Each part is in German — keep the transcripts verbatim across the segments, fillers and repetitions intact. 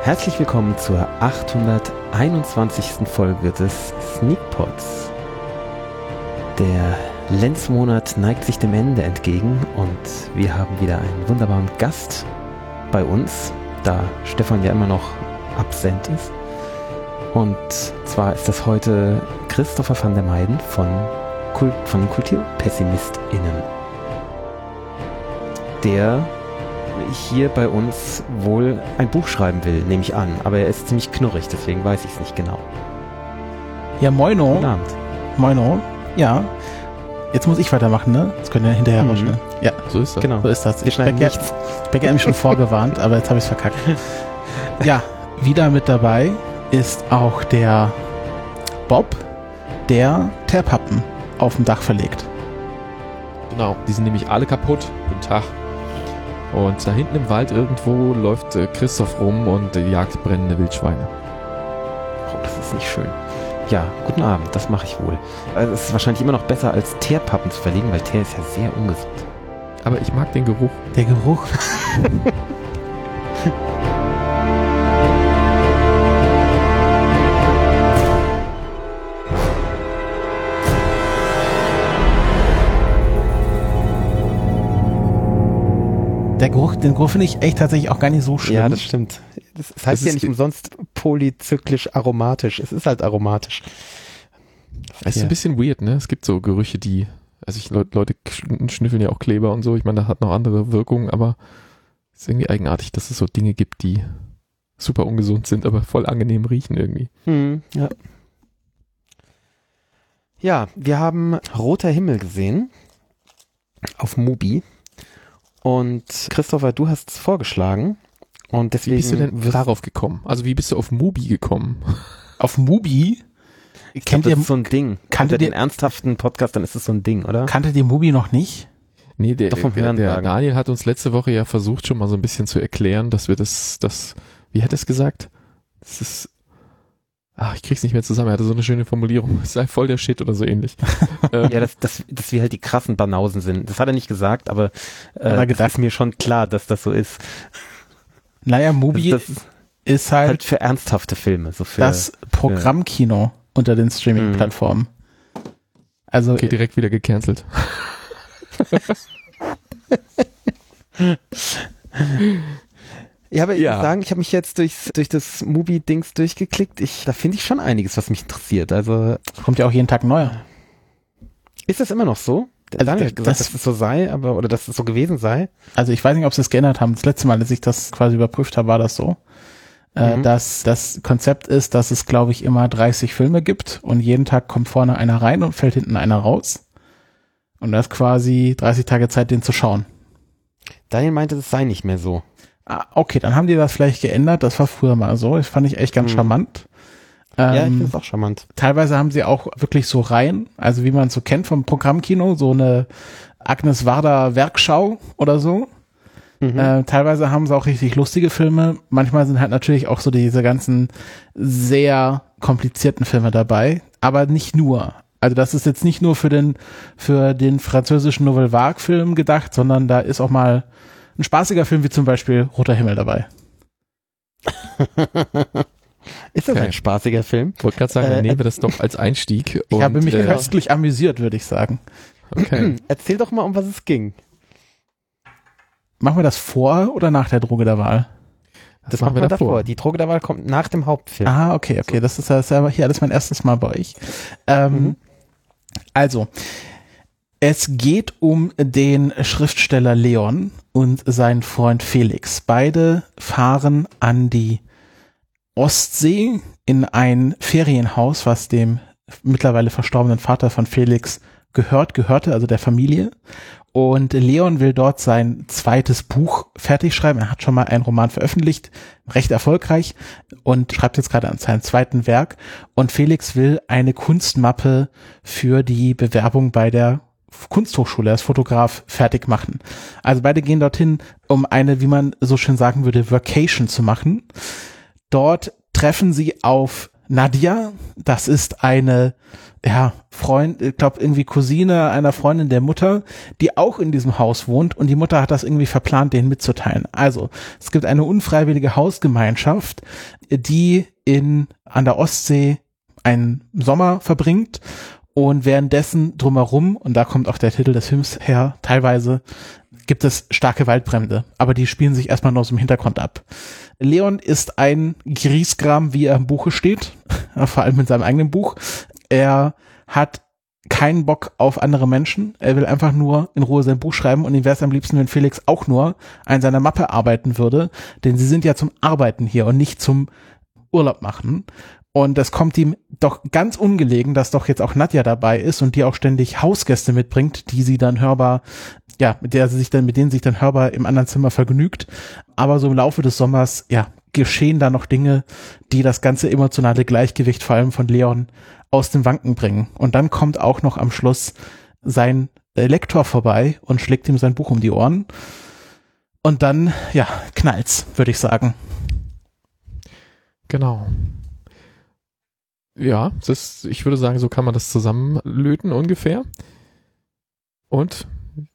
Herzlich willkommen zur achthunderteinundzwanzigsten Folge des Sneakpods. Der Lenzmonat neigt sich dem Ende entgegen und wir haben wieder einen wunderbaren Gast bei uns, da Stefan ja immer noch absent ist. Und zwar ist das heute Christopher van der Meijden von, Kult, von den KulturpessimistInnen, der hier bei uns wohl ein Buch schreiben will, nehme ich an. Aber er ist ziemlich knurrig, deswegen weiß ich es nicht genau. Ja, moino. Guten Abend. Moino. Ja. Jetzt muss ich weitermachen, ne? Das können wir hinterher mhm. schnell. Ja, so ist das. Genau. So ist das. Wir schneiden ich nichts. bin ja schon vorgewarnt, aber jetzt habe ich es verkackt. Ja, wieder mit dabei ist auch der Bob, der Teerpappen auf dem Dach verlegt. Genau, die sind nämlich alle kaputt. Guten Tag. Und da hinten im Wald irgendwo läuft äh, Christoph rum und äh, jagt brennende Wildschweine. Oh, das ist nicht schön. Ja, guten Abend, das mache ich wohl. Also es ist wahrscheinlich immer noch besser als Teerpappen zu verlegen, weil Teer ist ja sehr ungesund. Aber ich mag den Geruch. Der Geruch. Der Geruch, den Geruch finde ich echt tatsächlich auch gar nicht so schlimm. Ja, das stimmt. Das, das heißt das ja nicht umsonst polyzyklisch aromatisch. Es ist halt aromatisch. Es ist ja ein bisschen weird, ne? Es gibt so Gerüche, die, also ich, Leute schnüffeln ja auch Kleber und so. Ich meine, das hat noch andere Wirkungen, aber es ist irgendwie eigenartig, dass es so Dinge gibt, die super ungesund sind, aber voll angenehm riechen irgendwie. Hm, ja. Ja, wir haben Roter Himmel gesehen auf Mubi. Und Christopher, du hast es vorgeschlagen und deswegen... Wie bist du denn darauf gekommen? Also wie bist du auf Mubi gekommen? Auf Mubi? Ich glaub, das ist so ein Ding. Kannte den ernsthaften Podcast, dann ist es so ein Ding, oder? Kannte die Mubi noch nicht? Nee, der, Doch vom der, Hören der sagen. Daniel hat uns letzte Woche ja versucht, schon mal so ein bisschen zu erklären, dass wir das, das, wie hat er es gesagt? Das ist, ach, ich krieg's nicht mehr zusammen, er hatte so eine schöne Formulierung, es sei voll der Shit oder so ähnlich. ähm, ja, dass, dass, dass wir halt die krassen Banausen sind. Das hat er nicht gesagt, aber äh, das ist mir schon klar, dass das so ist. Naja, Mubi das, das ist halt, halt für ernsthafte Filme. So für, das Programmkino für, unter den Streaming-Plattformen. Also okay, direkt wieder gecancelt. Ja, aber ich ja. muss sagen, ich habe mich jetzt durchs, durch das Mubi-Dings durchgeklickt. Ich, da finde ich schon einiges, was mich interessiert. Also kommt ja auch jeden Tag neuer. Ist das immer noch so? Also Daniel hat gesagt, das, dass es so sei, aber oder dass es so gewesen sei. Also ich weiß nicht, ob sie es geändert haben. Das letzte Mal, als ich das quasi überprüft habe, war das so. Mhm. Äh, dass das Konzept ist, dass es, glaube ich, immer dreißig Filme gibt und jeden Tag kommt vorne einer rein und fällt hinten einer raus. Und das ist quasi dreißig Tage Zeit, den zu schauen. Daniel meinte, das sei nicht mehr so. Ah, okay, dann haben die das vielleicht geändert. Das war früher mal so. Das fand ich echt ganz hm. charmant. Ähm, ja, ich ähm, finde es auch charmant. Teilweise haben sie auch wirklich so Reihen, also wie man es so kennt vom Programmkino, so eine Agnes Varda Werkschau oder so. Mhm. Äh, teilweise haben sie auch richtig lustige Filme. Manchmal sind halt natürlich auch so diese ganzen sehr komplizierten Filme dabei, aber nicht nur. Also das ist jetzt nicht nur für den für den französischen Nouvelle Vague-Film gedacht, sondern da ist auch mal ein spaßiger Film wie zum Beispiel Roter Himmel dabei. Ist das okay. ein spaßiger Film? Ich wollte gerade sagen, äh, nehmen wir das doch als Einstieg. Ich und, habe mich äh, köstlich amüsiert, würde ich sagen. Okay. Erzähl doch mal, um was es ging. Machen wir das vor oder nach der Droge der Wahl? Das, das machen wir davor. davor. Die Droge der Wahl kommt nach dem Hauptfilm. Ah, okay, okay. Das ist ja selber hier alles mein erstes Mal bei euch. Ähm, mhm. Also, es geht um den Schriftsteller Leon und seinen Freund Felix. Beide fahren an die Ostsee in ein Ferienhaus, was dem mittlerweile verstorbenen Vater von Felix gehört, gehörte, also der Familie. Und Leon will dort sein zweites Buch fertig schreiben. Er hat schon mal einen Roman veröffentlicht, recht erfolgreich, und schreibt jetzt gerade an seinem zweiten Werk. Und Felix will eine Kunstmappe für die Bewerbung bei der Kunsthochschule als Fotograf fertig machen. Also beide gehen dorthin, um eine, wie man so schön sagen würde, Vacation zu machen. Dort treffen sie auf Nadja, das ist eine, ja, Freund, ich glaube irgendwie Cousine einer Freundin der Mutter, die auch in diesem Haus wohnt und die Mutter hat das irgendwie verplant, denen mitzuteilen. Also, es gibt eine unfreiwillige Hausgemeinschaft, die in, an der Ostsee einen Sommer verbringt und währenddessen drumherum, und da kommt auch der Titel des Films her, teilweise gibt es starke Waldbrände, aber die spielen sich erstmal nur aus dem Hintergrund ab. Leon ist ein Griesgram, wie er im Buche steht, vor allem in seinem eigenen Buch. Er hat keinen Bock auf andere Menschen. Er will einfach nur in Ruhe sein Buch schreiben und ihm wäre es am liebsten, wenn Felix auch nur an seiner Mappe arbeiten würde, denn sie sind ja zum Arbeiten hier und nicht zum Urlaub machen. Und das kommt ihm doch ganz ungelegen, dass doch jetzt auch Nadja dabei ist und die auch ständig Hausgäste mitbringt, die sie dann hörbar, ja, mit der sie sich dann, mit denen sich dann hörbar im anderen Zimmer vergnügt. Aber so im Laufe des Sommers, ja, geschehen da noch Dinge, die das ganze emotionale Gleichgewicht vor allem von Leon aus dem Wanken bringen. Und dann kommt auch noch am Schluss sein Lektor vorbei und schlägt ihm sein Buch um die Ohren. Und dann, ja, knallt's, würde ich sagen. Genau. Ja, das, ich würde sagen, so kann man das zusammenlöten ungefähr. Und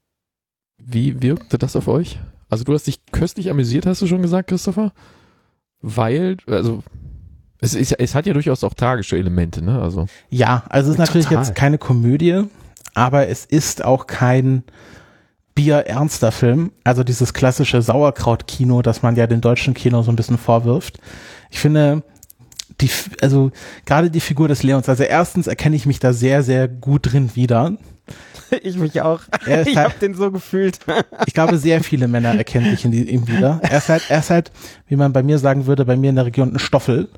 wie wirkte das auf euch? Also du hast dich köstlich amüsiert, hast du schon gesagt, Christopher? Weil, also es, ist, es hat ja durchaus auch tragische Elemente, ne? Also ja, also es ist natürlich total. Jetzt keine Komödie, aber es ist auch kein bierernster Film. Also dieses klassische Sauerkraut-Kino, das man ja dem deutschen Kino so ein bisschen vorwirft. Ich finde, die, also gerade die Figur des Leons, also erstens erkenne ich mich da sehr, sehr gut drin wieder. Ich mich auch. Ich halt, habe den so gefühlt. Ich glaube, sehr viele Männer erkennen sich in die, ihm wieder. Er ist halt, er ist halt, wie man bei mir sagen würde, bei mir in der Region ein Stoffel,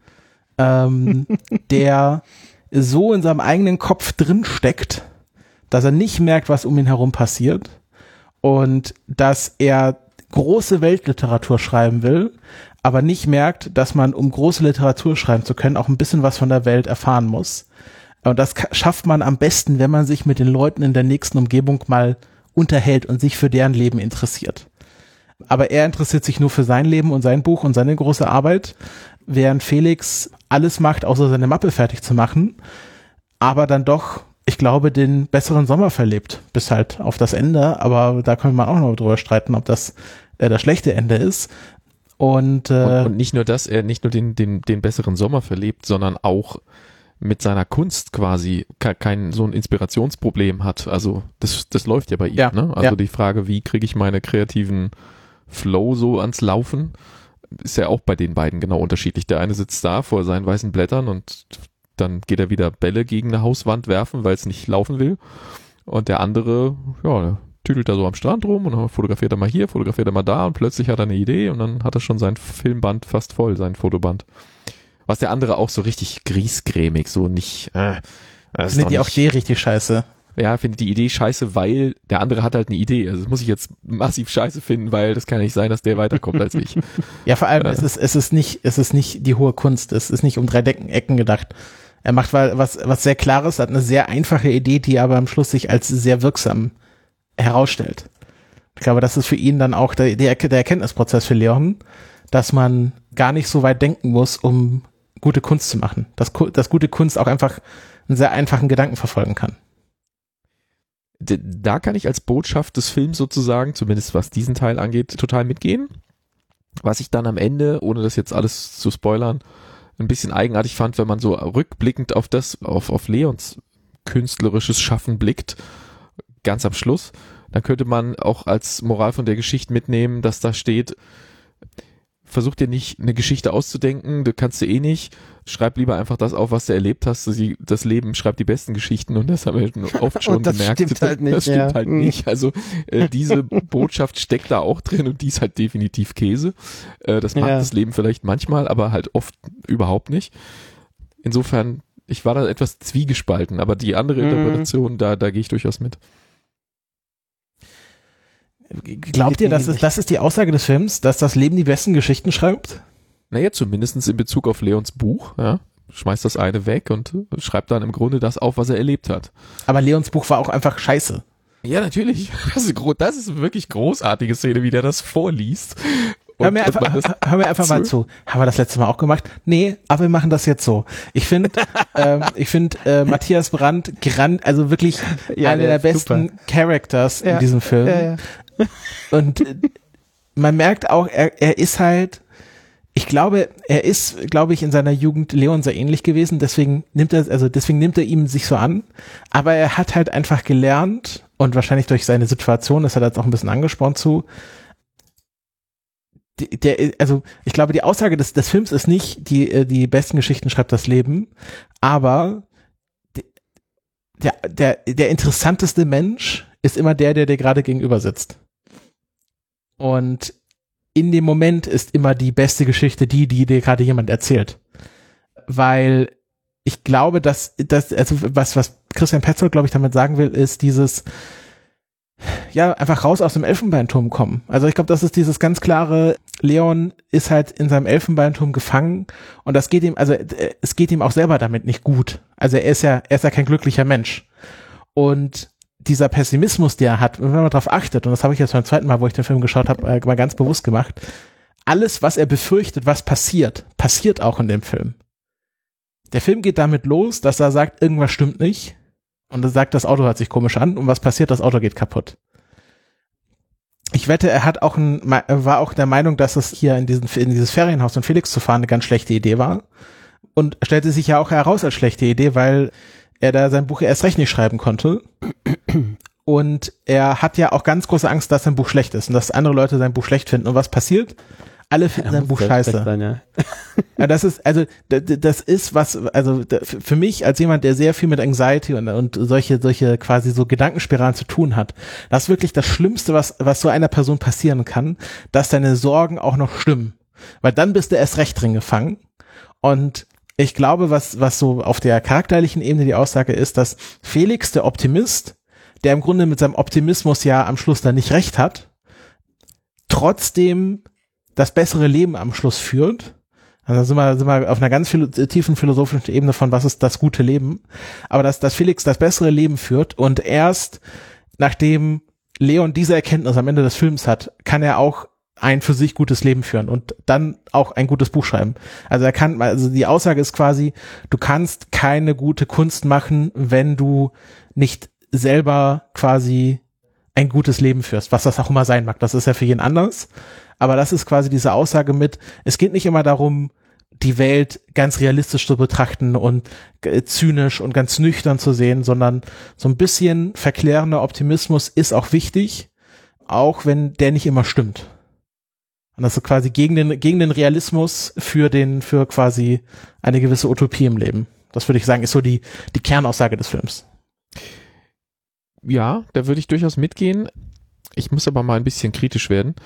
ähm, der so in seinem eigenen Kopf drin steckt, dass er nicht merkt, was um ihn herum passiert und dass er große Weltliteratur schreiben will, aber nicht merkt, dass man, um große Literatur schreiben zu können, auch ein bisschen was von der Welt erfahren muss. Und das schafft man am besten, wenn man sich mit den Leuten in der nächsten Umgebung mal unterhält und sich für deren Leben interessiert. Aber er interessiert sich nur für sein Leben und sein Buch und seine große Arbeit, während Felix alles macht, außer seine Mappe fertig zu machen, aber dann doch, ich glaube, den besseren Sommer verlebt, bis halt auf das Ende. Aber da können wir auch noch drüber streiten, ob das äh, das schlechte Ende ist. Und, äh, und, und nicht nur das, er nicht nur den, den, den besseren Sommer verlebt, sondern auch mit seiner Kunst quasi kein so ein Inspirationsproblem hat. Also das, das läuft ja bei ihm. Ja, ne? Also ja. Die Frage, wie kriege ich meine kreativen Flow so ans Laufen, ist ja auch bei den beiden genau unterschiedlich. Der eine sitzt da vor seinen weißen Blättern und dann geht er wieder Bälle gegen eine Hauswand werfen, weil es nicht laufen will. Und der andere, ja, der tüdelt da so am Strand rum und dann fotografiert er mal hier, fotografiert er mal da und plötzlich hat er eine Idee und dann hat er schon sein Filmband fast voll, sein Fotoband. Was der andere auch so richtig griesgrämig, so nicht, äh, findet ihr auch die richtig scheiße? Ja, findet die Idee scheiße, weil der andere hat halt eine Idee. Also das muss ich jetzt massiv scheiße finden, weil das kann nicht sein, dass der weiterkommt als ich. Ja, vor allem, äh. es ist, es ist nicht, es ist nicht die hohe Kunst, es ist nicht um drei Decken, Ecken gedacht. Er macht was, was sehr Klares, hat eine sehr einfache Idee, die aber am Schluss sich als sehr wirksam herausstellt. Ich glaube, das ist für ihn dann auch der, der, der Erkenntnisprozess für Leon, dass man gar nicht so weit denken muss, um gute Kunst zu machen. Dass, dass gute Kunst auch einfach einen sehr einfachen Gedanken verfolgen kann. Da kann ich als Botschaft des Films sozusagen, zumindest was diesen Teil angeht, total mitgehen. Was ich dann am Ende, ohne das jetzt alles zu spoilern, ein bisschen eigenartig fand, wenn man so rückblickend auf das, auf, auf Leons künstlerisches Schaffen blickt, ganz am Schluss, dann könnte man auch als Moral von der Geschichte mitnehmen, dass da steht, versuch dir nicht eine Geschichte auszudenken, du kannst du eh nicht, schreib lieber einfach das auf, was du erlebt hast, das Leben schreibt die besten Geschichten und das haben wir oft schon das gemerkt. Stimmt halt nicht, das stimmt ja. halt nicht, also äh, diese Botschaft steckt da auch drin und die ist halt definitiv Käse. Äh, das macht Ja. das Leben vielleicht manchmal, aber halt oft überhaupt nicht. Insofern, ich war da etwas zwiegespalten, aber die andere Mhm. Interpretation, da, da gehe ich durchaus mit. Glaubt ihr, das ist, das ist die Aussage des Films, dass das Leben die besten Geschichten schreibt? Naja, zumindest in Bezug auf Leons Buch, ja. Schmeißt das eine weg und schreibt dann im Grunde das auf, was er erlebt hat. Aber Leons Buch war auch einfach scheiße. Ja, natürlich. Das ist, gro- das ist eine wirklich großartige Szene, wie der das vorliest. Hör mir einfach, hör, hör mir einfach mal zu. Haben wir das letzte Mal auch gemacht? Nee, aber wir machen das jetzt so. Ich finde, ähm, ich finde äh, Matthias Brandt grand, also wirklich ja, einer der, der besten super. Characters ja. in diesem Film. Ja, ja. Und äh, man merkt auch, er, er ist halt, ich glaube, er ist, glaube ich, in seiner Jugend Leon sehr ähnlich gewesen. Deswegen nimmt er, also deswegen nimmt er ihm sich so an. Aber er hat halt einfach gelernt und wahrscheinlich durch seine Situation, das hat er jetzt auch ein bisschen angespornt zu. Der, also ich glaube, die Aussage des, des Films ist nicht, die, die besten Geschichten schreibt das Leben, aber der, der, der interessanteste Mensch ist immer der, der dir gerade gegenüber sitzt. Und in dem Moment ist immer die beste Geschichte die, die dir gerade jemand erzählt. Weil ich glaube, dass, dass also was, was Christian Petzold, glaube ich, damit sagen will, ist dieses ja, einfach raus aus dem Elfenbeinturm kommen. Also ich glaube, das ist dieses ganz klare, Leon ist halt in seinem Elfenbeinturm gefangen und das geht ihm, also es geht ihm auch selber damit nicht gut. Also er ist ja, er ist ja kein glücklicher Mensch. Und dieser Pessimismus, der er hat, wenn man darauf achtet, und das habe ich jetzt beim zweiten Mal, wo ich den Film geschaut habe, mal ganz bewusst gemacht, alles, was er befürchtet, was passiert, passiert auch in dem Film. Der Film geht damit los, dass er sagt, irgendwas stimmt nicht. Und er sagt, das Auto hört sich komisch an. Und was passiert? Das Auto geht kaputt. Ich wette, er hat auch ein, war auch der Meinung, dass es hier in, diesen, in dieses Ferienhaus von Felix zu fahren eine ganz schlechte Idee war. Und stellte sich ja auch heraus als schlechte Idee, weil er da sein Buch erst recht nicht schreiben konnte. Und er hat ja auch ganz große Angst, dass sein Buch schlecht ist und dass andere Leute sein Buch schlecht finden. Und was passiert? Alle finden sein Buch scheiße. Sein, ja. Ja, das ist, also, das ist was, also, für mich als jemand, der sehr viel mit Anxiety und, und solche, solche quasi so Gedankenspiralen zu tun hat, das ist wirklich das Schlimmste, was, was so einer Person passieren kann, dass deine Sorgen auch noch stimmen. Weil dann bist du erst recht drin gefangen. Und ich glaube, was, was so auf der charakterlichen Ebene die Aussage ist, dass Felix, der Optimist, der im Grunde mit seinem Optimismus ja am Schluss dann nicht recht hat, trotzdem das bessere Leben am Schluss führt. Also da sind wir, sind wir auf einer ganz philo- tiefen philosophischen Ebene von, was ist das gute Leben. Aber dass, dass Felix das bessere Leben führt und erst nachdem Leon diese Erkenntnis am Ende des Films hat, kann er auch ein für sich gutes Leben führen und dann auch ein gutes Buch schreiben. Also er kann, also die Aussage ist quasi, du kannst keine gute Kunst machen, wenn du nicht selber quasi ein gutes Leben führst, was das auch immer sein mag. Das ist ja für jeden anders. Aber das ist quasi diese Aussage mit, es geht nicht immer darum, die Welt ganz realistisch zu betrachten und zynisch und ganz nüchtern zu sehen, sondern so ein bisschen verklärender Optimismus ist auch wichtig, auch wenn der nicht immer stimmt. Und das ist quasi gegen den, gegen den Realismus für den, für quasi eine gewisse Utopie im Leben. Das würde ich sagen, ist so die, die Kernaussage des Films. Ja, da würde ich durchaus mitgehen. Ich muss aber mal ein bisschen kritisch werden.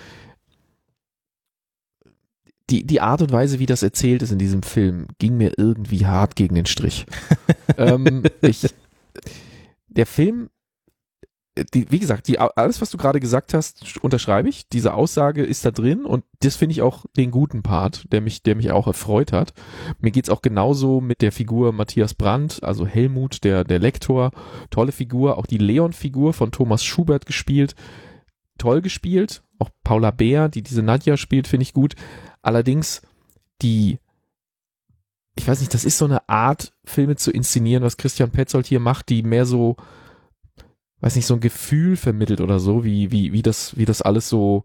Die, die Art und Weise, wie das erzählt ist in diesem Film, ging mir irgendwie hart gegen den Strich. ähm, ich, der Film, die, wie gesagt, die, alles, was du gerade gesagt hast, unterschreibe ich. Diese Aussage ist da drin und das finde ich auch den guten Part, der mich, der mich auch erfreut hat. Mir geht's auch genauso mit der Figur Matthias Brandt, also Helmut, der, der Lektor. Tolle Figur, auch die Leon-Figur von Thomas Schubert gespielt. Toll gespielt. Auch Paula Beer, die diese Nadja spielt, finde ich gut. Allerdings die, ich weiß nicht, das ist so eine Art, Filme zu inszenieren, was Christian Petzold hier macht, die mehr so, weiß nicht, so ein Gefühl vermittelt oder so, wie, wie, wie das, wie das alles so,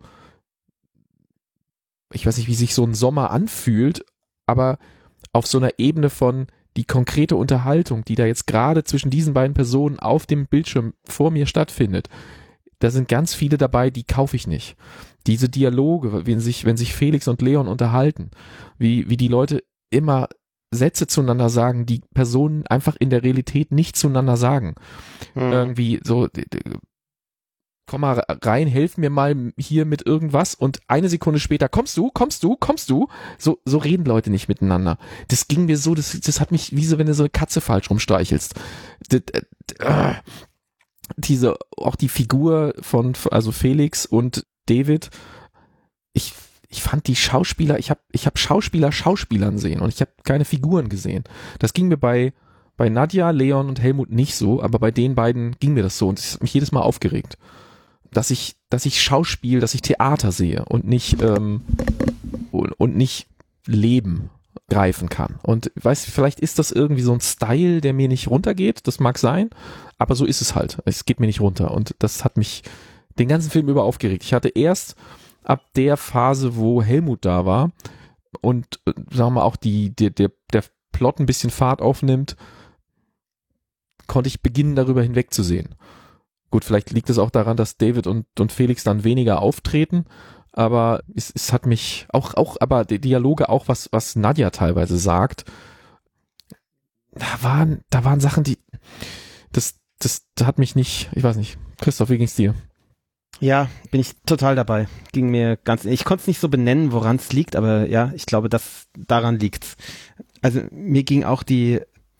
ich weiß nicht, wie sich so ein Sommer anfühlt, aber auf so einer Ebene von die konkrete Unterhaltung, die da jetzt gerade zwischen diesen beiden Personen auf dem Bildschirm vor mir stattfindet. Da sind ganz viele dabei, die kaufe ich nicht. Diese Dialoge, wenn sich, wenn sich Felix und Leon unterhalten, wie, wie die Leute immer Sätze zueinander sagen, die Personen einfach in der Realität nicht zueinander sagen. Hm. Irgendwie so, komm mal rein, helf mir mal hier mit irgendwas und eine Sekunde später, kommst du, kommst du, kommst du? So, so reden Leute nicht miteinander. Das ging mir so, das, das hat mich, wie so, wenn du so eine Katze falsch rumstreichelst. Das, äh, diese, auch die Figur von, also Felix und David, ich, ich fand die Schauspieler, ich habe ich hab Schauspieler Schauspielern sehen und ich habe keine Figuren gesehen. Das ging mir bei, bei Nadja, Leon und Helmut nicht so, aber bei den beiden ging mir das so und es hat mich jedes Mal aufgeregt. Dass ich, dass ich Schauspiel, dass ich Theater sehe und nicht ähm, und nicht Leben greifen kann. Und weißt du, vielleicht ist das irgendwie so ein Style, der mir nicht runtergeht, das mag sein, aber so ist es halt. Es geht mir nicht runter und das hat mich den ganzen Film über aufgeregt. Ich hatte erst ab der Phase, wo Helmut da war und sagen wir mal auch die, die, der, der Plot ein bisschen Fahrt aufnimmt, konnte ich beginnen, darüber hinwegzusehen. Gut, vielleicht liegt es auch daran, dass David und, und Felix dann weniger auftreten, aber es, es hat mich auch, auch, aber die Dialoge, auch was, was Nadja teilweise sagt, da waren, da waren Sachen, die, das, das, das hat mich nicht, ich weiß nicht. Christoph, wie ging's dir? Ja, bin ich total dabei. Ging mir ganz, ich konnte es nicht so benennen, woran es liegt, aber ja, ich glaube, dass daran liegt's. Also mir ging auch die,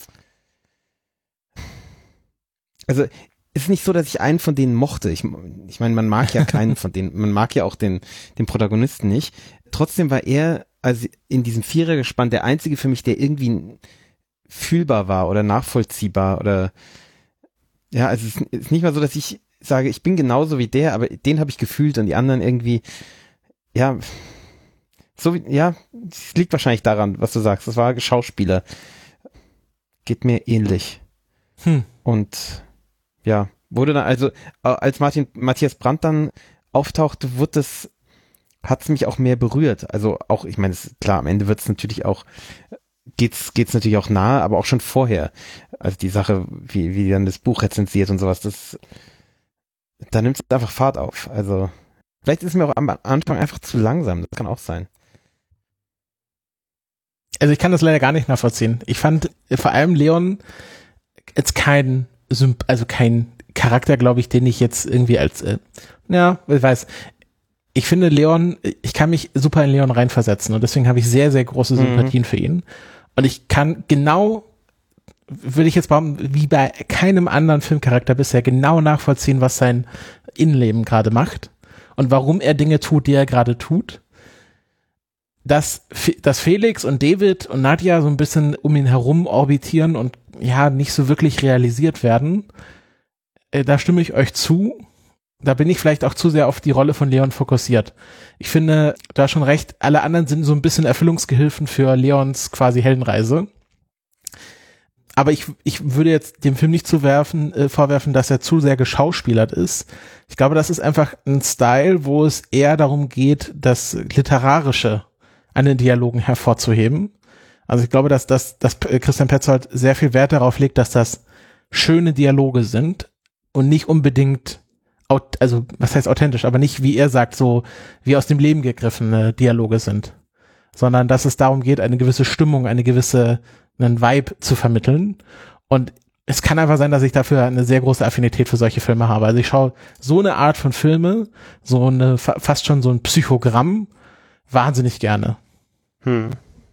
also ist nicht so, dass ich einen von denen mochte. Ich, ich meine, man mag ja keinen von denen, man mag ja auch den, den Protagonisten nicht. Trotzdem war er, also in diesem Vierergespann, der einzige für mich, der irgendwie fühlbar war oder nachvollziehbar oder, ja, also es ist nicht mal so, dass ich sage, ich bin genauso wie der, aber den habe ich gefühlt und die anderen irgendwie, ja, so wie, ja, es liegt wahrscheinlich daran, was du sagst. Das war Schauspieler. Geht mir ähnlich. Hm. Und ja, wurde dann, also als Martin, Matthias Brandt dann auftauchte, wurde das, hat es mich auch mehr berührt. Also auch, ich meine, klar, am Ende wird es natürlich auch, geht's, geht's natürlich auch nahe, aber auch schon vorher. Also die Sache, wie, wie dann das Buch rezensiert und sowas, das, da nimmt es einfach Fahrt auf. Also vielleicht ist es mir auch am Anfang einfach zu langsam, das kann auch sein. Also ich kann das leider gar nicht nachvollziehen. Ich fand vor allem Leon jetzt kein also kein Charakter, glaube ich, den ich jetzt irgendwie als, äh, ja, ich weiß, ich finde Leon, ich kann mich super in Leon reinversetzen und deswegen habe ich sehr, sehr große Sympathien mhm. für ihn. Und ich kann genau, würde ich jetzt behaupten, wie bei keinem anderen Filmcharakter bisher genau nachvollziehen, was sein Innenleben gerade macht und warum er Dinge tut, die er gerade tut. Dass, dass Felix und David und Nadja so ein bisschen um ihn herum orbitieren und ja, nicht so wirklich realisiert werden, äh, da stimme ich euch zu. Da bin ich vielleicht auch zu sehr auf die Rolle von Leon fokussiert. Ich finde, da schon recht, alle anderen sind so ein bisschen Erfüllungsgehilfen für Leons quasi Heldenreise. Aber ich, ich würde jetzt dem Film nicht zuwerfen, äh, vorwerfen, dass er zu sehr geschauspielert ist. Ich glaube, das ist einfach ein Style, wo es eher darum geht, das Literarische an den Dialogen hervorzuheben. Also ich glaube, dass, dass, dass Christian Petzold sehr viel Wert darauf legt, dass das schöne Dialoge sind und nicht unbedingt, also was heißt authentisch, aber nicht, wie er sagt, so wie aus dem Leben gegriffene Dialoge sind, sondern dass es darum geht, eine gewisse Stimmung, eine gewisse, einen Vibe zu vermitteln. Und es kann einfach sein, dass ich dafür eine sehr große Affinität für solche Filme habe. Also ich schaue so eine Art von Filme, so eine, fast schon so ein Psychogramm, wahnsinnig gerne. Hm.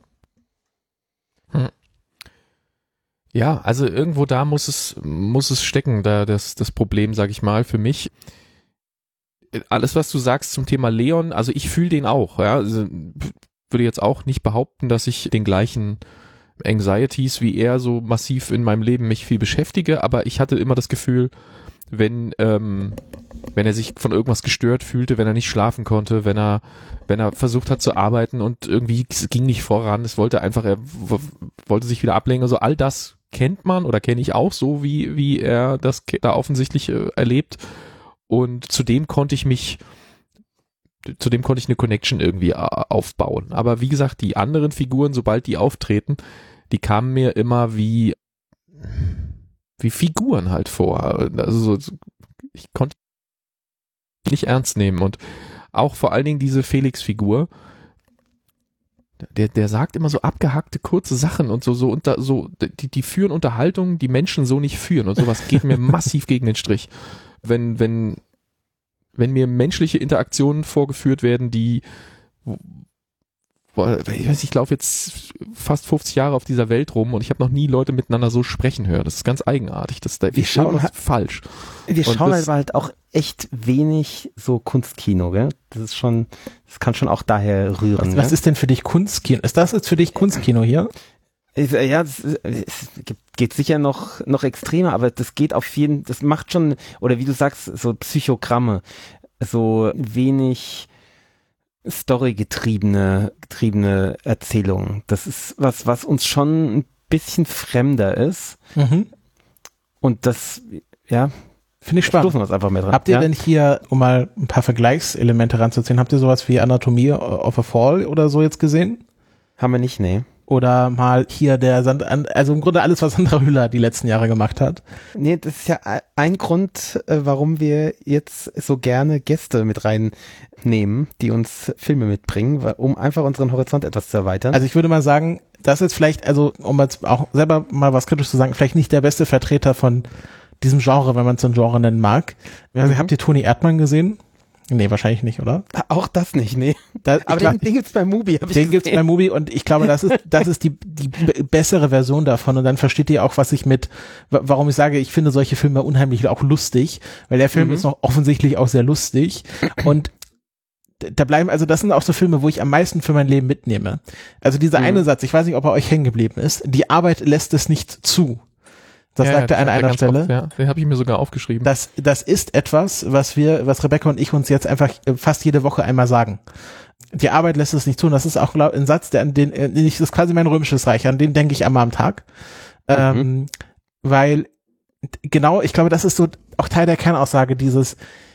Hm. Ja, also irgendwo da muss es muss es stecken, da das das Problem, sage ich mal, für mich. Alles, was du sagst zum Thema Leon, also ich fühle den auch. Ja, also würde jetzt auch nicht behaupten, dass ich den gleichen Anxieties wie er so massiv in meinem Leben mich viel beschäftige, aber ich hatte immer das Gefühl, wenn ähm, wenn er sich von irgendwas gestört fühlte, wenn er nicht schlafen konnte, wenn er wenn er versucht hat zu arbeiten und irgendwie es ging nicht voran, es wollte einfach, er w- wollte sich wieder ablenken, also all das kennt man oder kenne ich auch so, wie wie er das da offensichtlich äh, erlebt und zudem konnte ich mich zudem konnte ich eine Connection irgendwie aufbauen, aber wie gesagt, die anderen Figuren, sobald die auftreten, die kamen mir immer wie wie Figuren halt vor, also so, ich konnte nicht ernst nehmen und auch vor allen Dingen diese Felix-Figur, der, der sagt immer so abgehackte, kurze Sachen und so, so unter, so, die, die führen Unterhaltungen, die Menschen so nicht führen und sowas geht mir massiv gegen den Strich. Wenn, wenn, wenn mir menschliche Interaktionen vorgeführt werden, die, ich weiß, ich laufe jetzt fast fünfzig Jahre auf dieser Welt rum und ich habe noch nie Leute miteinander so sprechen hören. Das ist ganz eigenartig. Das, da ist irgendwas falsch. Wir und schauen das, halt auch echt wenig so Kunstkino, gell? Das ist schon, das kann schon auch daher rühren. Was, was ist denn für dich Kunstkino? Ist das jetzt für dich Kunstkino hier? Ja, das, es geht sicher noch, noch extremer, aber das geht auf jeden, das macht schon, oder wie du sagst, so Psychogramme. so wenig Story-getriebene getriebene Erzählung. Das ist was, was uns schon ein bisschen fremder ist. Mhm. Und das, ja, finde ich spannend. Stoßen wir uns einfach mehr dran. Habt ihr ja? denn hier, um mal ein paar Vergleichselemente ranzuziehen, habt ihr sowas wie Anatomie of a Fall oder so jetzt gesehen? Haben wir nicht, nee. Oder mal hier der Sand, also im Grunde alles, was Sandra Hüller die letzten Jahre gemacht hat. Nee, das ist ja ein Grund, warum wir jetzt so gerne Gäste mit reinnehmen, die uns Filme mitbringen, um einfach unseren Horizont etwas zu erweitern. Also ich würde mal sagen, das ist vielleicht, also um jetzt auch selber mal was kritisch zu sagen, vielleicht nicht der beste Vertreter von diesem Genre, wenn man es so ein Genre nennen mag. Mhm. Habt ihr Toni Erdmann gesehen? Nee, wahrscheinlich nicht, oder? Auch das nicht, nee. Da, Aber glaub, den, den gibt's bei Mubi. Hab ich den gibt's bei Mubi und ich glaube, das ist, das ist die, die b- bessere Version davon und dann versteht ihr auch, was ich mit, w- warum ich sage, ich finde solche Filme unheimlich auch lustig, weil der Film mhm. ist noch offensichtlich auch sehr lustig und da bleiben, also das sind auch so Filme, wo ich am meisten für mein Leben mitnehme. Also dieser mhm. eine Satz, ich weiß nicht, ob er euch hängen geblieben ist, die Arbeit lässt es nicht zu. Das ja, sagt ja, er an einer Stelle. Oft, ja, den habe ich mir sogar aufgeschrieben. Das, das ist etwas, was wir, was Rebecca und ich uns jetzt einfach fast jede Woche einmal sagen. Die Arbeit lässt es nicht tun. Das ist auch glaub, ein Satz, der an den, das ist quasi mein römisches Reich, an den denke ich einmal am Tag. Mhm. Ähm, weil genau, ich glaube, das ist so auch Teil der Kernaussage, dieses,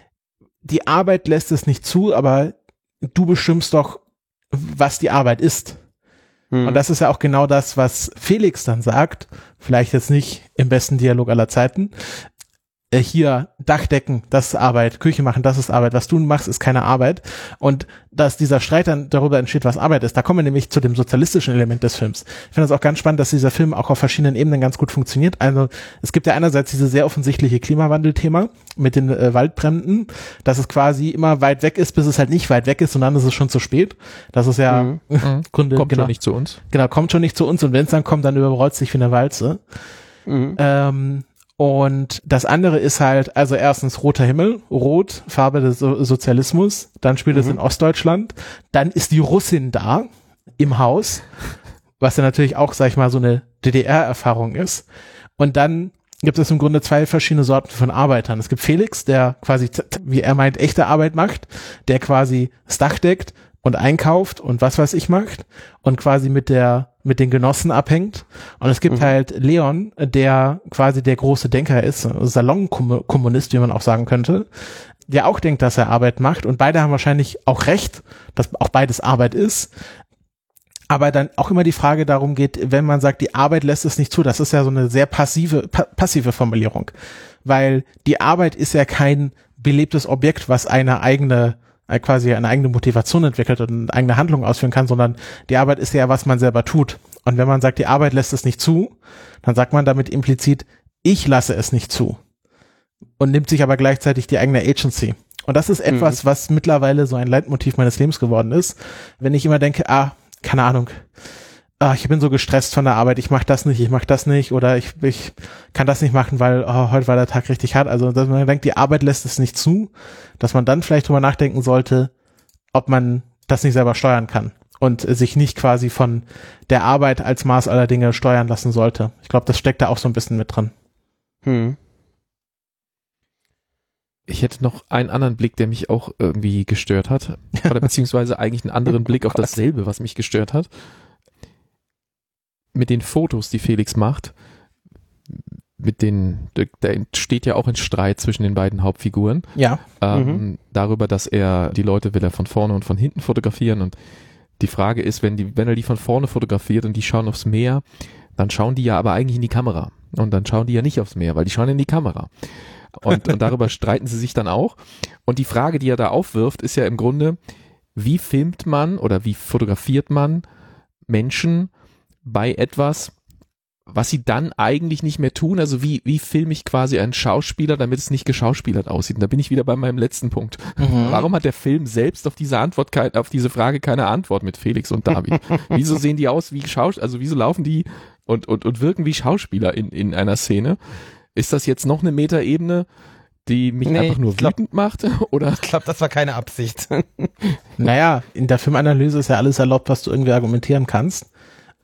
die Arbeit lässt es nicht zu, aber du bestimmst doch, was die Arbeit ist. Und das ist ja auch genau das, was Felix dann sagt, vielleicht jetzt nicht im besten Dialog aller Zeiten, äh, hier Dachdecken, das ist Arbeit, Küche machen, das ist Arbeit, was du machst, ist keine Arbeit. Und dass dieser Streit dann darüber entsteht, was Arbeit ist, da kommen wir nämlich zu dem sozialistischen Element des Films. Ich finde das auch ganz spannend, dass dieser Film auch auf verschiedenen Ebenen ganz gut funktioniert. Also es gibt ja einerseits diese sehr offensichtliche Klimawandelthema mit den äh, Waldbränden, dass es quasi immer weit weg ist, bis es halt nicht weit weg ist und dann ist es schon zu spät. Das ist ja mhm. Grunde, kommt genau, schon nicht zu uns. Genau, kommt schon nicht zu uns und wenn es dann kommt, dann überrollt es sich wie eine Walze. Mhm. Ähm, Und das andere ist halt, also erstens roter Himmel, rot, Farbe des so- Sozialismus, dann spielt mhm. es in Ostdeutschland, dann ist die Russin da im Haus, was ja natürlich auch, sag ich mal, so eine D D R-Erfahrung ist. Und dann gibt es im Grunde zwei verschiedene Sorten von Arbeitern. Es gibt Felix, der quasi, wie er meint, echte Arbeit macht, der quasi das Dach deckt und einkauft und was weiß ich macht und quasi mit der mit den Genossen abhängt. Und es gibt mhm. halt Leon, der quasi der große Denker ist, Salonkommunist, wie man auch sagen könnte, der auch denkt, dass er Arbeit macht. Und beide haben wahrscheinlich auch recht, dass auch beides Arbeit ist. Aber dann auch immer die Frage darum geht, wenn man sagt, die Arbeit lässt es nicht zu, das ist ja so eine sehr passive, pa- passive Formulierung. Weil die Arbeit ist ja kein belebtes Objekt, was eine eigene quasi eine eigene Motivation entwickelt und eine eigene Handlung ausführen kann, sondern die Arbeit ist ja, was man selber tut. Und wenn man sagt, die Arbeit lässt es nicht zu, dann sagt man damit implizit, ich lasse es nicht zu. Und nimmt sich aber gleichzeitig die eigene Agency. Und das ist etwas, mhm. was mittlerweile so ein Leitmotiv meines Lebens geworden ist. Wenn ich immer denke, ah, keine Ahnung, ah, ich bin so gestresst von der Arbeit, ich mache das nicht, ich mache das nicht oder ich, ich kann das nicht machen, weil oh, heute war der Tag richtig hart. Also dass man denkt, die Arbeit lässt es nicht zu, dass man dann vielleicht drüber nachdenken sollte, ob man das nicht selber steuern kann und sich nicht quasi von der Arbeit als Maß aller Dinge steuern lassen sollte. Ich glaube, das steckt da auch so ein bisschen mit drin. Hm. Ich hätte noch einen anderen Blick, der mich auch irgendwie gestört hat. Oder beziehungsweise eigentlich einen anderen Blick auf dasselbe, was mich gestört hat. Mit den Fotos, die Felix macht, mit den, da entsteht ja auch ein Streit zwischen den beiden Hauptfiguren. Ja. Ähm, mhm. Darüber, dass er, die Leute will er von vorne und von hinten fotografieren und die Frage ist, wenn die, wenn er die von vorne fotografiert und die schauen aufs Meer, dann schauen die ja aber eigentlich in die Kamera. Und dann schauen die ja nicht aufs Meer, weil die schauen in die Kamera. Und, und darüber streiten sie sich dann auch. Und die Frage, die er da aufwirft, ist ja im Grunde, wie filmt man oder wie fotografiert man Menschen bei etwas, was sie dann eigentlich nicht mehr tun? Also wie, wie filme ich quasi einen Schauspieler, damit es nicht geschauspielert aussieht? Und da bin ich wieder bei meinem letzten Punkt. Mhm. Warum hat der Film selbst auf diese Antwort, auf diese Frage keine Antwort mit Felix und David? Wieso sehen die aus wie Schauspieler, also wieso laufen die und, und, und wirken wie Schauspieler in, in einer Szene? Ist das jetzt noch eine Metaebene, die mich nee, einfach nur glaub, wütend macht? Oder? Ich glaube, das war keine Absicht. Naja, in der Filmanalyse ist ja alles erlaubt, was du irgendwie argumentieren kannst.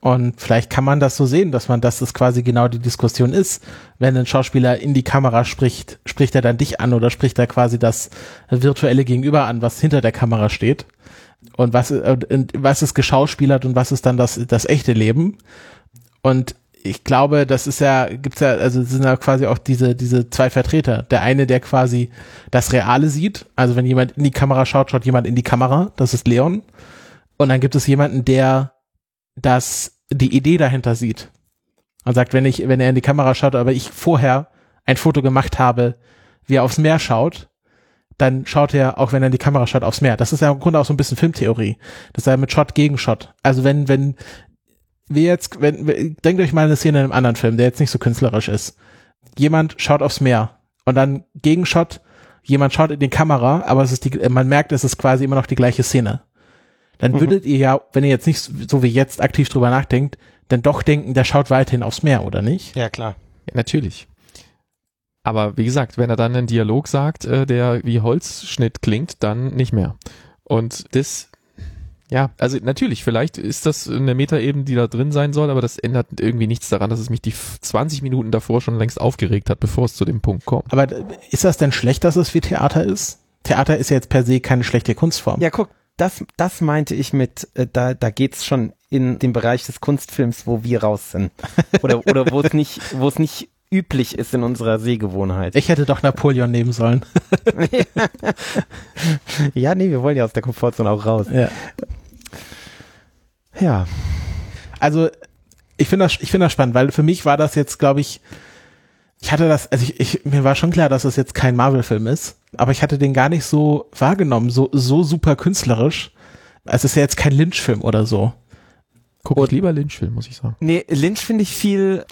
Und vielleicht kann man das so sehen, dass man, dass das quasi genau die Diskussion ist. Wenn ein Schauspieler in die Kamera spricht, spricht er dann dich an oder spricht er quasi das virtuelle Gegenüber an, was hinter der Kamera steht? Und was, und was ist geschauspielert und was ist dann das, das echte Leben? Und ich glaube, das ist ja, gibt's ja, also es sind ja quasi auch diese, diese zwei Vertreter. Der eine, der quasi das Reale sieht. Also wenn jemand in die Kamera schaut, schaut jemand in die Kamera. Das ist Leon. Und dann gibt es jemanden, der das, die Idee dahinter sieht. Und sagt, wenn ich, wenn er in die Kamera schaut, aber ich vorher ein Foto gemacht habe, wie er aufs Meer schaut, dann schaut er, auch wenn er in die Kamera schaut, aufs Meer. Das ist ja im Grunde auch so ein bisschen Filmtheorie. Das ist ja mit Shot gegen Shot. Also wenn, wenn wir jetzt, wenn, denkt euch mal eine Szene in einem anderen Film, der jetzt nicht so künstlerisch ist. Jemand schaut aufs Meer und dann Gegenshot, jemand schaut in die Kamera, aber es ist die, man merkt, es ist quasi immer noch die gleiche Szene. Dann mhm. würdet ihr ja, wenn ihr jetzt nicht so wie jetzt aktiv drüber nachdenkt, dann doch denken, der schaut weiterhin aufs Meer, oder nicht? Ja, klar. Ja, natürlich. Aber wie gesagt, wenn er dann einen Dialog sagt, äh, der wie Holzschnitt klingt, dann nicht mehr. Und das, ja, also natürlich, vielleicht ist das eine Metaebene, die da drin sein soll, aber das ändert irgendwie nichts daran, dass es mich die zwanzig Minuten davor schon längst aufgeregt hat, bevor es zu dem Punkt kommt. Aber ist das denn schlecht, dass es wie Theater ist? Theater ist ja jetzt per se keine schlechte Kunstform. Ja, guck, das, das meinte ich mit, äh, da, da geht's schon in den Bereich des Kunstfilms, wo wir raus sind. Oder, oder wo es nicht, wo es nicht üblich ist in unserer Sehgewohnheit. Ich hätte doch Napoleon nehmen sollen. Ja, nee, wir wollen ja aus der Komfortzone auch raus. Ja. Ja. Also, ich finde das, ich finde das spannend, weil für mich war das jetzt, glaube ich, ich hatte das, also ich, ich, mir war schon klar, dass es jetzt kein Marvel-Film ist, aber ich hatte den gar nicht so wahrgenommen, so, so super künstlerisch. Es ist ja jetzt kein Lynch-Film oder so. Guck ich lieber Lynch-Film, muss ich sagen. Nee, Lynch finde ich viel,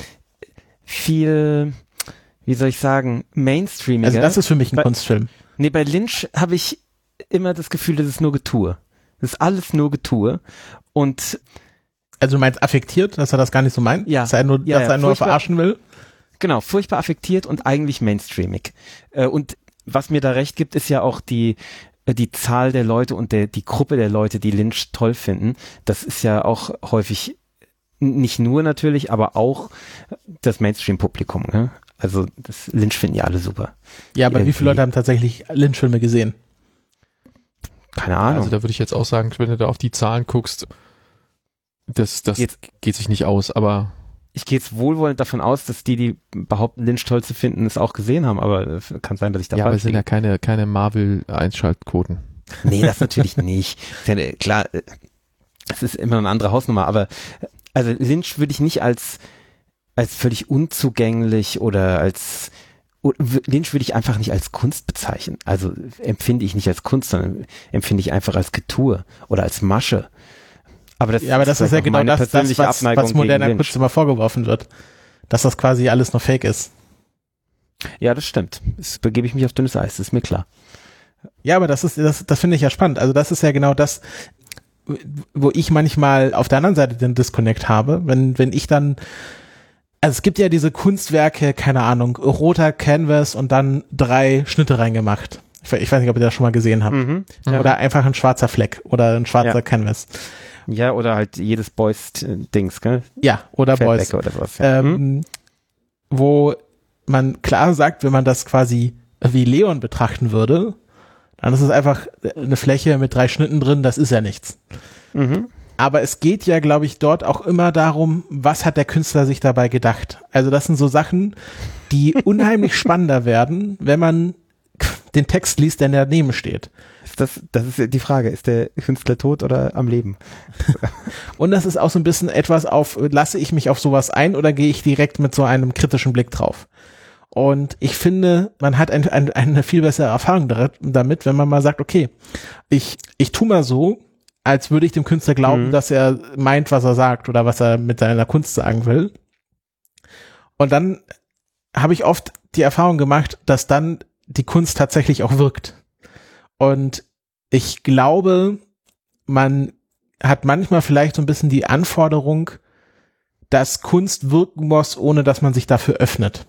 viel, wie soll ich sagen, mainstreamiger. Also das ist für mich ein bei, Kunstfilm. Nee, bei Lynch habe ich immer das Gefühl, das ist nur Getue. Das ist alles nur Getue. Und also du meinst affektiert, dass er das gar nicht so meint? Ja. Dass er nur, ja, dass ja, er nur verarschen will? Genau, furchtbar affektiert und eigentlich mainstreamig. Und was mir da recht gibt, ist ja auch die die Zahl der Leute und der die Gruppe der Leute, die Lynch toll finden. Das ist ja auch häufig, nicht nur natürlich, aber auch das Mainstream-Publikum. Ne? Also das Lynch finden ja alle super. Ja, aber Irgendwie. Wie viele Leute haben tatsächlich Lynch-Filme gesehen? Keine Ahnung. Also da würde ich jetzt auch sagen, wenn du da auf die Zahlen guckst, das, das jetzt, geht sich nicht aus, aber ich gehe jetzt wohlwollend davon aus, dass die, die behaupten, Lynch toll zu finden, es auch gesehen haben, aber kann sein, dass ich da ja, falsch aber es sind ja keine, keine Marvel-Einschaltquoten. Nee, das natürlich nicht. Ja, klar, es ist immer eine andere Hausnummer, aber also Lynch würde ich nicht als als völlig unzugänglich oder als Lynch würde ich einfach nicht als Kunst bezeichnen. Also empfinde ich nicht als Kunst, sondern empfinde ich einfach als Getue oder als Masche. Aber das, ja, aber das ist, ist ja genau das, das was, was moderner Kunst immer vorgeworfen wird. Dass das quasi alles nur Fake ist. Ja, das stimmt. Das begebe ich mich auf dünnes Eis, das ist mir klar. Ja, aber das ist, das, das finde ich ja spannend. Also das ist ja genau das, wo ich manchmal auf der anderen Seite den Disconnect habe, wenn, wenn ich dann, also es gibt ja diese Kunstwerke, keine Ahnung, roter Canvas und dann drei Schnitte reingemacht. Ich, ich weiß nicht, ob ihr das schon mal gesehen habt. Mhm, ja. Oder einfach ein schwarzer Fleck oder ein schwarzer ja. Canvas. Ja, oder halt jedes Boys-Dings, gell? Ja, oder Boys. Oder was, ja. ähm, hm? Wo man klar sagt, wenn man das quasi wie Leon betrachten würde, dann ist es einfach eine Fläche mit drei Schnitten drin, das ist ja nichts. Mhm. Aber es geht ja, glaube ich, dort auch immer darum, was hat der Künstler sich dabei gedacht. Also das sind so Sachen, die unheimlich spannender werden, wenn man den Text liest, der daneben steht. Das, das ist die Frage, ist der Künstler tot oder am Leben? Und das ist auch so ein bisschen etwas auf, lasse ich mich auf sowas ein oder gehe ich direkt mit so einem kritischen Blick drauf? Und ich finde, man hat ein, ein, eine viel bessere Erfahrung damit, wenn man mal sagt, okay, ich, ich tu mal so, als würde ich dem Künstler glauben, mhm. dass er meint, was er sagt oder was er mit seiner Kunst sagen will. Und dann habe ich oft die Erfahrung gemacht, dass dann die Kunst tatsächlich auch wirkt. Und ich glaube, man hat manchmal vielleicht so ein bisschen die Anforderung, dass Kunst wirken muss, ohne dass man sich dafür öffnet.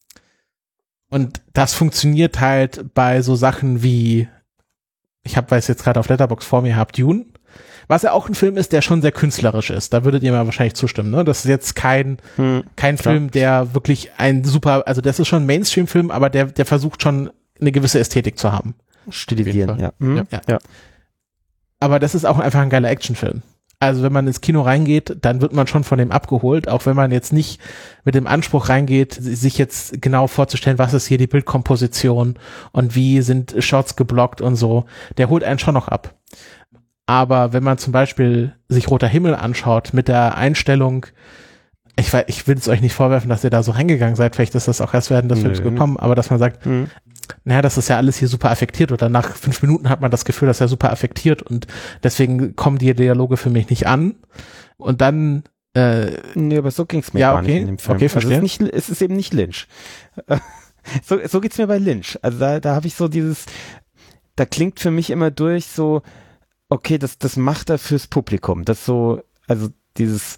Und das funktioniert halt bei so Sachen wie, ich habe, weil ich es jetzt gerade auf Letterboxd vor mir habe, Dune. Was ja auch ein Film ist, der schon sehr künstlerisch ist. Da würdet ihr mir wahrscheinlich zustimmen, ne? Das ist jetzt kein, hm, kein Film, der wirklich ein super, also das ist schon ein Mainstream-Film, aber der, der versucht schon eine gewisse Ästhetik zu haben. Stilisieren, ja. Mhm. ja. ja. Aber das ist auch einfach ein geiler Actionfilm. Also wenn man ins Kino reingeht, dann wird man schon von dem abgeholt, auch wenn man jetzt nicht mit dem Anspruch reingeht, sich jetzt genau vorzustellen, was ist hier die Bildkomposition und wie sind Shots geblockt und so. Der holt einen schon noch ab. Aber wenn man zum Beispiel sich Roter Himmel anschaut mit der Einstellung, ich, ich will es euch nicht vorwerfen, dass ihr da so reingegangen seid, vielleicht ist das auch erst während des Films gekommen, aber dass man sagt, mhm. naja, das ist ja alles hier super affektiert oder nach fünf Minuten hat man das Gefühl, das ist ja super affektiert und deswegen kommen die Dialoge für mich nicht an und dann äh, nee, aber so ging's mir ja, gar okay. nicht in dem Film. Okay, verstehe. Also es, ist nicht, es ist eben nicht Lynch. so, so geht's mir bei Lynch. Also da, da habe ich so dieses, da klingt für mich immer durch so, okay, das, das macht er fürs Publikum. Das so, also dieses,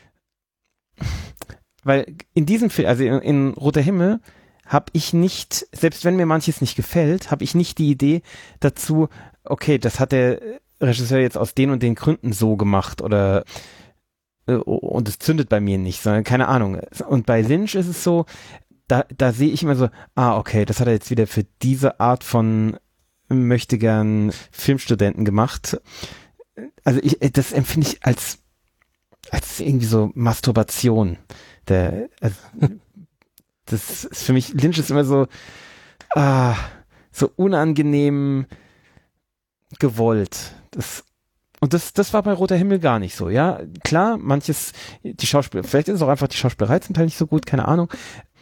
weil in diesem Film, also in, in Roter Himmel, habe ich nicht, selbst wenn mir manches nicht gefällt, habe ich nicht die Idee dazu, okay, das hat der Regisseur jetzt aus den und den Gründen so gemacht oder äh, und es zündet bei mir nicht, sondern keine Ahnung. Und bei Lynch ist es so, da, da sehe ich immer so, ah, okay, das hat er jetzt wieder für diese Art von möchte gern Filmstudenten gemacht. Also ich, das empfinde ich als als irgendwie so Masturbation. Der, also, das ist für mich, Lynch ist immer so, ah, so unangenehm gewollt. Das, und das, das war bei Roter Himmel gar nicht so, ja. Klar, manches, die Schauspieler, vielleicht ist es auch einfach die Schauspielerei zum Teil nicht so gut, keine Ahnung.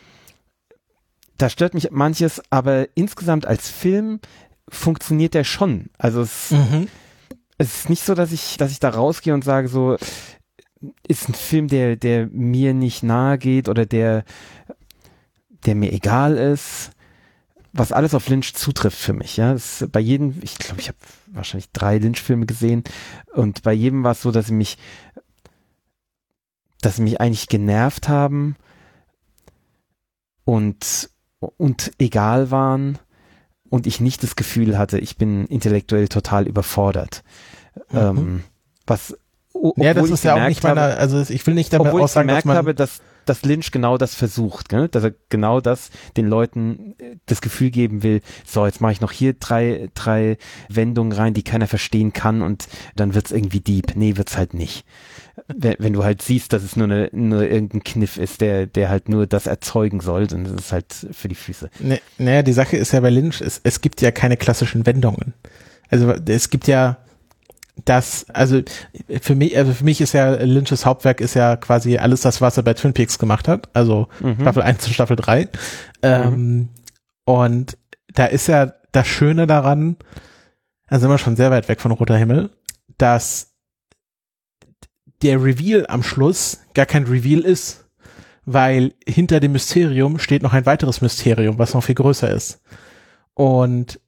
Da stört mich manches, aber insgesamt als Film funktioniert der schon. Also es, mhm. es ist nicht so, dass ich, dass ich da rausgehe und sage so, ist ein Film, der, der mir nicht nahe geht oder der, der mir egal ist, was alles auf Lynch zutrifft für mich, ja. Das ist bei jedem, ich glaube, ich habe wahrscheinlich drei Lynch-Filme gesehen und bei jedem war es so, dass sie mich, dass sie mich eigentlich genervt haben und, und egal waren und ich nicht das Gefühl hatte, ich bin intellektuell total überfordert. Mhm. Ähm, was ja, das ist ja auch nicht meiner, also ich will nicht damit obwohl aussagen, ich dass man habe, dass, dass Lynch genau das versucht, gell? Dass er genau das den Leuten das Gefühl geben will, so, jetzt mache ich noch hier drei, drei Wendungen rein, die keiner verstehen kann und dann wird's irgendwie deep. Nee, wird's halt nicht. Wenn, wenn du halt siehst, dass es nur, eine, nur irgendein Kniff ist, der, der halt nur das erzeugen soll, dann ist es halt für die Füße. Nee, naja, die Sache ist ja bei Lynch, es, es gibt ja keine klassischen Wendungen. Also es gibt ja das, also für mich, also für mich ist ja Lynch's Hauptwerk ist ja quasi alles das, was er bei Twin Peaks gemacht hat, also mhm. Staffel eins und Staffel drei. Ähm, mhm. Und da ist ja das Schöne daran, da sind wir schon sehr weit weg von Roter Himmel, dass der Reveal am Schluss gar kein Reveal ist, weil hinter dem Mysterium steht noch ein weiteres Mysterium, was noch viel größer ist. Und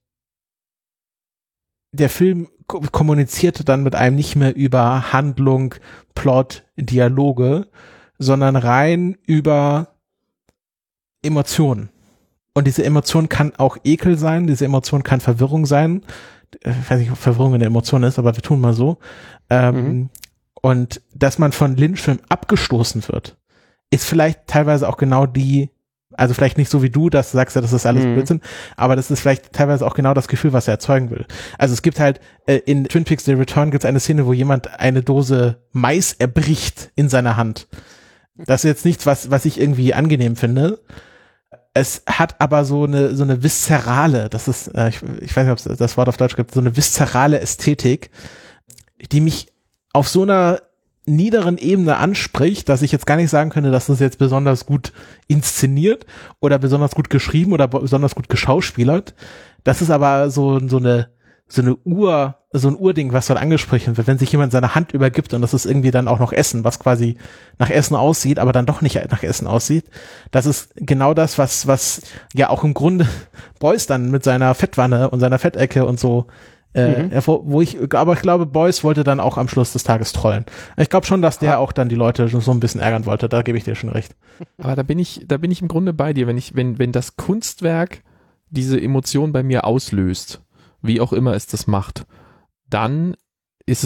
der Film kommunizierte dann mit einem nicht mehr über Handlung, Plot, Dialoge, sondern rein über Emotionen. Und diese Emotion kann auch Ekel sein, diese Emotion kann Verwirrung sein. Ich weiß nicht, ob Verwirrung eine Emotion ist, aber wir tun mal so. Ähm, mhm. Und dass man von Lynch-Film abgestoßen wird, ist vielleicht teilweise auch genau die, also vielleicht nicht so wie du, dass du sagst, ja, das ist alles mhm. Blödsinn, aber das ist vielleicht teilweise auch genau das Gefühl, was er erzeugen will. Also es gibt halt, äh, in Twin Peaks The Return gibt es eine Szene, wo jemand eine Dose Mais erbricht in seiner Hand. Das ist jetzt nichts, was, was ich irgendwie angenehm finde. Es hat aber so eine, so eine viszerale, das ist, äh, ich, ich weiß nicht, ob es das Wort auf Deutsch gibt, so eine viszerale Ästhetik, die mich auf so einer niederen Ebene anspricht, dass ich jetzt gar nicht sagen könnte, dass das jetzt besonders gut inszeniert oder besonders gut geschrieben oder besonders gut geschauspielert. Das ist aber so, so eine, so eine Ur, so ein Urding, was dort angesprochen wird, wenn sich jemand seine Hand übergibt und das ist irgendwie dann auch noch Essen, was quasi nach Essen aussieht, aber dann doch nicht nach Essen aussieht. Das ist genau das, was, was ja auch im Grunde Beuys dann mit seiner Fettwanne und seiner Fettecke und so Äh, mhm. wo, wo ich, aber ich glaube, Beuys wollte dann auch am Schluss des Tages trollen. Ich glaube schon, dass der auch dann die Leute so ein bisschen ärgern wollte, da gebe ich dir schon recht. Aber da bin ich, da bin ich im Grunde bei dir, wenn ich, wenn, wenn das Kunstwerk diese Emotion bei mir auslöst, wie auch immer es das macht, dann ist es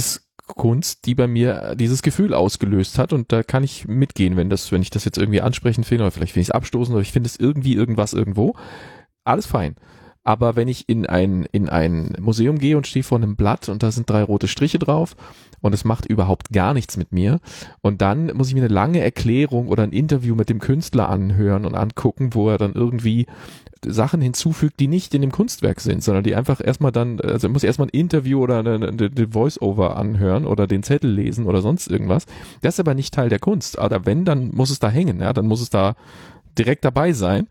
Kunst, die bei mir dieses Gefühl ausgelöst hat, und da kann ich mitgehen, wenn das, wenn ich das jetzt irgendwie ansprechend finde, oder vielleicht finde ich es abstoßend, oder ich finde es irgendwie irgendwas irgendwo, alles fein. Aber wenn ich in ein, in ein Museum gehe und stehe vor einem Blatt und da sind drei rote Striche drauf und es macht überhaupt gar nichts mit mir, und dann muss ich mir eine lange Erklärung oder ein Interview mit dem Künstler anhören und angucken, wo er dann irgendwie Sachen hinzufügt, die nicht in dem Kunstwerk sind, sondern die einfach erstmal dann, also ich muss erstmal ein Interview oder eine, eine, eine Voice-Over anhören oder den Zettel lesen oder sonst irgendwas. Das ist aber nicht Teil der Kunst. Aber wenn, dann muss es da hängen, ja, dann muss es da direkt dabei sein.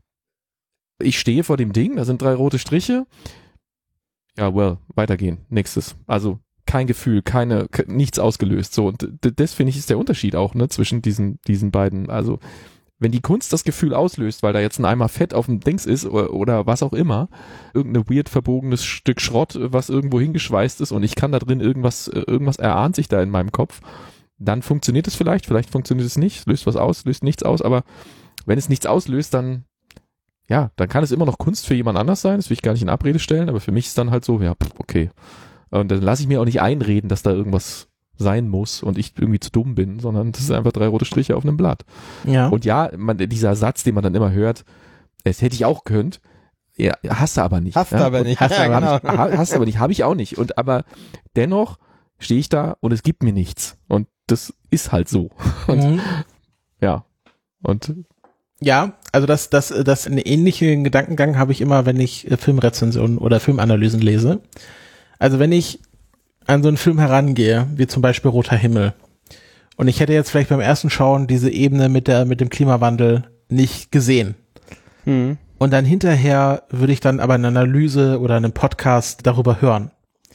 Ich stehe vor dem Ding, da sind drei rote Striche. Ja, well, weitergehen. Nächstes. Also kein Gefühl, keine, nichts ausgelöst. So, und das finde ich ist der Unterschied auch, ne, zwischen diesen, diesen beiden. Also, wenn die Kunst das Gefühl auslöst, weil da jetzt ein Eimer Fett auf dem Dings ist oder, oder was auch immer, irgendein weird verbogenes Stück Schrott, was irgendwo hingeschweißt ist und ich kann da drin irgendwas, irgendwas erahnt sich da in meinem Kopf, dann funktioniert es vielleicht, vielleicht funktioniert es nicht, löst was aus, löst nichts aus, aber wenn es nichts auslöst, dann ja, dann kann es immer noch Kunst für jemand anders sein, das will ich gar nicht in Abrede stellen, aber für mich ist dann halt so, ja, okay. Und dann lasse ich mir auch nicht einreden, dass da irgendwas sein muss und ich irgendwie zu dumm bin, sondern das ist einfach drei rote Striche auf einem Blatt. Ja. Und ja, man, dieser Satz, den man dann immer hört, es hätte ich auch könnt, ja, hast du aber nicht. Hast du ja? aber nicht. Hast, Ja, genau. genau. ich, hast du aber nicht, habe ich auch nicht. Und aber dennoch stehe ich da und es gibt mir nichts. Und das ist halt so. Und Mhm. ja. Und Ja, also das, das, das einen ähnlichen Gedankengang habe ich immer, wenn ich äh, Filmrezensionen oder Filmanalysen lese. Also wenn ich an so einen Film herangehe, wie zum Beispiel Roter Himmel, und ich hätte jetzt vielleicht beim ersten Schauen diese Ebene mit der, mit dem Klimawandel nicht gesehen. Hm. Und dann hinterher würde ich dann aber eine Analyse oder einen Podcast darüber hören.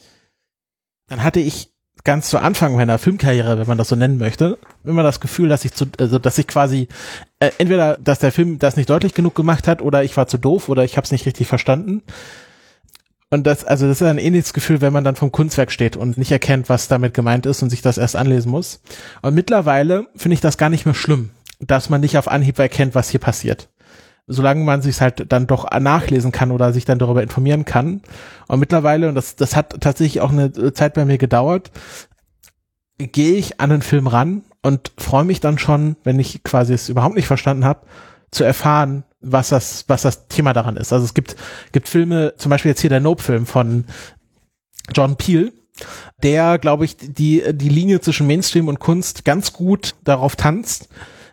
Dann hatte ich ganz zu Anfang meiner Filmkarriere, wenn man das so nennen möchte, immer das Gefühl, dass ich zu, also dass ich quasi äh, entweder, dass der Film das nicht deutlich genug gemacht hat oder ich war zu doof oder ich habe es nicht richtig verstanden. Und das, also das ist ein ähnliches Gefühl, wenn man dann vom Kunstwerk steht und nicht erkennt, was damit gemeint ist und sich das erst anlesen muss. Und mittlerweile finde ich das gar nicht mehr schlimm, dass man nicht auf Anhieb erkennt, was hier passiert. Solange man sich halt dann doch nachlesen kann oder sich dann darüber informieren kann. Und mittlerweile, und das, das hat tatsächlich auch eine Zeit bei mir gedauert, gehe ich an den Film ran und freue mich dann schon, wenn ich quasi es überhaupt nicht verstanden habe, zu erfahren, was das, was das Thema daran ist. Also es gibt, gibt Filme, zum Beispiel jetzt hier der Nope-Film von Jordan Peele, der, glaube ich, die, die Linie zwischen Mainstream und Kunst ganz gut darauf tanzt.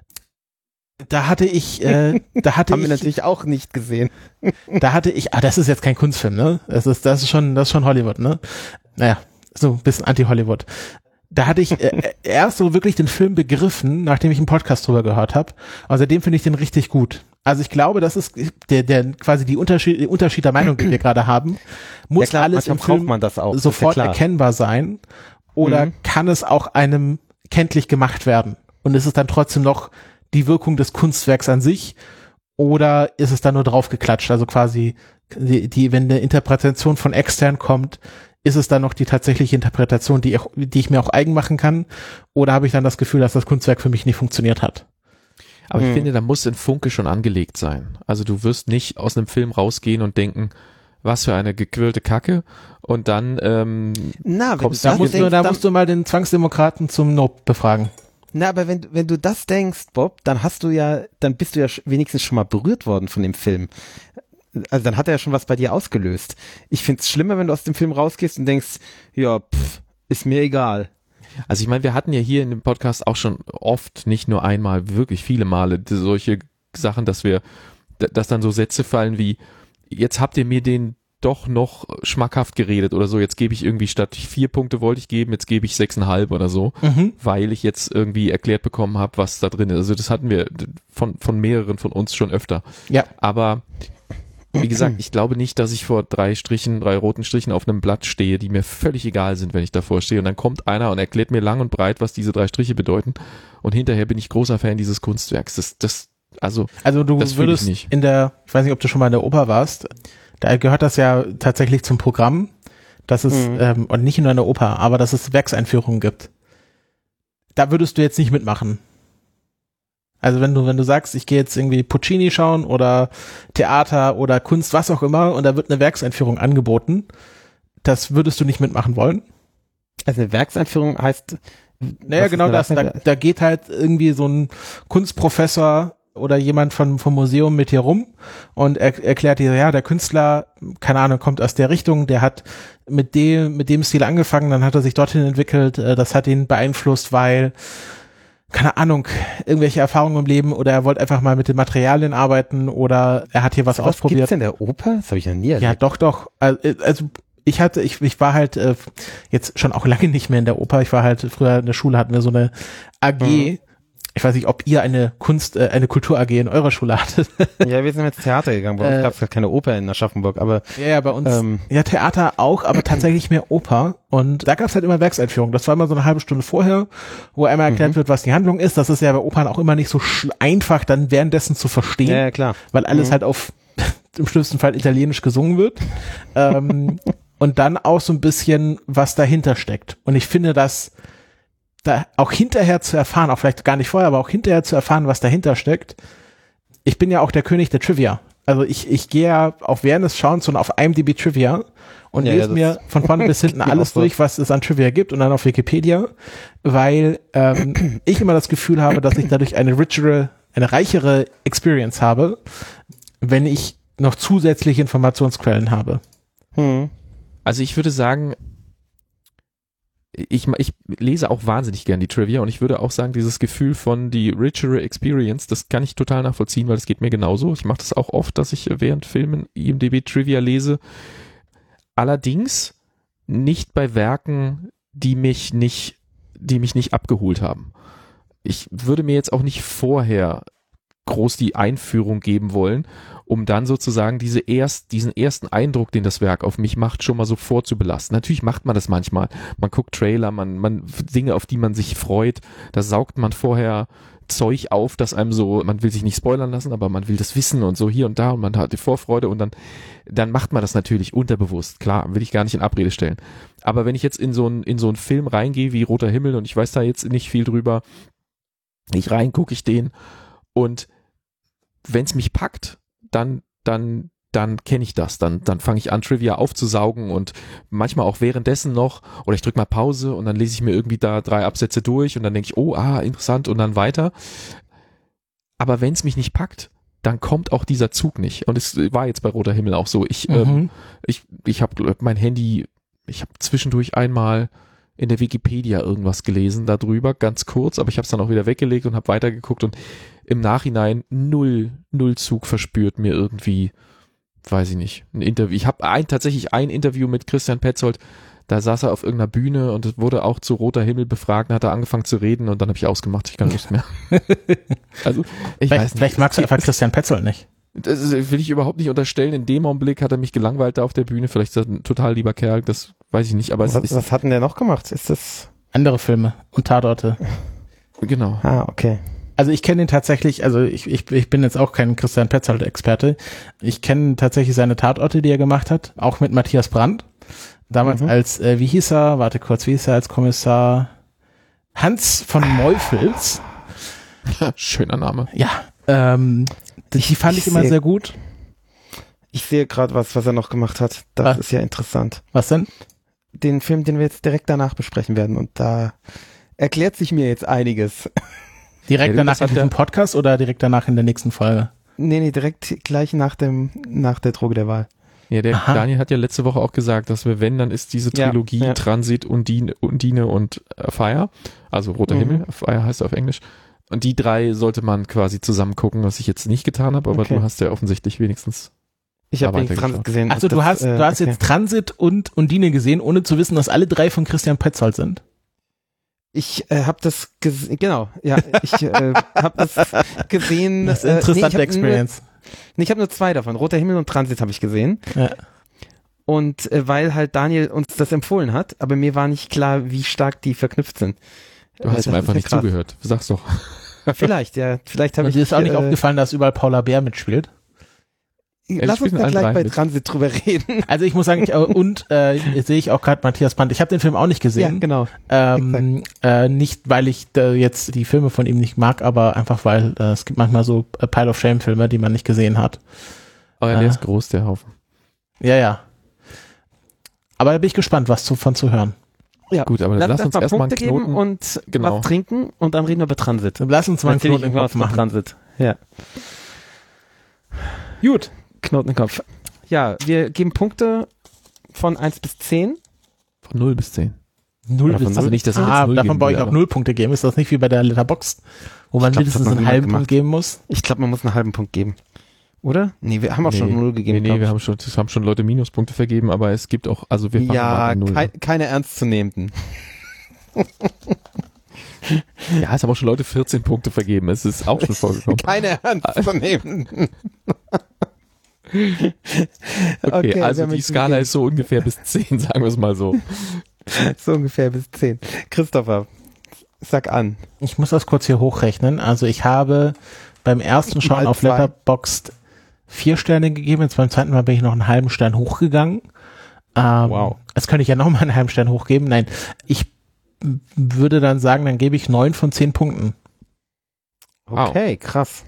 Da hatte ich, äh, da hatte Haben ich, wir natürlich auch nicht gesehen. da hatte ich, ah, das ist jetzt kein Kunstfilm, ne? Das ist, das ist schon, das ist schon Hollywood, ne? Naja, so ein bisschen Anti-Hollywood. Da hatte ich äh, erst so wirklich den Film begriffen, nachdem ich einen Podcast drüber gehört habe. Und seitdem finde ich den richtig gut. Also ich glaube, das ist der, der quasi die Unterschied, der Unterschied der Meinung, die wir gerade haben. Muss Ja klar, alles im manchmal braucht Film man das auch, das ist sofort ja klar. erkennbar sein? Oder Mhm. kann es auch einem kenntlich gemacht werden? Und ist es dann trotzdem noch die Wirkung des Kunstwerks an sich? Oder ist es dann nur draufgeklatscht? Also quasi, die, die, wenn eine Interpretation von extern kommt, ist es dann noch die tatsächliche Interpretation, die ich, die ich mir auch eigen machen kann? Oder habe ich dann das Gefühl, dass das Kunstwerk für mich nicht funktioniert hat? Aber ich Hm. finde, da muss ein Funke schon angelegt sein. Also du wirst nicht aus einem Film rausgehen und denken, was für eine gequirlte Kacke, und dann ähm, Na, wenn Kommst du Da das musst, denkst, du, da dann, musst du mal den Zwangsdemokraten zum Nope befragen. na, aber wenn, wenn du das denkst, Bob, dann hast du ja, dann bist du ja sch- wenigstens schon mal berührt worden von dem Film. Also dann hat er ja schon was bei dir ausgelöst. Ich find's schlimmer, wenn du aus dem Film rausgehst und denkst, ja, pff, ist mir egal. Also ich meine, wir hatten ja hier in dem Podcast auch schon oft, nicht nur einmal, wirklich viele Male die- solche Sachen, dass wir, d- dass dann so Sätze fallen wie, jetzt habt ihr mir den doch noch schmackhaft geredet oder so, jetzt gebe ich irgendwie statt vier Punkte wollte ich geben, jetzt gebe ich sechseinhalb oder so, Mhm. weil ich jetzt irgendwie erklärt bekommen habe, was da drin ist. Also das hatten wir von, von mehreren von uns schon öfter. Ja. Aber wie gesagt, ich glaube nicht, dass ich vor drei Strichen, drei roten Strichen auf einem Blatt stehe, die mir völlig egal sind, wenn ich davor stehe. Und dann kommt einer und erklärt mir lang und breit, was diese drei Striche bedeuten. Und hinterher bin ich großer Fan dieses Kunstwerks. Das, das, also, Also du Das fühl ich würdest nicht. in der, ich weiß nicht, ob du schon mal in der Oper warst, da gehört das ja tatsächlich zum Programm, dass es, Mhm. ähm, und nicht nur in der Oper, aber dass es Werkseinführungen gibt. Da würdest du jetzt nicht mitmachen. Also wenn du, wenn du sagst, ich gehe jetzt irgendwie Puccini schauen oder Theater oder Kunst, was auch immer, und da wird eine Werkseinführung angeboten, das würdest du nicht mitmachen wollen? Also eine Werkseinführung heißt... Naja, genau das. Da, da geht halt irgendwie so ein Kunstprofessor oder jemand von, vom Museum mit dir rum und er, erklärt dir, ja, der Künstler, keine Ahnung, kommt aus der Richtung, der hat mit dem, mit dem Stil angefangen, dann hat er sich dorthin entwickelt, das hat ihn beeinflusst, weil, keine Ahnung, irgendwelche Erfahrungen im Leben oder er wollte einfach mal mit den Materialien arbeiten oder er hat hier was, was ausprobiert. Was gibt's in der Oper? Das habe ich noch nie erlebt. Ja, doch, doch. Also, ich hatte, ich, ich war halt äh, jetzt schon auch lange nicht mehr in der Oper. Ich war halt früher in der Schule, hatten wir so eine A G. Mhm. Ich weiß nicht, ob ihr eine Kunst, äh, eine Kultur-A G in eurer Schule hattet. Ja, wir sind ins Theater gegangen. Bei uns äh, gab es halt keine Oper in Aschaffenburg, aber ja, ja, bei uns ähm, ja Theater auch, aber tatsächlich mehr Oper. Und da gab es halt immer Werkseinführungen. Das war immer so eine halbe Stunde vorher, wo einmal erklärt mhm. wird, was die Handlung ist. Das ist ja bei Opern auch immer nicht so einfach, dann währenddessen zu verstehen. Ja, ja klar. Weil alles mhm. halt auf im schlimmsten Fall italienisch gesungen wird. ähm, Und dann auch so ein bisschen, was dahinter steckt. Und ich finde, dass da auch hinterher zu erfahren, auch vielleicht gar nicht vorher, aber auch hinterher zu erfahren, was dahinter steckt. Ich bin ja auch der König der Trivia. Also ich, ich gehe ja auch während des Schauens und auf I M D B Trivia und ja, lese ja, mir von vorne bis hinten alles durch, was es an Trivia gibt und dann auf Wikipedia, weil ähm, ich immer das Gefühl habe, dass ich dadurch eine richere, eine reichere Experience habe, wenn ich noch zusätzliche Informationsquellen habe. Hm. Also ich würde sagen, ich, ich lese auch wahnsinnig gern die Trivia und ich würde auch sagen, dieses Gefühl von die richere Experience, das kann ich total nachvollziehen, weil das geht mir genauso. Ich mache das auch oft, dass ich während Filmen I M D B Trivia lese. Allerdings nicht bei Werken, die mich nicht, die mich nicht abgeholt haben. Ich würde mir jetzt auch nicht vorher groß die Einführung geben wollen, um dann sozusagen diese erst, diesen ersten Eindruck, den das Werk auf mich macht, schon mal so vorzubelasten. Natürlich macht man das manchmal. Man guckt Trailer, man, man Dinge, auf die man sich freut. Da saugt man vorher Zeug auf, das einem so, man will sich nicht spoilern lassen, aber man will das wissen und so hier und da und man hat die Vorfreude und dann, dann macht man das natürlich unterbewusst. Klar, will ich gar nicht in Abrede stellen. Aber wenn ich jetzt in so einen, in so einen Film reingehe wie Roter Himmel und ich weiß da jetzt nicht viel drüber, ich rein, gucke ich den und wenn es mich packt, dann, dann, dann kenne ich das. Dann, dann fange ich an, Trivia aufzusaugen und manchmal auch währenddessen noch, oder ich drücke mal Pause und dann lese ich mir irgendwie da drei Absätze durch und dann denke ich, oh, ah, interessant und dann weiter. Aber wenn es mich nicht packt, dann kommt auch dieser Zug nicht. Und es war jetzt bei Roter Himmel auch so. Ich, mhm. ähm, ich, ich habe mein Handy, ich habe zwischendurch einmal in der Wikipedia irgendwas gelesen darüber, ganz kurz, aber ich habe es dann auch wieder weggelegt und habe weitergeguckt und im Nachhinein null, null Zug verspürt mir irgendwie, weiß ich nicht, ein Interview. Ich habe ein, tatsächlich ein Interview mit Christian Petzold, da saß er auf irgendeiner Bühne und es wurde auch zu Roter Himmel befragt, dann hat er angefangen zu reden und dann habe ich ausgemacht, ich kann nicht mehr. Also, ich vielleicht, weiß nicht. Vielleicht magst du einfach Christian Petzold nicht. Das will ich überhaupt nicht unterstellen. In dem Augenblick hat er mich gelangweilt da auf der Bühne. Vielleicht ist er ein total lieber Kerl, das weiß ich nicht. Aber was, es ist, was hat denn der noch gemacht? Ist das andere Filme und Tatorte? Genau. Ah, okay. Also ich kenne ihn tatsächlich, also ich, ich, ich bin jetzt auch kein Christian Petzold-Experte. Ich kenne tatsächlich seine Tatorte, die er gemacht hat, auch mit Matthias Brandt. Damals mhm. als, äh, wie hieß er, warte kurz, wie hieß er als Kommissar? Hans von Meufels. Schöner Name. Ja, ähm, die, die fand ich, ich immer sehr gut. Ich sehe gerade was, was er noch gemacht hat. Das was? Ist ja interessant. Was denn? Den Film, den wir jetzt direkt danach besprechen werden. Und da erklärt sich mir jetzt einiges. Direkt ja, danach in diesem Podcast oder direkt danach in der nächsten Folge? Nee, nee, direkt gleich nach dem, nach der Droge der Wahl. Ja, der Aha. Daniel hat ja letzte Woche auch gesagt, dass wir, wenn, dann ist diese Trilogie ja, ja. Transit, Undine, Undine und äh, Fire, also Roter mhm. Himmel, Fire heißt er auf Englisch. Und die drei sollte man quasi zusammen gucken, was ich jetzt nicht getan habe, aber okay. du hast ja offensichtlich wenigstens Ich habe den Transit gesehen. Also du das, hast, äh, du hast okay. jetzt Transit und Undine gesehen, ohne zu wissen, dass alle drei von Christian Petzold sind. Ich äh, habe das gesehen, genau, ja, ich äh, habe das gesehen. Das ist eine interessante äh, nee, Experience. Nur, nee, ich habe nur zwei davon, Roter Himmel und Transit habe ich gesehen. Ja. Und äh, weil halt Daniel uns das empfohlen hat, aber mir war nicht klar, wie stark die verknüpft sind. Du hast äh, ihm einfach nicht krass. zugehört, sag's doch. Vielleicht, ja, vielleicht habe ich... Dir ist auch nicht äh, aufgefallen, dass überall Paula Bär mitspielt? Lass uns da gleich bei Transit drüber reden. Also ich muss sagen, ich, und äh, jetzt sehe ich auch gerade Matthias Brandt. Ich habe den Film auch nicht gesehen. Ja, genau. Ähm, äh, nicht, weil ich äh, jetzt die Filme von ihm nicht mag, aber einfach, weil äh, es gibt manchmal so äh, Pile of Shame Filme, die man nicht gesehen hat. Oh ja, der äh, ist groß, der Haufen. Ja, ja. Aber da bin ich gespannt, was zu, von zu hören. Ja. Gut, aber lass, lass uns erstmal einen Punkte geben Knoten und genau. was trinken und dann reden wir über Transit. Lass uns mal einen Erzähl ich Knoten im irgendwas Kopf machen. Transit. Ja. Gut. Knoten im Kopf. Ja, wir geben Punkte von eins bis zehn. Von null bis zehn. Null Oder bis von Also nicht, dass ich Ah, jetzt null davon geben bei euch will, auch aber- null Punkte geben. Ist das nicht wie bei der Letterboxd, wo man Ich glaub, das mindestens hat noch einen niemand halben gemacht. Punkt geben muss? Ich glaube, man muss einen halben Punkt geben. Oder? Nee, wir haben auch schon null gegeben. Nee, nee, glaub wir ich. haben schon, das haben schon Leute Minuspunkte vergeben, aber es gibt auch, also wir fangen mal ja, bei null kei an. keine ernstzunehmenden. Ja, es haben auch schon Leute vierzehn Punkte vergeben. Es ist auch schon vorgekommen. Keine ernstzunehmenden. Okay, Okay, also wir haben die jetzt Skala gegeben. ist so ungefähr bis zehn, sagen wir es mal so. So ungefähr bis zehn. Christopher, sag an. Ich muss das kurz hier hochrechnen. Also ich habe beim ersten Schauen Mal auf zwei. Letterboxd vier Sterne gegeben. Jetzt beim zweiten Mal bin ich noch einen halben Stern hochgegangen. Ähm, Wow. Jetzt könnte ich ja noch mal einen halben Stern hochgeben. Nein, ich m- würde dann sagen, dann gebe ich neun von zehn Punkten. Wow. Okay, krass.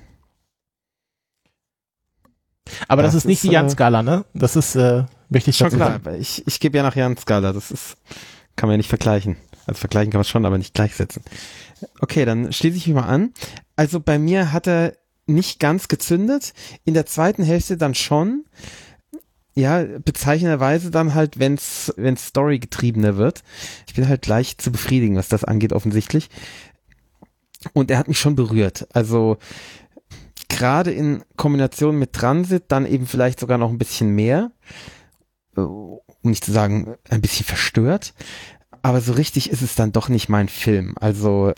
Aber das, Das ist nicht ist, die äh, Jan-Skala, ne? Das ist, äh, möchte ich Schon dazu klar, sagen. aber ich, ich gebe ja nach Jan Skala. Das ist, kann man ja nicht vergleichen. Also vergleichen kann man schon, aber nicht gleichsetzen. Okay, dann schließe ich mich mal an. Also bei mir hat er nicht ganz gezündet. In der zweiten Hälfte dann schon. Ja, bezeichnenderweise dann halt, wenn's, wenn's Story-getriebener wird. Ich bin halt gleich zu befriedigen, was das angeht, offensichtlich. Und er hat mich schon berührt. Also, gerade in Kombination mit Transit dann eben vielleicht sogar noch ein bisschen mehr. Um nicht zu sagen, ein bisschen verstört. Aber so richtig ist es dann doch nicht mein Film. Also,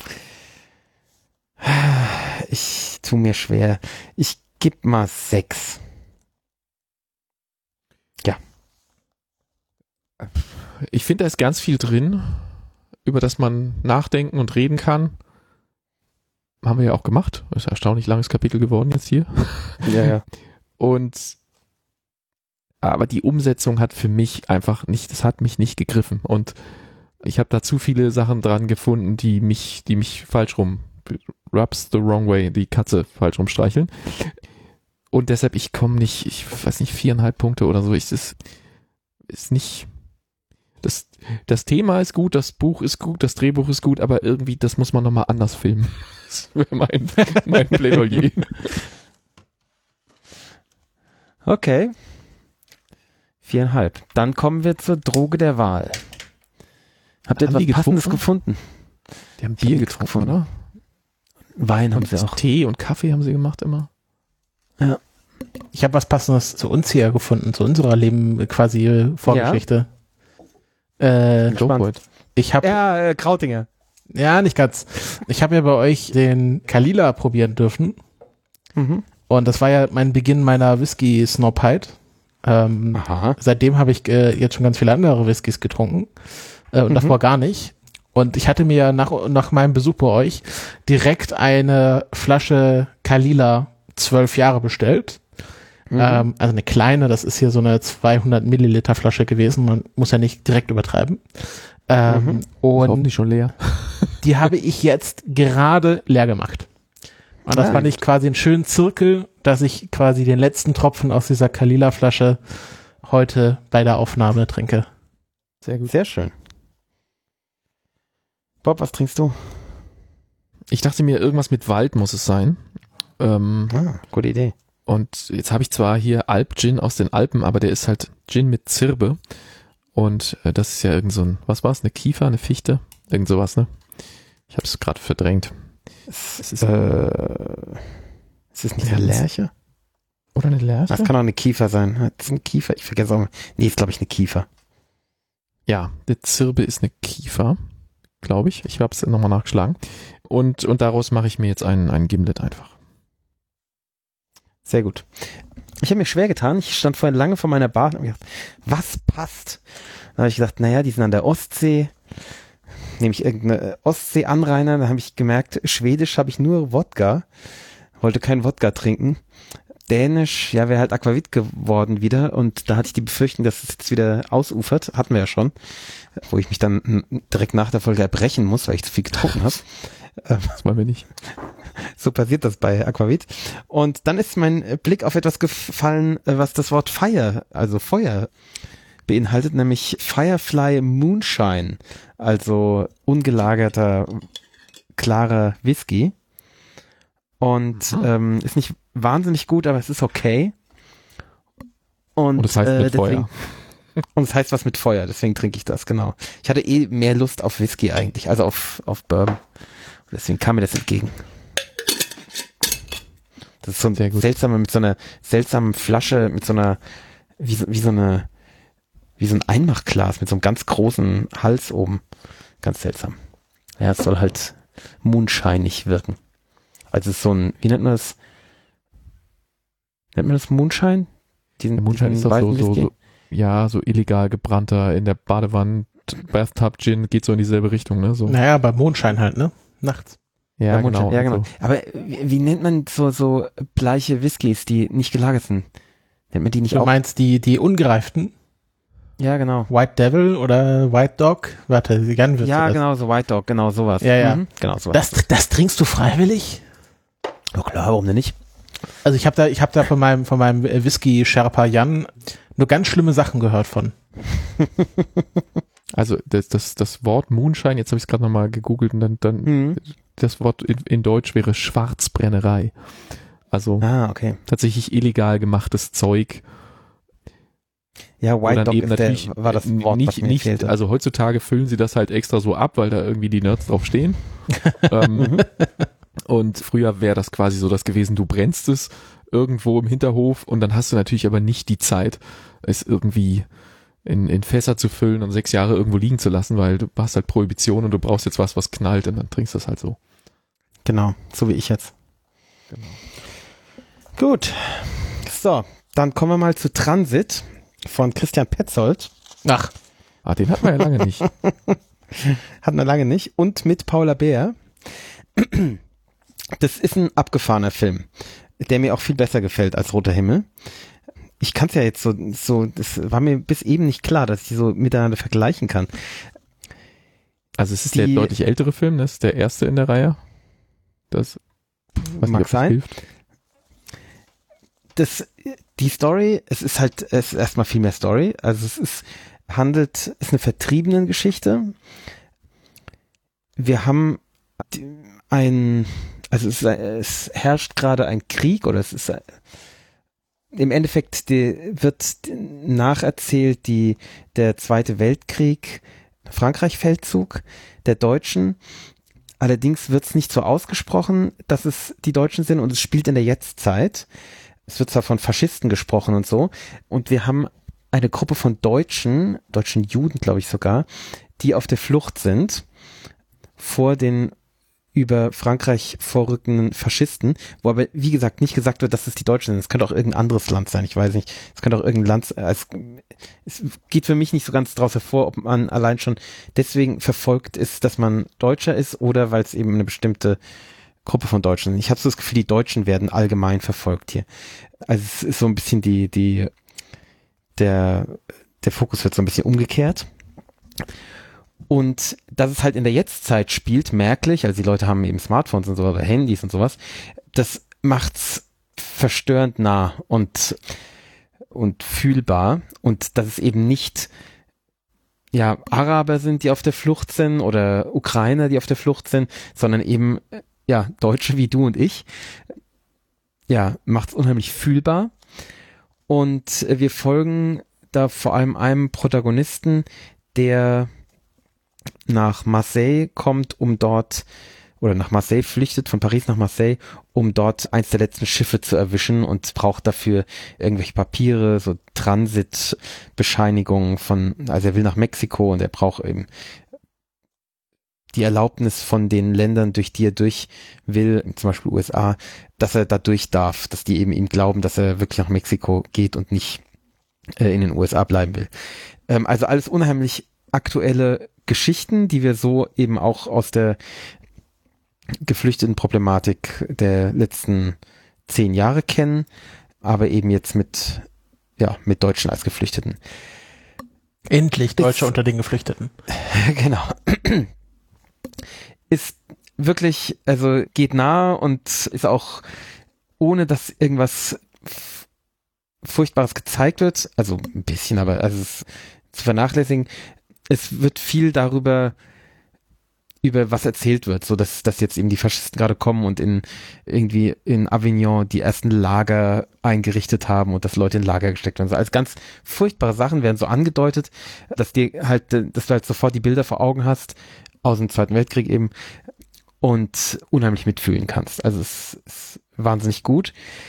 ich tu mir schwer. Ich geb mal sechs. Ich finde, da ist ganz viel drin, über das man nachdenken und reden kann. Haben wir ja auch gemacht. Das ist ein erstaunlich langes Kapitel geworden jetzt hier. Ja, ja. Und aber die Umsetzung hat für mich einfach nicht, das hat mich nicht gegriffen. Und ich habe da zu viele Sachen dran gefunden, die mich, die mich falsch rum, rubs the wrong way, die Katze falsch rum streicheln. Und deshalb, ich komme nicht, ich weiß nicht, viereinhalb Punkte oder so. Ich, das ist nicht, das, das Thema ist gut, das Buch ist gut, das Drehbuch ist gut, aber irgendwie, das muss man nochmal anders filmen. Das wäre mein, mein Plädoyer. Okay. Viereinhalb. Dann kommen wir zur Droge der Wahl. Habt ihr Haben etwas die Passendes getrunken? gefunden? Die haben Ich hab Bier nichts getrunken, gefunden. oder? Wein haben Und sie auch. Tee und Kaffee haben sie gemacht immer. Ich habe was Passendes zu uns hier gefunden, zu unserer Leben quasi äh, Vorgeschichte. Äh, Go for it. ich habe Ja, äh, Krautinger. ja nicht ganz. Ich habe ja bei euch den Kalila probieren dürfen Mhm. und das war ja mein Beginn meiner Whisky-Snobheit. Ähm, Aha. seitdem habe ich äh, jetzt schon ganz viele andere Whiskys getrunken äh, und Mhm. davor gar nicht. Und ich hatte mir nach, nach meinem Besuch bei euch direkt eine Flasche Kalila zwölf Jahre bestellt. Mhm. Ähm, also eine kleine, das ist hier so eine zweihundert Milliliter Flasche gewesen. Man muss ja nicht direkt übertreiben. Ähm, Mhm. Und Hoffentlich schon leer. die habe ich jetzt gerade leer gemacht. Und das Ah, fand ich quasi einen schönen Zirkel, dass ich quasi den letzten Tropfen aus dieser Kalila-Flasche heute bei der Aufnahme trinke. Sehr gut. Sehr schön. Bob, was trinkst du? Ich dachte mir, irgendwas mit Wald muss es sein. Ähm, Ah, gute Idee. und jetzt habe ich zwar hier Alp-Gin aus den Alpen, aber der ist halt Gin mit Zirbe. Und äh, das ist ja irgend so ein, was war es, eine Kiefer, eine Fichte? Irgend sowas, ne? Ich habe es gerade verdrängt. Es Es ist- äh, ist es nicht Ja, eine das- Lerche? Oder eine Lerche? Das kann auch eine Kiefer sein. Das ist eine Kiefer. Ich vergesse auch mal. Nee, ist glaube ich eine Kiefer. Ja, der Zirbe ist eine Kiefer, glaube ich. Ich habe es nochmal nachgeschlagen. Und, und daraus mache ich mir jetzt einen, einen Gimlet einfach. Sehr gut. Ich habe mir schwer getan. Ich stand vorhin lange vor meiner Bar und habe gedacht, was passt? Dann habe ich gedacht, naja, die sind an der Ostsee. Nehme ich irgendeine Ostsee-Anrainer. Dann habe ich gemerkt, Schwedisch habe ich nur Wodka. Wollte keinen Wodka trinken. Dänisch, ja, wäre halt Aquavit geworden wieder. Und da hatte ich die Befürchtung, dass es jetzt wieder ausufert. Hatten wir ja schon. Wo ich mich dann mm, direkt nach der Folge erbrechen muss, weil ich zu viel getrunken habe. Das wollen wir nicht. So passiert das bei Aquavit. Und dann ist mein Blick auf etwas gefallen, was das Wort Fire, also Feuer, beinhaltet nämlich Firefly Moonshine, also ungelagerter, klarer Whisky. Und Mhm. ähm, ist nicht wahnsinnig gut, aber es ist okay. Und, Und das heißt äh, mit deswegen, Feuer. Und es heißt was mit Feuer, deswegen trinke ich das, genau. Ich hatte eh mehr Lust auf Whisky eigentlich, also auf, auf Bourbon. Deswegen kam mir das entgegen. Das ist so ein Sehr gut. seltsamer, mit so einer seltsamen Flasche, mit so einer, wie so, wie so eine, wie so ein Einmachglas mit so einem ganz großen Hals oben. Ganz seltsam. Ja, es soll halt moonshinig wirken. Also es ist so ein, wie nennt man das? Nennt man das Moonshine? Diesen, Der Mondschein ist diesen doch so, weißen so, Whisky? so, ja, so illegal gebrannter in der Badewanne, Bathtub-Gin, geht so in dieselbe Richtung, ne? So. Naja, beim Mondschein halt, ne? Nachts. Ja, Ja, Mondschein, genau. ja, genau. Also, Aber wie, wie nennt man so, so bleiche Whiskys, die nicht gelagert sind? Nennt man die nicht Du auch? meinst die, die ungereiften? Ja, genau. White Devil oder White Dog? Warte, wie gern wirst Ja, du das? genau, so White Dog, genau sowas. Ja, ja. Mhm, genau sowas. Das, das trinkst du freiwillig? Ja klar, warum denn nicht? Also ich habe da, ich habe da von meinem, von meinem Whisky Sherpa Jan nur ganz schlimme Sachen gehört von. also das, das, das Wort Moonshine, jetzt habe ich es gerade nochmal gegoogelt und dann, dann Mhm. das Wort in, in Deutsch wäre Schwarzbrennerei. Also Ah, okay. tatsächlich illegal gemachtes Zeug. Ja, Wo White dann Dog eben ist der, natürlich war das äh, Wort, nicht, was mir nicht, fehlte. also heutzutage füllen sie das halt extra so ab, weil da irgendwie die Nerds drauf stehen. ähm, und früher wäre das quasi so das gewesen, du brennst es irgendwo im Hinterhof und dann hast du natürlich aber nicht die Zeit, es irgendwie in, in Fässer zu füllen und sechs Jahre irgendwo liegen zu lassen, weil du hast halt Prohibition und du brauchst jetzt was, was knallt und dann trinkst du das halt so. Genau, so wie ich jetzt. Genau. Gut. So, dann kommen wir mal zu Transit von Christian Petzold. Ach, Ah, den hatten wir ja lange nicht. Hatten wir lange nicht. Und mit Paula Beer. Das ist ein abgefahrener Film, der mir auch viel besser gefällt als Roter Himmel. Ich kann es ja jetzt so, so, das war mir bis eben nicht klar, dass ich die so miteinander vergleichen kann. Also es ist Die- der deutlich ältere Film, das ist der erste in der Reihe. Das weiß Mag nicht, ob das sein. hilft. Das, die Story, es ist halt, es ist erstmal viel mehr Story. Also es ist, handelt, ist eine Vertriebenen-Geschichte. Wir haben die- ein, also es, ist, es herrscht gerade ein Krieg oder es ist im Endeffekt die, wird nacherzählt die, der Zweite Weltkrieg, Frankreich-Feldzug der Deutschen. Allerdings wird es nicht so ausgesprochen, dass es die Deutschen sind und es spielt in der Jetztzeit. Es wird zwar von Faschisten gesprochen und so. Und wir haben eine Gruppe von Deutschen, deutschen Juden, glaube ich sogar, die auf der Flucht sind vor den über Frankreich vorrückenden Faschisten, wo aber, wie gesagt, nicht gesagt wird, dass es die Deutschen sind. Es könnte auch irgendein anderes Land sein, ich weiß nicht. Es könnte auch irgendein Land sein. Es, es geht für mich nicht so ganz draus hervor, ob man allein schon deswegen verfolgt ist, dass man Deutscher ist oder weil es eben eine bestimmte Gruppe von Deutschen. Ich habe so das Gefühl, die Deutschen werden allgemein verfolgt hier. Also es ist so ein bisschen die, die, der, der Fokus wird so ein bisschen umgekehrt. Und dass es halt in der Jetztzeit spielt, merklich, also die Leute haben eben Smartphones und so oder Handys und sowas, das macht's verstörend nah und, und fühlbar. Und dass es eben nicht ja, Araber sind, die auf der Flucht sind oder Ukrainer, die auf der Flucht sind, sondern eben ja, Deutsche wie du und ich, ja, macht's unheimlich fühlbar. Und wir folgen da vor allem einem Protagonisten, der nach Marseille kommt, um dort, oder nach Marseille flüchtet, von Paris nach Marseille, um dort eins der letzten Schiffe zu erwischen und braucht dafür irgendwelche Papiere, so Transitbescheinigungen von, also er will nach Mexiko und er braucht eben die Erlaubnis von den Ländern, durch die er durch will, zum Beispiel U S A, dass er da durch darf, dass die eben ihm glauben, dass er wirklich nach Mexiko geht und nicht äh, in den U S A bleiben will. Ähm, also alles unheimlich aktuelle Geschichten, die wir so eben auch aus der geflüchteten Problematik der letzten zehn Jahre kennen, aber eben jetzt mit, ja, mit Deutschen als Geflüchteten. endlich Deutsche Ist- unter den Geflüchteten. Genau. Ist wirklich, also geht nah und ist auch, ohne dass irgendwas f- Furchtbares gezeigt wird, also ein bisschen, aber also es ist zu vernachlässigen. Es wird viel darüber über was erzählt wird, so dass, dass jetzt eben die Faschisten gerade kommen und in irgendwie in Avignon die ersten Lager eingerichtet haben und dass Leute in Lager gesteckt werden. So als ganz furchtbare Sachen werden so angedeutet, dass dir halt, dass du halt sofort die Bilder vor Augen hast aus dem Zweiten Weltkrieg eben und unheimlich mitfühlen kannst. Also es ist wahnsinnig gut.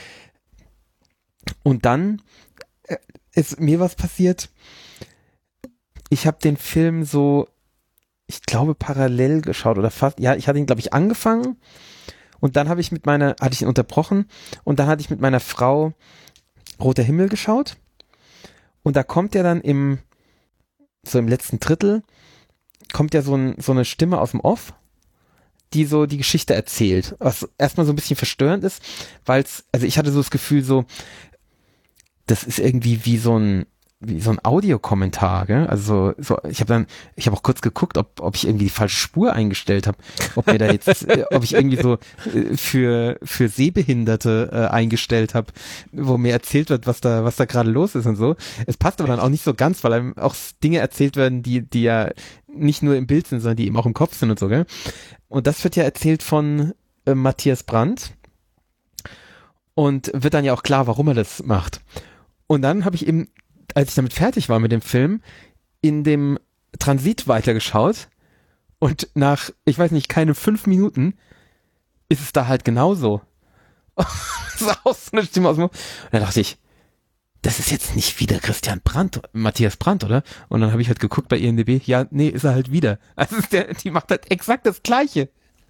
Und dann ist mir was passiert. Ich habe den Film so ich glaube, parallel geschaut oder fast, ja, ich hatte ihn, glaube ich, angefangen und dann habe ich mit meiner, hatte ich ihn unterbrochen und dann hatte ich mit meiner Frau Roter Himmel geschaut und da kommt ja dann im, so im letzten Drittel, kommt ja so, ein, so eine Stimme aus dem Off, die so die Geschichte erzählt, was erstmal so ein bisschen verstörend ist, weil es, also ich hatte so das Gefühl so, das ist irgendwie wie so ein wie so ein Audiokommentar, gell? Also so, ich habe dann, ich habe auch kurz geguckt, ob ob ich irgendwie die falsche Spur eingestellt habe, ob mir da jetzt, äh, ob ich irgendwie so äh, für für Sehbehinderte äh, eingestellt habe, wo mir erzählt wird, was da was da gerade los ist und so. Es passt aber dann auch nicht so ganz, weil einem auch Dinge erzählt werden, die die ja nicht nur im Bild sind, sondern die eben auch im Kopf sind und so, gell? Und das wird ja erzählt von äh, Matthias Brandt und wird dann ja auch klar, warum er das macht. Und dann habe ich eben, als ich damit fertig war mit dem Film, in dem Transit weitergeschaut und nach, ich weiß nicht, keine fünf Minuten ist es da halt genauso. Das ist auch so eine Stimme aus dem Mund. Und da dachte ich, das ist jetzt nicht wieder Christian Brandt, Matthias Brandt, oder? Und dann habe ich halt geguckt bei I M D B, ja, nee, ist er halt wieder. Also ist der, die macht halt exakt das Gleiche.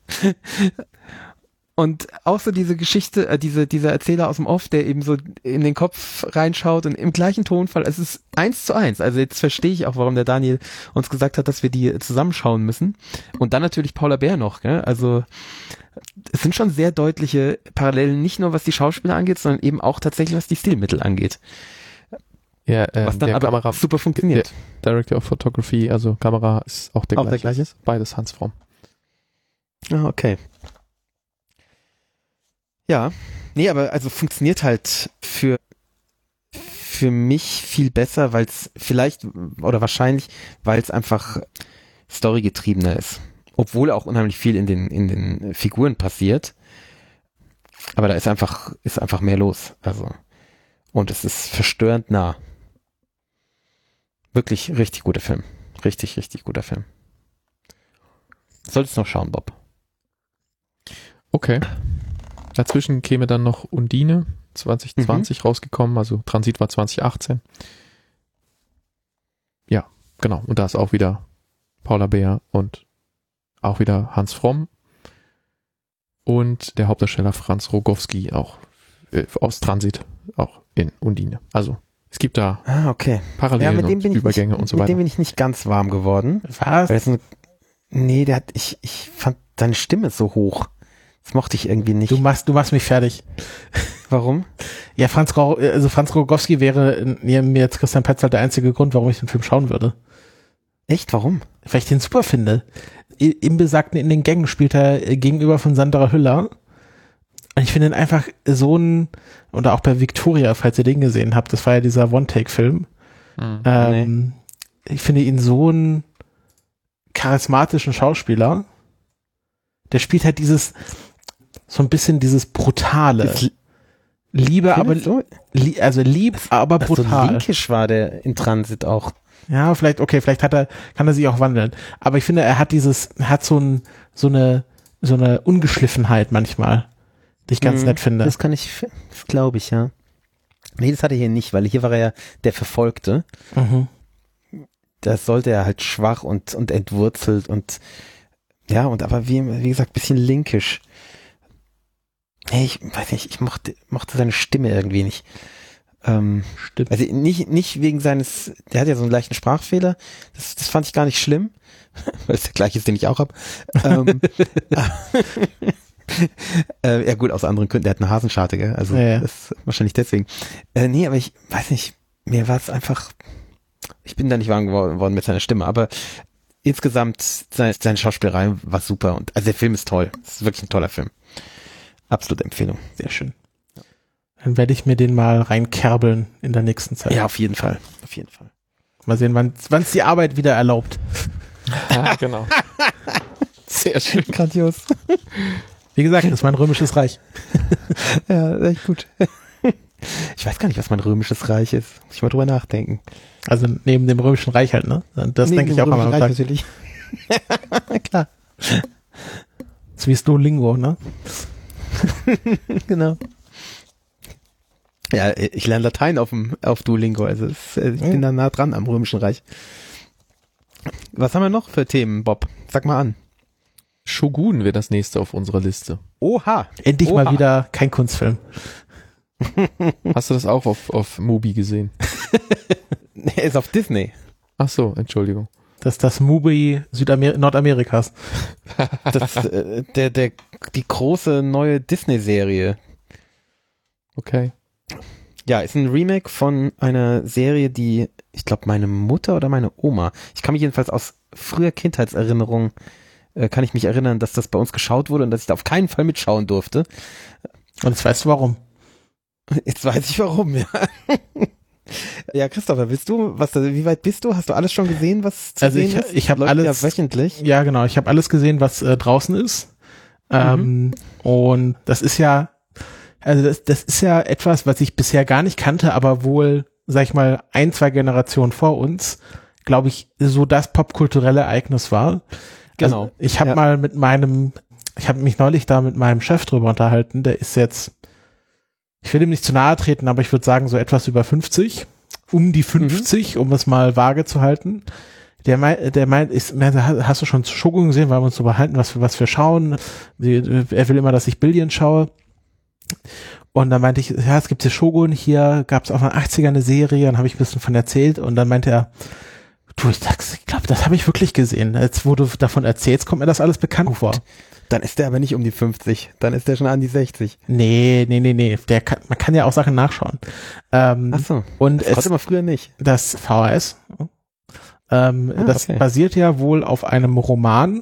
Und auch so diese Geschichte, äh, diese, dieser Erzähler aus dem Off, der eben so in den Kopf reinschaut und im gleichen Tonfall, es ist eins zu eins. Also jetzt verstehe ich auch, warum der Daniel uns gesagt hat, dass wir die zusammenschauen müssen. Und dann natürlich Paula Bär noch, gell? Also es sind schon sehr deutliche Parallelen, nicht nur was die Schauspieler angeht, sondern eben auch tatsächlich, was die Stilmittel angeht. Ja, äh, was dann der aber Kamera, super funktioniert. Der Director of Photography, also Kamera ist auch der Auch gleiche. der gleiche ist? Beides Hans Fromm. Ah, okay. Ja, nee, aber also funktioniert halt für für mich viel besser, weil es vielleicht oder wahrscheinlich, weil es einfach storygetriebener ist. Obwohl auch unheimlich viel in den in den Figuren passiert. Aber da ist einfach ist einfach mehr los. Also und es ist verstörend nah. Wirklich richtig guter Film. Richtig, richtig guter Film. Solltest noch schauen, Bob. Okay. Dazwischen käme dann noch Undine, zwanzig zwanzig mhm. rausgekommen, also Transit war zwanzig achtzehn. Ja, genau. Und da ist auch wieder Paula Bär und auch wieder Hans Fromm und der Hauptdarsteller Franz Rogowski auch äh, aus Transit, auch in Undine. Also es gibt da ah, okay. Parallelen ja, mit dem und bin ich Übergänge nicht, und so mit weiter. Mit dem bin ich nicht ganz warm geworden. Was? Weil ein, nee, der hat, ich, ich fand seine Stimme so hoch. Das mochte ich irgendwie nicht. Du machst, du machst mich fertig. Warum? Ja, Franz, Ro- also Franz Rogowski wäre mir jetzt Christian Petzold der einzige Grund, warum ich den Film schauen würde. Echt? Warum? Weil ich den super finde. I- Im besagten In den Gängen spielt er gegenüber von Sandra Hüller. Und ich finde ihn einfach so ein, oder auch bei Victoria, falls ihr den gesehen habt, das war ja dieser One-Take-Film. Mhm. Ähm, nee. Ich finde ihn so einen charismatischen Schauspieler. Der spielt halt dieses, so ein bisschen dieses Brutale. Das Liebe, aber, so? li- also lieb, aber Ach, so brutal. linkisch war der in Transit auch. Ja, vielleicht, okay, vielleicht hat er, kann er sich auch wandeln. Aber ich finde, er hat dieses, er hat so ein, so eine, so eine Ungeschliffenheit manchmal, die ich ganz Mhm, nett finde. Das kann ich, das glaube ich, ja. Nee, das hatte er hier nicht, weil hier war er ja der Verfolgte. Mhm. Da sollte er halt schwach und, und entwurzelt und, ja, und aber wie, wie gesagt, bisschen linkisch. Hey, ich weiß nicht, ich mochte, mochte seine Stimme irgendwie nicht. Ähm, Stimmt. Also nicht, nicht wegen seines, der hat ja so einen leichten Sprachfehler, das, das fand ich gar nicht schlimm, weil es der gleiche ist, den ich auch habe. ähm, äh, ja gut, aus anderen Gründen, der hat eine Hasenscharte, gell? Also Ja, ja. das ist wahrscheinlich deswegen. Äh, nee, aber ich weiß nicht, mir war es einfach, ich bin da nicht warm geworden mit seiner Stimme, aber insgesamt seine, seine Schauspielerei war super und also der Film ist toll, es ist wirklich ein toller Film. Absolute Empfehlung. Sehr schön. Dann werde ich mir den mal reinkerbeln in der nächsten Zeit. Ja, auf jeden Fall. Auf jeden Fall. Mal sehen, wann es die Arbeit wieder erlaubt. Ja, genau. Sehr schön. Grandios. Wie gesagt, das ist mein römisches Reich. Ja, echt gut. Ich weiß gar nicht, was mein römisches Reich ist. Muss ich mal drüber nachdenken. Also neben dem römischen Reich halt, ne? Das Neben denke ich dem auch am römischen Tag. Reich natürlich. Klar. Das ist wie Duolingo, ne? Genau. Ja, ich lerne Latein auf dem auf Duolingo, also es, ich bin da nah dran am römischen Reich. Was haben wir noch für Themen, Bob? Sag mal an. Shogun wäre das nächste auf unserer Liste. Oha. Endlich Oha. mal wieder kein Kunstfilm. Hast du das auch auf, auf Mubi gesehen? Er ist auf Disney. Ach so, Entschuldigung. Das ist das Mubi Südamer- Nordamerikas. Das, äh, der, der, die große neue Disney-Serie. Okay. Ja, ist ein Remake von einer Serie, die, ich glaube, meine Mutter oder meine Oma, ich kann mich jedenfalls aus früher Kindheitserinnerungen, äh, kann ich mich erinnern, dass das bei uns geschaut wurde und dass ich da auf keinen Fall mitschauen durfte. Und jetzt weißt du warum. Jetzt weiß ich warum, ja. Ja, Christopher, willst du, was, wie weit bist du? Hast du alles schon gesehen, was zu Also sehen ich, ist? ich habe Läuft alles, ja wöchentlich. ja genau, ich habe alles gesehen, was äh, draußen ist. Ähm, und das ist ja, also das, das ist ja etwas, was ich bisher gar nicht kannte, aber wohl, sag ich mal, ein, zwei Generationen vor uns, glaube ich, so das popkulturelle Ereignis war. Genau. Also ich habe Ja. mal mit meinem, ich habe mich neulich da mit meinem Chef drüber unterhalten, der ist jetzt, ich will ihm nicht zu nahe treten, aber ich würde sagen so etwas über fünfzig, um die fünfzig, mhm. um es mal vage zu halten. Der meint, der meint, ist, hast du schon Shogun gesehen, weil wir uns darüber halten, was wir, was wir schauen. Er will immer, dass ich Billions schaue. Und dann meinte ich, ja, es gibt hier Shogun, hier gab es auch in den achtziger eine Serie, dann habe ich ein bisschen von erzählt und dann meinte er, du, ich, ich glaube, das habe ich wirklich gesehen. Jetzt, wo du davon erzählst, kommt mir das alles bekannt vor. Dann ist der aber nicht um die fünfzig, dann ist der schon an die sechzig. Nee, nee, nee, nee. Der kann, man kann ja auch Sachen nachschauen. Ähm, Ach so, und das es, konnte man früher nicht. das V H S, ähm, Ah, das okay. basiert ja wohl auf einem Roman,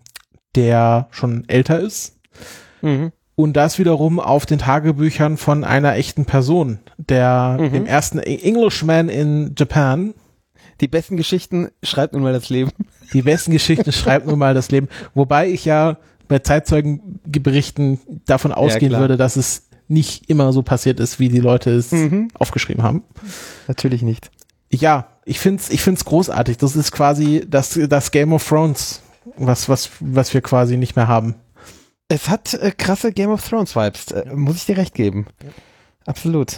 der schon älter ist. Mhm. Und das wiederum auf den Tagebüchern von einer echten Person, der Mhm. dem ersten Englishman in Japan. Die besten Geschichten schreibt nun mal das Leben. Die besten Geschichten schreibt nun mal das Leben. Wobei ich ja bei Zeitzeugenberichten davon ausgehen klar. würde, dass es nicht immer so passiert ist, wie die Leute es Mhm. aufgeschrieben haben. Natürlich nicht. Ja, ich find's, ich find's großartig. Das ist quasi das, das Game of Thrones, was, was, was wir quasi nicht mehr haben. Es hat äh, krasse Game of Thrones Vibes, äh, muss ich dir recht geben. Absolut.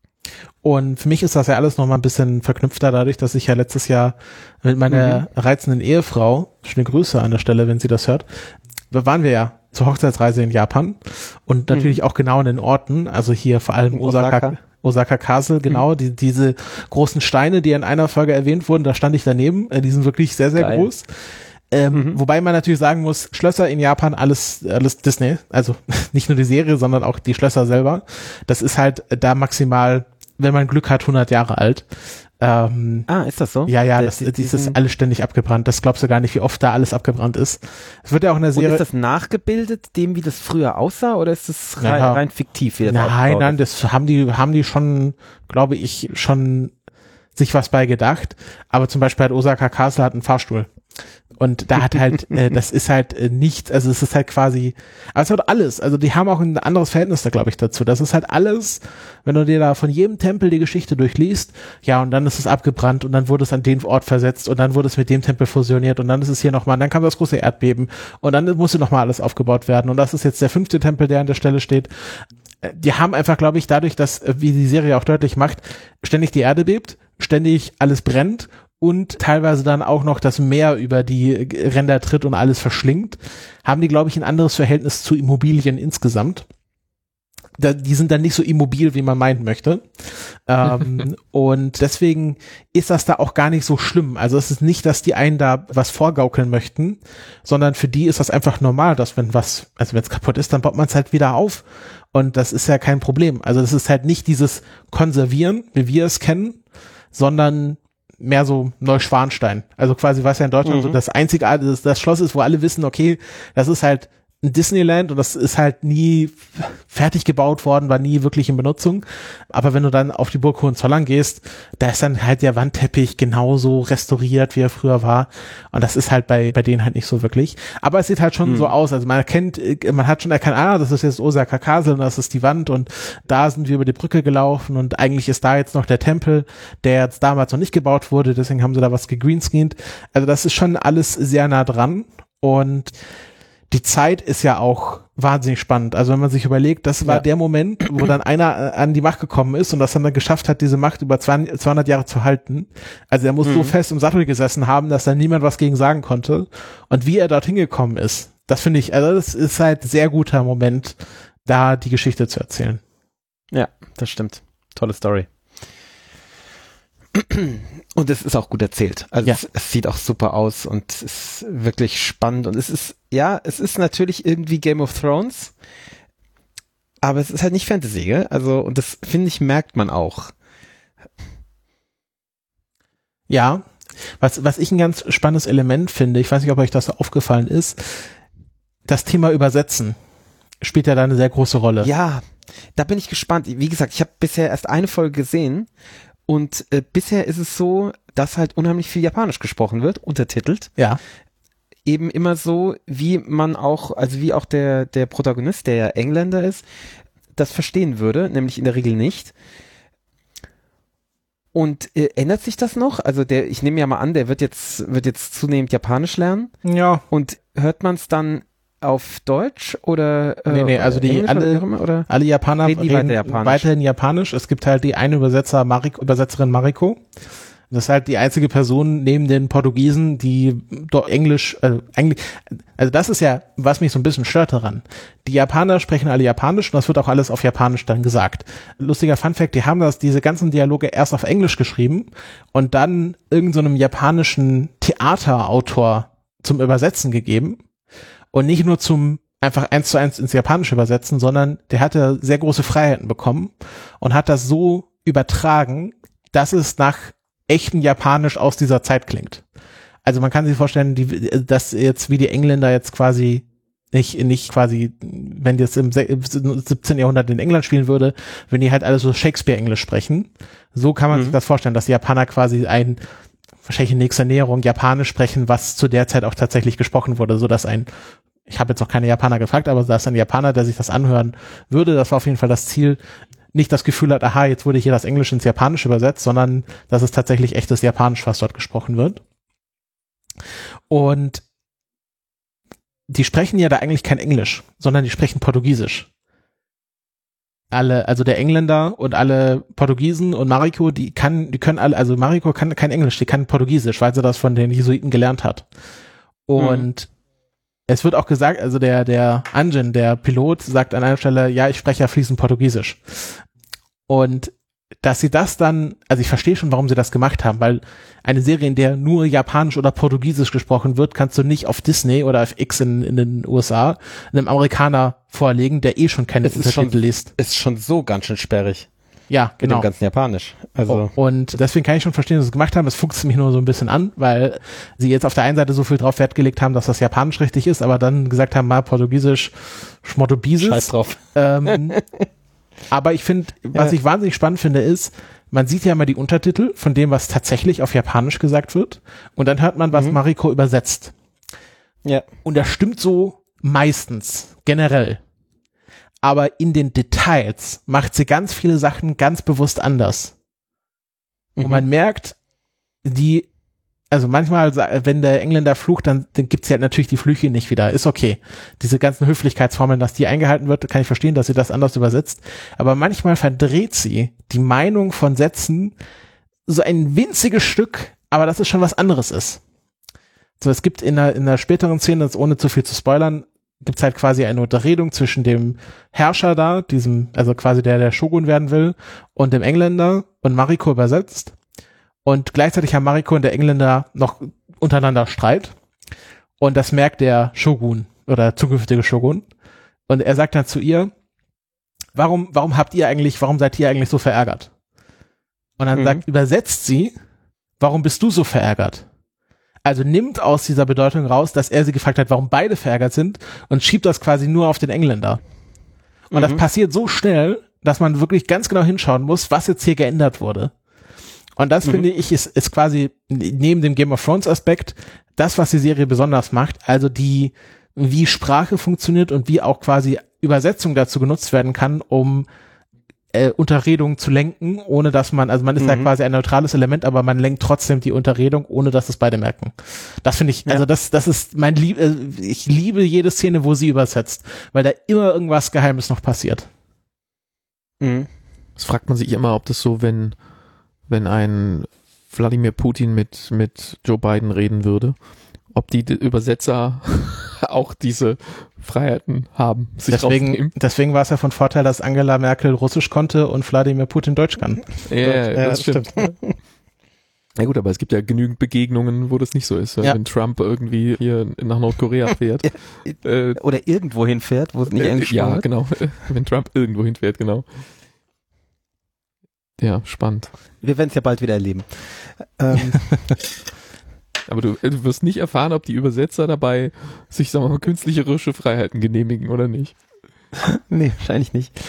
Und für mich ist das ja alles noch mal ein bisschen verknüpfter dadurch, dass ich ja letztes Jahr mit meiner Mhm. reizenden Ehefrau, schöne Grüße an der Stelle, wenn sie das hört, da waren wir ja zur Hochzeitsreise in Japan und natürlich auch genau in den Orten, also hier vor allem Osaka, Osaka. Osaka Castle, genau, die, diese großen Steine, die in einer Folge erwähnt wurden, da stand ich daneben, äh, die sind wirklich sehr, sehr Geil. groß. Ähm, Mhm. Wobei man natürlich sagen muss, Schlösser in Japan, alles, alles Disney, also nicht nur die Serie, sondern auch die Schlösser selber. Das ist halt da maximal, wenn man Glück hat, hundert Jahre alt. Ähm, Ah, ist das so? ja, ja, Der- das, die- das ist diesen- alles ständig abgebrannt. Das glaubst du gar nicht, wie oft da alles abgebrannt ist. Es wird ja auch in der Und Serie. ist das nachgebildet, dem wie das früher aussah, oder ist das rein, Ja. rein fiktiv? Wie das Nein, aufgebaut nein, ist? das haben die, haben die schon, glaube ich, schon sich was bei gedacht. Aber zum Beispiel hat Osaka Castle hat einen Fahrstuhl. Und da hat halt, äh, das ist halt äh, nichts, also es ist halt quasi, aber es hat alles, also die haben auch ein anderes Verhältnis da, glaube ich, dazu. Das ist halt alles, wenn du dir da von jedem Tempel die Geschichte durchliest, ja, und dann ist es abgebrannt und dann wurde es an den Ort versetzt und dann wurde es mit dem Tempel fusioniert und dann ist es hier nochmal, und dann kam das große Erdbeben und dann musste nochmal alles aufgebaut werden und das ist jetzt der fünfte Tempel, der an der Stelle steht. Die haben einfach, glaube ich, dadurch, dass, äh, wie die Serie auch deutlich macht, ständig die Erde bebt, ständig alles brennt und teilweise dann auch noch das Meer über die Ränder tritt und alles verschlingt, haben die, glaube ich, ein anderes Verhältnis zu Immobilien insgesamt. Da, die sind dann nicht so immobil, wie man meinen möchte. ähm, und deswegen ist das da auch gar nicht so schlimm. Also es ist nicht, dass die einen da was vorgaukeln möchten, sondern für die ist das einfach normal, dass wenn was, also wenn es kaputt ist, dann baut man es halt wieder auf. Und das ist ja kein Problem. Also das ist halt nicht dieses Konservieren, wie wir es kennen, sondern mehr so Neuschwanstein. Also quasi, was ja in Deutschland Mhm. so das einzige, das, das Schloss ist, wo alle wissen, okay, das ist halt ein Disneyland und das ist halt nie fertig gebaut worden, war nie wirklich in Benutzung. Aber wenn du dann auf die Burg Hohenzollern gehst, da ist dann halt der Wandteppich genauso restauriert, wie er früher war. Und das ist halt bei bei denen halt nicht so wirklich. Aber es sieht halt schon mhm. so aus. Also man erkennt, man hat schon erkannt, ah, das ist jetzt Osaka Castle und das ist die Wand und da sind wir über die Brücke gelaufen und eigentlich ist da jetzt noch der Tempel, der jetzt damals noch nicht gebaut wurde. Deswegen haben sie da was gegreenscreened. Also das ist schon alles sehr nah dran. Und die Zeit ist ja auch wahnsinnig spannend. Also wenn man sich überlegt, das war ja. der Moment, wo dann einer an die Macht gekommen ist und das dann geschafft hat, diese Macht über zweihundert Jahre zu halten. Also er muss mhm. so fest im Sattel gesessen haben, dass dann niemand was gegen sagen konnte. Und wie er dorthin gekommen ist, das finde ich, also das ist halt ein sehr guter Moment, da die Geschichte zu erzählen. Ja, das stimmt. Tolle Story. Und es ist auch gut erzählt. Also ja. es, es sieht auch super aus und es ist wirklich spannend. Und es ist, ja, es ist natürlich irgendwie Game of Thrones, aber es ist halt nicht Fantasy, gell? Also, und das, finde ich, merkt man auch. Ja, was, was ich ein ganz spannendes Element finde, ich weiß nicht, ob euch das so aufgefallen ist, das Thema Übersetzen spielt ja da eine sehr große Rolle. Ja, da bin ich gespannt. Wie gesagt, ich habe bisher erst eine Folge gesehen. Und äh, bisher ist es so, dass halt unheimlich viel Japanisch gesprochen wird, untertitelt. Ja. Eben immer so, wie man auch, also wie auch der der Protagonist, der ja Engländer ist, das verstehen würde, nämlich in der Regel nicht. Und äh, ändert sich das noch? Also der, ich nehme ja mal an, der wird jetzt wird jetzt zunehmend Japanisch lernen. Ja. Und hört man es dann auf Deutsch oder äh, nee, nee, also die Englisch alle, oder, oder alle Japaner reden, reden weiter Japanisch. weiterhin Japanisch. Es gibt halt die eine Übersetzer Mariko, Übersetzerin Mariko. Das ist halt die einzige Person neben den Portugiesen, die dort Englisch, also eigentlich, also das ist ja, was mich so ein bisschen stört daran. Die Japaner sprechen alle Japanisch und das wird auch alles auf Japanisch dann gesagt. Lustiger Funfact, die haben das, diese ganzen Dialoge erst auf Englisch geschrieben und dann irgend so einem japanischen Theaterautor zum Übersetzen gegeben. Und nicht nur zum einfach eins zu eins ins Japanische übersetzen, sondern der hatte sehr große Freiheiten bekommen und hat das so übertragen, dass es nach echten Japanisch aus dieser Zeit klingt. Also man kann sich vorstellen, die, dass jetzt wie die Engländer jetzt quasi nicht, nicht quasi, wenn die jetzt im siebzehnten Jahrhundert in England spielen würde, wenn die halt alle so Shakespeare-Englisch sprechen. So kann man mhm. sich das vorstellen, dass die Japaner quasi ein wahrscheinlich in nächster Näherung Japanisch sprechen, was zu der Zeit auch tatsächlich gesprochen wurde, so dass ein, ich habe jetzt noch keine Japaner gefragt, aber dass ein Japaner, der sich das anhören würde, das war auf jeden Fall das Ziel, nicht das Gefühl hat, aha, jetzt wurde hier das Englisch ins Japanische übersetzt, sondern dass es tatsächlich echtes Japanisch, was dort gesprochen wird. Und die sprechen ja da eigentlich kein Englisch, sondern die sprechen Portugiesisch. Alle, also der Engländer und alle Portugiesen und Mariko, die kann, die können alle, also Mariko kann kein Englisch, die kann Portugiesisch, weil sie das von den Jesuiten gelernt hat. Und mhm. es wird auch gesagt, also der, der Anjin, der Pilot, sagt an einer Stelle, ja, ich spreche ja fließend Portugiesisch. Und dass sie das dann, also ich verstehe schon, warum sie das gemacht haben, weil eine Serie, in der nur Japanisch oder Portugiesisch gesprochen wird, kannst du nicht auf Disney oder auf X in, in den U S A einem Amerikaner vorlegen, der eh schon keine Untertitel liest. Ist schon so ganz schön sperrig. Ja, genau. Mit dem ganzen Japanisch. Also. Und deswegen kann ich schon verstehen, dass sie es gemacht haben. Das fuchst mich nur so ein bisschen an, weil sie jetzt auf der einen Seite so viel drauf Wert gelegt haben, dass das Japanisch richtig ist, aber dann gesagt haben, mal Portugiesisch, Schmottobiesisch. Scheiß drauf. Ähm, aber ich finde, was ja. ich wahnsinnig spannend finde, ist, man sieht ja immer die Untertitel von dem, was tatsächlich auf Japanisch gesagt wird. Und dann hört man, was mhm. Mariko übersetzt. Ja. Und das stimmt so meistens, generell. Aber in den Details macht sie ganz viele Sachen ganz bewusst anders. Mhm. Und man merkt, die, also manchmal, wenn der Engländer flucht, dann, dann gibt's ja natürlich die Flüche nicht wieder. Ist okay. Diese ganzen Höflichkeitsformeln, dass die eingehalten wird, kann ich verstehen, dass sie das anders übersetzt. Aber manchmal verdreht sie die Meinung von Sätzen so ein winziges Stück, aber dass es schon was anderes ist. So, es gibt in der, in der späteren Szene, das ohne zu viel zu spoilern, gibt's halt quasi eine Unterredung zwischen dem Herrscher da, diesem, also quasi der, der Shogun werden will, und dem Engländer, und Mariko übersetzt. Und gleichzeitig haben Mariko und der Engländer noch untereinander Streit. Und das merkt der Shogun oder zukünftige Shogun. Und er sagt dann zu ihr, warum, warum habt ihr eigentlich, warum seid ihr eigentlich so verärgert? Und dann mhm. sagt, übersetzt sie, warum bist du so verärgert? Also nimmt aus dieser Bedeutung raus, dass er sie gefragt hat, warum beide verärgert sind, und schiebt das quasi nur auf den Engländer. Und mhm. das passiert so schnell, dass man wirklich ganz genau hinschauen muss, was jetzt hier geändert wurde. Und das, mhm. finde ich, ist, ist quasi neben dem Game of Thrones Aspekt das, was die Serie besonders macht. Also die, wie Sprache funktioniert und wie auch quasi Übersetzung dazu genutzt werden kann, um äh, Unterredung zu lenken, ohne dass man, also man ist mhm. ja quasi ein neutrales Element, aber man lenkt trotzdem die Unterredung, ohne dass es beide merken. Das finde ich, ja. also das, das ist mein Lieb, äh, ich liebe jede Szene, wo sie übersetzt, weil da immer irgendwas Geheimes noch passiert. Mhm. Das fragt man sich immer, ob das so, wenn wenn ein Wladimir Putin mit, mit Joe Biden reden würde, ob die Übersetzer auch diese Freiheiten haben. Sich deswegen, deswegen war es ja von Vorteil, dass Angela Merkel Russisch konnte und Wladimir Putin Deutsch kann. Ja, ja, ja, das stimmt. stimmt. Na gut, aber es gibt ja genügend Begegnungen, wo das nicht so ist. Ja. Wenn Trump irgendwie hier nach Nordkorea fährt. äh, Oder irgendwo hinfährt, wo es nicht äh, Englisch Ja, wird. genau. Wenn Trump irgendwo hinfährt, genau. Ja, spannend. Wir werden es ja bald wieder erleben. Ähm. Aber du, du wirst nicht erfahren, ob die Übersetzer dabei sich, sagen wir mal, künstlerische Freiheiten genehmigen oder nicht. Nee, wahrscheinlich nicht.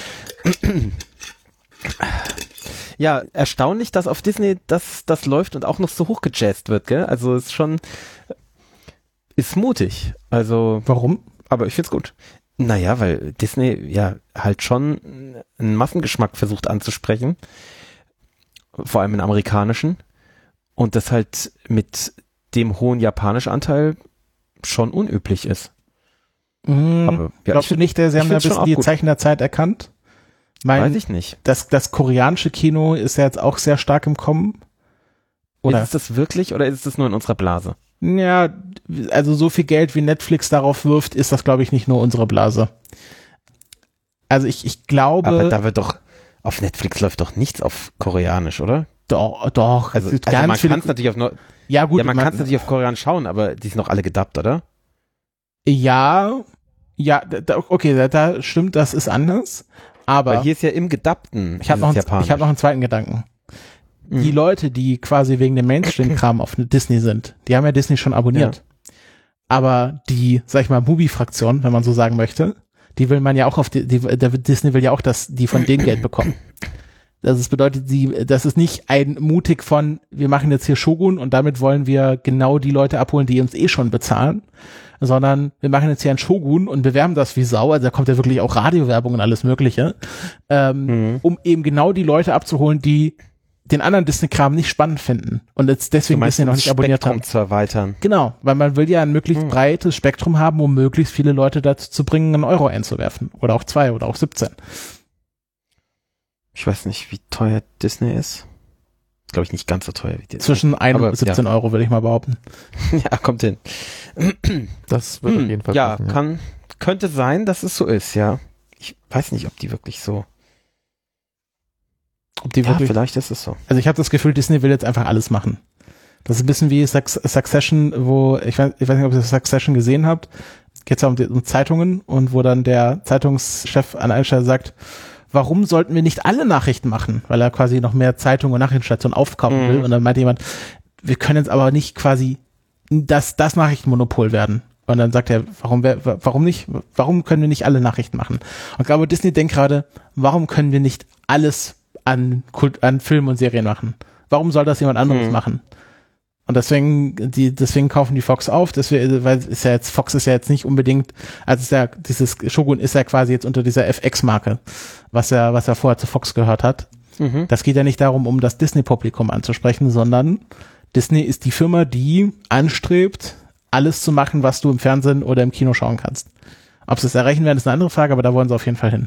Ja, erstaunlich, dass auf Disney das, das läuft und auch noch so hochgejazzt wird, gell? Also ist schon, ist mutig. Also. Warum? Aber ich find's gut. Naja, weil Disney ja halt schon einen Massengeschmack versucht anzusprechen. Vor allem den amerikanischen. Und das halt mit dem hohen japanischen Anteil schon unüblich ist. Mhm. Aber, ja, glaubst du nicht, der, sie haben ja bis die gut. Zeichen der Zeit erkannt? Mein, Weiß ich nicht. Das, das koreanische Kino ist ja jetzt auch sehr stark im Kommen. Oder? Ist es das wirklich oder ist es das nur in unserer Blase? Ja, also so viel Geld wie Netflix darauf wirft, ist das, glaube ich, nicht nur unsere Blase. Also ich, ich glaube... Aber da wird doch, auf Netflix läuft doch nichts auf Koreanisch, oder? Doch, doch. Also, also man kann es natürlich auf... No- ja, gut. Ja, man, man kann es natürlich auf Koreanisch schauen, aber die sind noch alle gedubbt, oder? Ja, ja, da, okay, da, da stimmt, das ist anders. Aber... Weil hier ist ja im Gedubbten ich habe noch, ich hab noch einen zweiten Gedanken. Die Leute, die quasi wegen dem Mainstream-Kram auf Disney sind, die haben ja Disney schon abonniert. Ja. Aber die, sag ich mal, Movie-Fraktion, wenn man so sagen möchte, die will man ja auch auf die, die der Disney will ja auch, dass die von denen Geld bekommen. Das ist, bedeutet, die, das ist nicht ein mutig von, wir machen jetzt hier Shogun und damit wollen wir genau die Leute abholen, die uns eh schon bezahlen, sondern wir machen jetzt hier ein Shogun und bewerben das wie Sau, also da kommt ja wirklich auch Radiowerbung und alles Mögliche, ähm, mhm. um eben genau die Leute abzuholen, die den anderen Disney-Kram nicht spannend finden und jetzt deswegen Disney noch nicht abonniert haben. Zu erweitern. Genau, weil man will ja ein möglichst hm. breites Spektrum haben, um möglichst viele Leute dazu zu bringen, einen Euro einzuwerfen. Oder auch zwei oder auch siebzehn. Ich weiß nicht, wie teuer Disney ist. Glaube ich nicht ganz so teuer wie Disney. Zwischen ein und siebzehn ja. Euro, will ich mal behaupten. Ja, kommt hin. Das wird hm, auf jeden Fall ja, passen, ja, kann, könnte sein, dass es so ist, ja. Ich weiß nicht, ob die wirklich so Ob die ja, wirklich, vielleicht ist es so. Also ich habe das Gefühl, Disney will jetzt einfach alles machen. Das ist ein bisschen wie Succession, wo, ich weiß, ich weiß nicht, ob ihr Succession gesehen habt, geht es ja um, die, um Zeitungen und wo dann der Zeitungschef an einer Stelle sagt, warum sollten wir nicht alle Nachrichten machen? Weil er quasi noch mehr Zeitungen und Nachrichtenstationen aufkaufen mhm. will. Und dann meinte jemand, wir können jetzt aber nicht quasi das, das Nachrichtenmonopol werden. Und dann sagt er, warum, warum nicht, warum können wir nicht alle Nachrichten machen? Und ich glaube, Disney denkt gerade, warum können wir nicht alles an Kult, an Filmen und Serien machen. Warum soll das jemand anderes mhm. machen? Und deswegen, die, deswegen kaufen die Fox auf, deswegen, weil ist ja jetzt, Fox ist ja jetzt nicht unbedingt, also ist ja, dieses Shogun ist ja quasi jetzt unter dieser F X-Marke, was ja, was ja vorher zu Fox gehört hat. Mhm. Das geht ja nicht darum, um das Disney-Publikum anzusprechen, sondern Disney ist die Firma, die anstrebt, alles zu machen, was du im Fernsehen oder im Kino schauen kannst. Ob sie es erreichen werden, ist eine andere Frage, aber da wollen sie auf jeden Fall hin.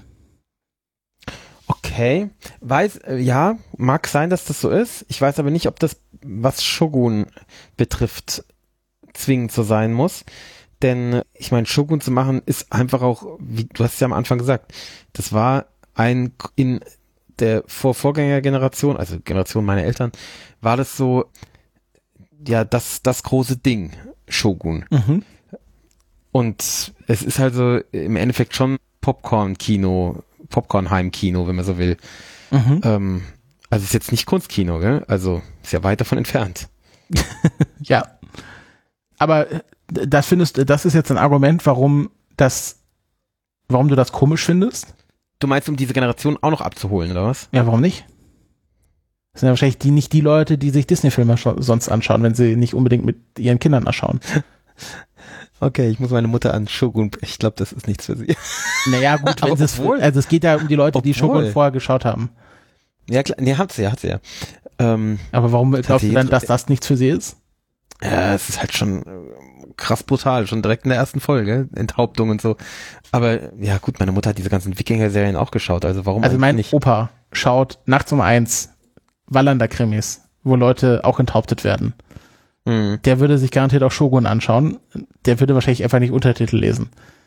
Okay, weiß, ja, mag sein, dass das so ist. Ich weiß aber nicht, ob das, was Shogun betrifft, zwingend so sein muss. Denn, ich meine, Shogun zu machen ist einfach auch, wie du hast es ja am Anfang gesagt, das war ein, in der Vor Vorgängergeneration, also Generation meiner Eltern, war das so, ja, das, das große Ding, Shogun. Mhm. Und es ist also im Endeffekt schon Popcorn-Kino, Popcorn-Heimkino, wenn man so will. Mhm. Ähm, also ist jetzt nicht Kunstkino, gell? Also ist ja weit davon entfernt. Ja. Aber das findest, das ist jetzt ein Argument, warum das, warum du das komisch findest? Du meinst, um diese Generation auch noch abzuholen, oder was? Ja, warum nicht? Das sind ja wahrscheinlich die, nicht die Leute, die sich Disney-Filme sonst anschauen, wenn sie nicht unbedingt mit ihren Kindern anschauen. Okay, ich muss meine Mutter an Shogun, ich glaube, das ist nichts für sie. Naja, gut, wenn es, also es geht ja um die Leute, die Shogun vorher geschaut haben. Ja, klar, nee, hat sie ja, hat sie ja. Ähm, Aber warum glaubst du dann, dass das nichts für sie ist? Ja, es ist halt schon krass brutal, schon direkt in der ersten Folge, Enthauptung und so. Aber ja gut, meine Mutter hat diese ganzen Wikinger-Serien auch geschaut, also warum Also mein nicht? Opa schaut nachts um eins Wallander-Krimis, wo Leute auch enthauptet werden. Mhm. Der würde sich garantiert auch Shogun anschauen. Der würde wahrscheinlich einfach nicht Untertitel lesen.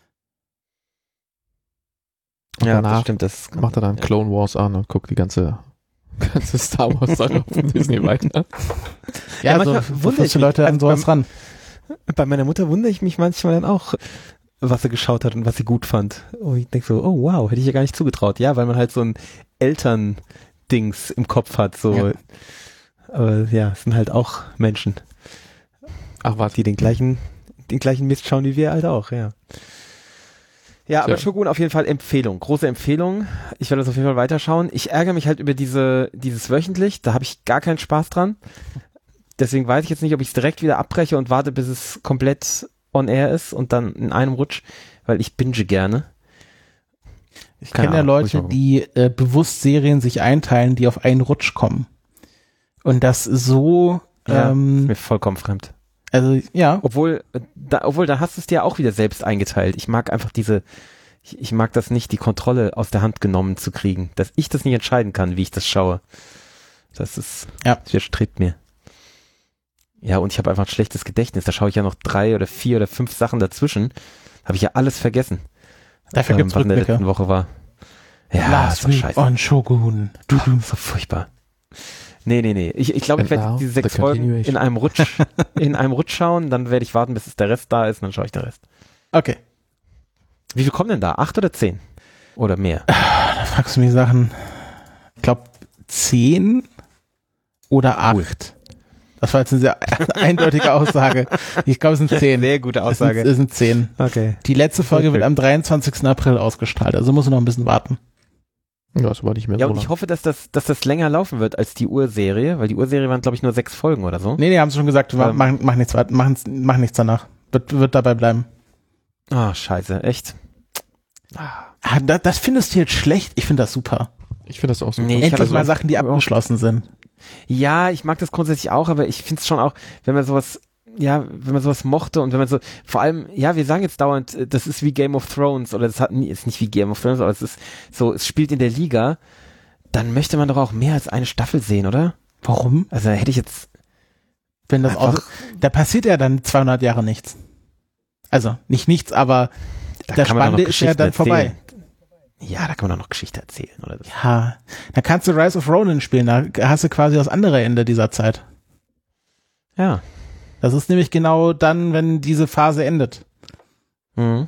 Und Ja, danach das stimmt. Das macht er dann ja. Clone Wars an und guckt die ganze, ganze Star Wars Sache auf Disney weiter. Ja, Ja, also manchmal wo wundere führst du ich Leute mich, an also sowas ran? Bei meiner Mutter wundere ich mich manchmal dann auch, was sie geschaut hat und was sie gut fand. Und ich denke so, oh wow, hätte ich ja gar nicht zugetraut. Ja, weil man halt so ein Eltern-Dings im Kopf hat. So. Ja. Aber ja, es sind halt auch Menschen, Ach, warte. die den gleichen, den gleichen Mist schauen wie wir halt auch, ja. Ja, aber Ja. Shogun auf jeden Fall Empfehlung, große Empfehlung. Ich werde das auf jeden Fall weiterschauen. Ich ärgere mich halt über diese dieses wöchentlich, da habe ich gar keinen Spaß dran. Deswegen weiß ich jetzt nicht, ob ich es direkt wieder abbreche und warte, bis es komplett on air ist und dann in einem Rutsch, weil ich binge gerne. Ich kenne ja Leute, die äh, bewusst Serien sich einteilen, die auf einen Rutsch kommen. Und das so, ja, ähm, ist mir vollkommen fremd. also ja, Obwohl, äh, da, obwohl, da hast du es dir auch wieder selbst eingeteilt. Ich mag einfach diese, ich, ich mag das nicht, die Kontrolle aus der Hand genommen zu kriegen. Dass ich das nicht entscheiden kann, wie ich das schaue. Das ist, Ja. das widerstrebt mir. Ja, und ich habe einfach ein schlechtes Gedächtnis. Da schaue ich ja noch drei oder vier oder fünf Sachen dazwischen. Habe ich ja alles vergessen. dafür ähm, gibt's was in der Rückblicke. letzten Woche war. Ja, Last das war Week scheiße. on Shogun. Du, du. So furchtbar. Nee, nee, nee. Ich, ich glaube, ich And werde now diese the sechs Folgen continuation. in einem Rutsch, in einem Rutsch schauen, dann werde ich warten, bis es der Rest da ist und dann schaue ich den Rest. Okay. Wie viel kommen denn da? Acht oder zehn? Oder mehr? Da fragst du mich Sachen. Ich glaube zehn oder acht. Das war jetzt eine sehr eindeutige Aussage. Ich glaube, es sind zehn. Sehr gute Es sind, Aussage. es sind zehn. Okay. Die letzte Folge Okay. wird am dreiundzwanzigsten April ausgestrahlt, also muss noch ein bisschen warten. Ja, das war nicht mehr Ja, so und ich lang. hoffe, dass das, dass das länger laufen wird als die Urserie, weil die Urserie waren, glaube ich, nur sechs Folgen oder so. Nee, nee, haben sie schon gesagt, wir Ähm. machen, machen nichts weiter, machen, machen nichts danach. Wird, wird dabei bleiben. Ah, scheiße, echt? Ah, da, das findest du jetzt schlecht? Ich finde das super. Ich finde das auch so. Nee, ich Endlich hatte so- mal Sachen, die abgeschlossen sind. Ja, ich mag das grundsätzlich auch, aber ich finde es schon auch, wenn man sowas, ja, wenn man sowas mochte und wenn man so, vor allem, ja, wir sagen jetzt dauernd, äh, das ist wie Game of Thrones oder das hat nie, ist nicht wie Game of Thrones, aber es ist so, es spielt in der Liga, dann möchte man doch auch mehr als eine Staffel sehen, oder? Warum? Also hätte ich jetzt, Wenn das auch, Einfach- da passiert ja dann zweihundert Jahre nichts. Also, nicht nichts, aber da das kann man doch noch Spannende ist ja Geschichten dann erzählen. vorbei. Ja, da kann man doch noch Geschichte erzählen, oder? Ja, dann kannst du Rise of Ronin spielen, da hast du quasi das andere Ende dieser Zeit. Ja. Das ist nämlich genau dann, wenn diese Phase endet. Mhm.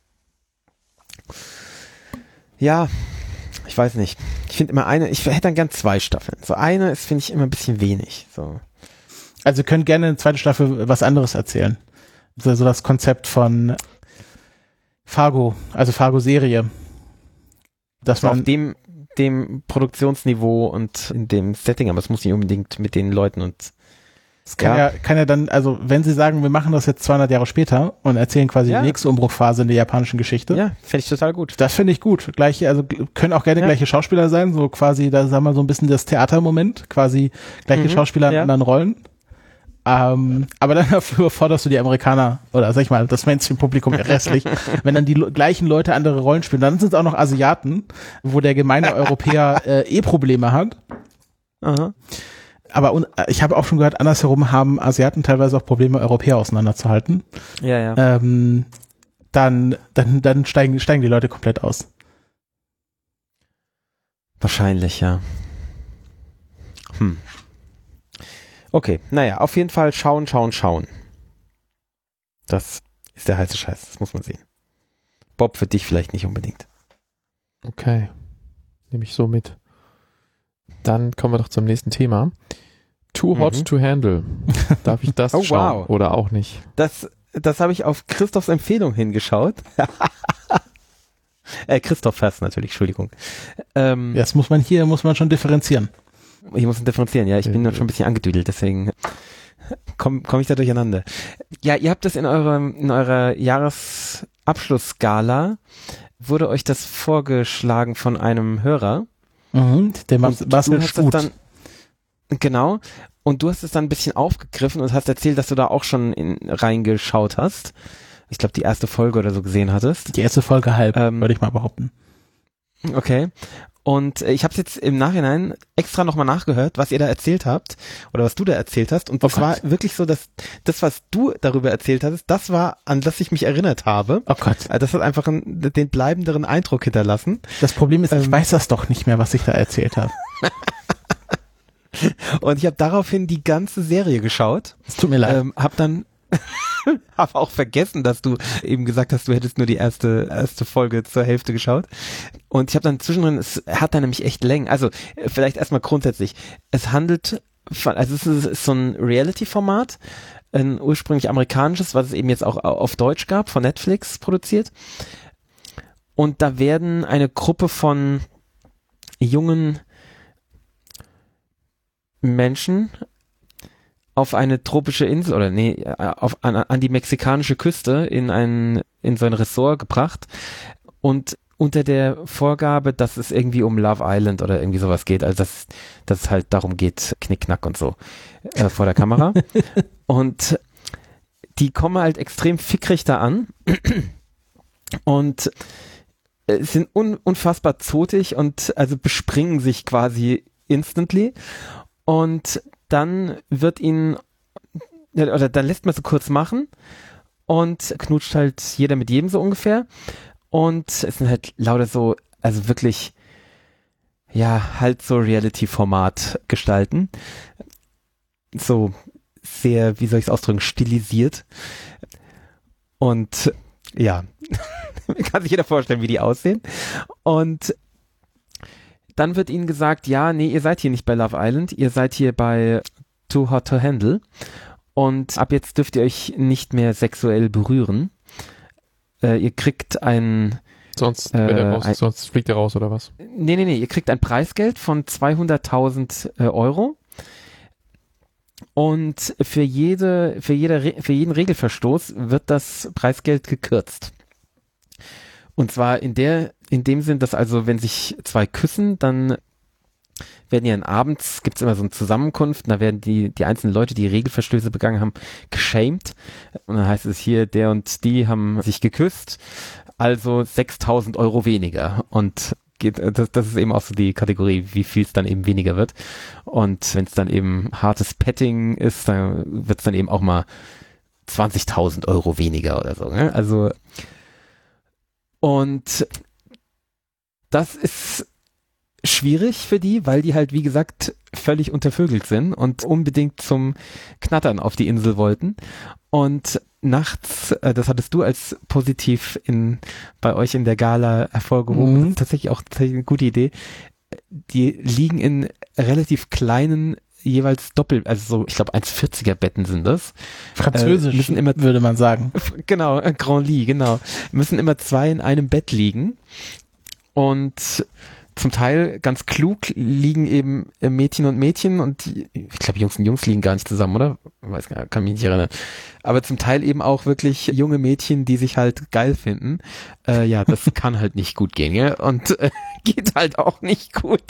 Ja, ich weiß nicht. Ich finde immer eine, ich hätte dann gern zwei Staffeln. So eine ist, finde ich, immer ein bisschen wenig. So. Also ihr könnt gerne in der zweiten Staffel was anderes erzählen. So, so das Konzept von Fargo, also Fargo-Serie. Dass So auf man, dem, dem Produktionsniveau und in dem Setting, aber es muss nicht unbedingt mit den Leuten und es kann ja. ja, kann ja dann, also wenn sie sagen, wir machen das jetzt zweihundert Jahre später und erzählen quasi Ja. die nächste Umbruchphase in der japanischen Geschichte. ja, fände ich total gut. Das finde ich gut. Gleiche, also g- können auch gerne Ja. gleiche Schauspieler sein, so quasi, da sagen wir so ein bisschen das Theatermoment, quasi gleiche Mhm, Schauspieler in ja. anderen Rollen. Ähm, aber dann dafür forderst du die Amerikaner, oder sag ich mal, das Mainstream-Publikum restlich, wenn dann die lo- gleichen Leute andere Rollen spielen. Dann sind es auch noch Asiaten, wo der gemeine Europäer äh, eh Probleme hat. Aha. Aber un- ich habe auch schon gehört, andersherum haben Asiaten teilweise auch Probleme, Europäer auseinanderzuhalten. Ja, ja. Ähm, dann dann, dann steigen, steigen die Leute komplett aus. Wahrscheinlich, ja. Hm. Okay, naja, auf jeden Fall schauen, schauen, schauen. Das ist der heiße Scheiß, das muss man sehen. Bob, für dich vielleicht nicht unbedingt. Okay. Nehme ich so mit. Dann kommen wir doch zum nächsten Thema. Too Hot Mhm. to Handle. Darf ich das Oh, schauen wow. oder auch nicht? Das, das habe ich auf Christophs Empfehlung hingeschaut. Äh, Christoph Fast natürlich, Entschuldigung. Ähm, Das muss man hier, muss man schon differenzieren. Ich muss differenzieren, ja, ich bin noch schon ein bisschen angedüdelt, deswegen komme komm ich da durcheinander. Ja, ihr habt das in eurem, in eurer Jahresabschlussgala, wurde euch das vorgeschlagen von einem Hörer. Mhm, der Mar- Und Marcel du hast es Schmut. dann, genau, und du hast es dann ein bisschen aufgegriffen und hast erzählt, dass du da auch schon in, reingeschaut hast. Ich glaube, die erste Folge oder so gesehen hattest. Die erste Folge halb, Ähm, würde ich mal behaupten. Okay. Und äh, ich habe es jetzt im Nachhinein extra nochmal nachgehört, was ihr da erzählt habt oder was du da erzählt hast. Und Oh es war Gott. wirklich so, dass das, was du darüber erzählt hattest, das war, an das ich mich erinnert habe. Oh Gott. Also das hat einfach einen, den bleibenderen Eindruck hinterlassen. Das Problem ist, ich Ähm. weiß das doch nicht mehr, was ich da erzählt habe. Und ich habe daraufhin die ganze Serie geschaut. Es tut mir leid. Ähm, hab dann hab auch vergessen, dass du eben gesagt hast, du hättest nur die erste erste Folge zur Hälfte geschaut. Und ich habe dann zwischendrin, es hat dann nämlich echt Längen. Also äh, vielleicht erstmal grundsätzlich. Es handelt von, also es ist, ist so ein Reality-Format, ein ursprünglich amerikanisches, was es eben jetzt auch auf Deutsch gab, von Netflix produziert. Und da werden eine Gruppe von jungen Menschen auf eine tropische Insel oder nee, auf, an, an die mexikanische Küste in ein, in so ein Ressort gebracht und unter der Vorgabe, dass es irgendwie um Love Island oder irgendwie sowas geht, also dass, dass es halt darum geht, Knickknack und so äh, vor der Kamera. Und die kommen halt extrem fickrig da an und äh, sind un, unfassbar zotig und also bespringen sich quasi instantly. Und dann wird ihn, oder dann lässt man so kurz machen und knutscht halt jeder mit jedem so ungefähr. Und es sind halt lauter so, also wirklich, ja, halt so Reality-Format gestalten. So sehr, wie soll ich es ausdrücken, stilisiert. Und ja, kann sich jeder vorstellen, wie die aussehen. Und dann wird ihnen gesagt, ja, nee, ihr seid hier nicht bei Love Island, ihr seid hier bei Too Hot to Handle und ab jetzt dürft ihr euch nicht mehr sexuell berühren. Äh, ihr kriegt ein... Sonst, Äh, wenn er raus, ein- sonst fliegt er raus oder was? Nee, nee, nee, ihr kriegt ein Preisgeld von zweihunderttausend äh, Euro und für jede, für jede, Re- für jeden Regelverstoß wird das Preisgeld gekürzt. Und zwar in der, in dem Sinn, dass also, wenn sich zwei küssen, dann werden ja abends, gibt's immer so eine Zusammenkunft, und da werden die, die einzelnen Leute, die Regelverstöße begangen haben, geshamed. Und dann heißt es hier, der und die haben sich geküsst, also sechstausend Euro weniger. Und geht, das, das ist eben auch so die Kategorie, wie viel es dann eben weniger wird. Und wenn es dann eben hartes Petting ist, dann wird's dann eben auch mal zwanzigtausend Euro weniger oder so. Ne? Also und das ist schwierig für die, weil die halt, wie gesagt, völlig untervögelt sind und unbedingt zum Knattern auf die Insel wollten. Und nachts, äh, das hattest du als positiv in, bei euch in der Gala hervorgehoben, Mhm. das ist tatsächlich auch tatsächlich eine gute Idee. Die liegen in relativ kleinen, jeweils doppel, also so, ich glaube, eins vierziger Betten sind das. Französisch Äh, müssen immer- würde man sagen. Genau, äh, Grand Lit, genau. Müssen immer zwei in einem Bett liegen. Und zum Teil ganz klug liegen eben äh, Mädchen und Mädchen und die, ich glaube, Jungs und Jungs liegen gar nicht zusammen, oder? Ich weiß gar, kann mich nicht erinnern. Aber zum Teil eben auch wirklich junge Mädchen, die sich halt geil finden. Äh, ja, das kann halt nicht gut gehen, ja? Und äh, geht halt auch nicht gut.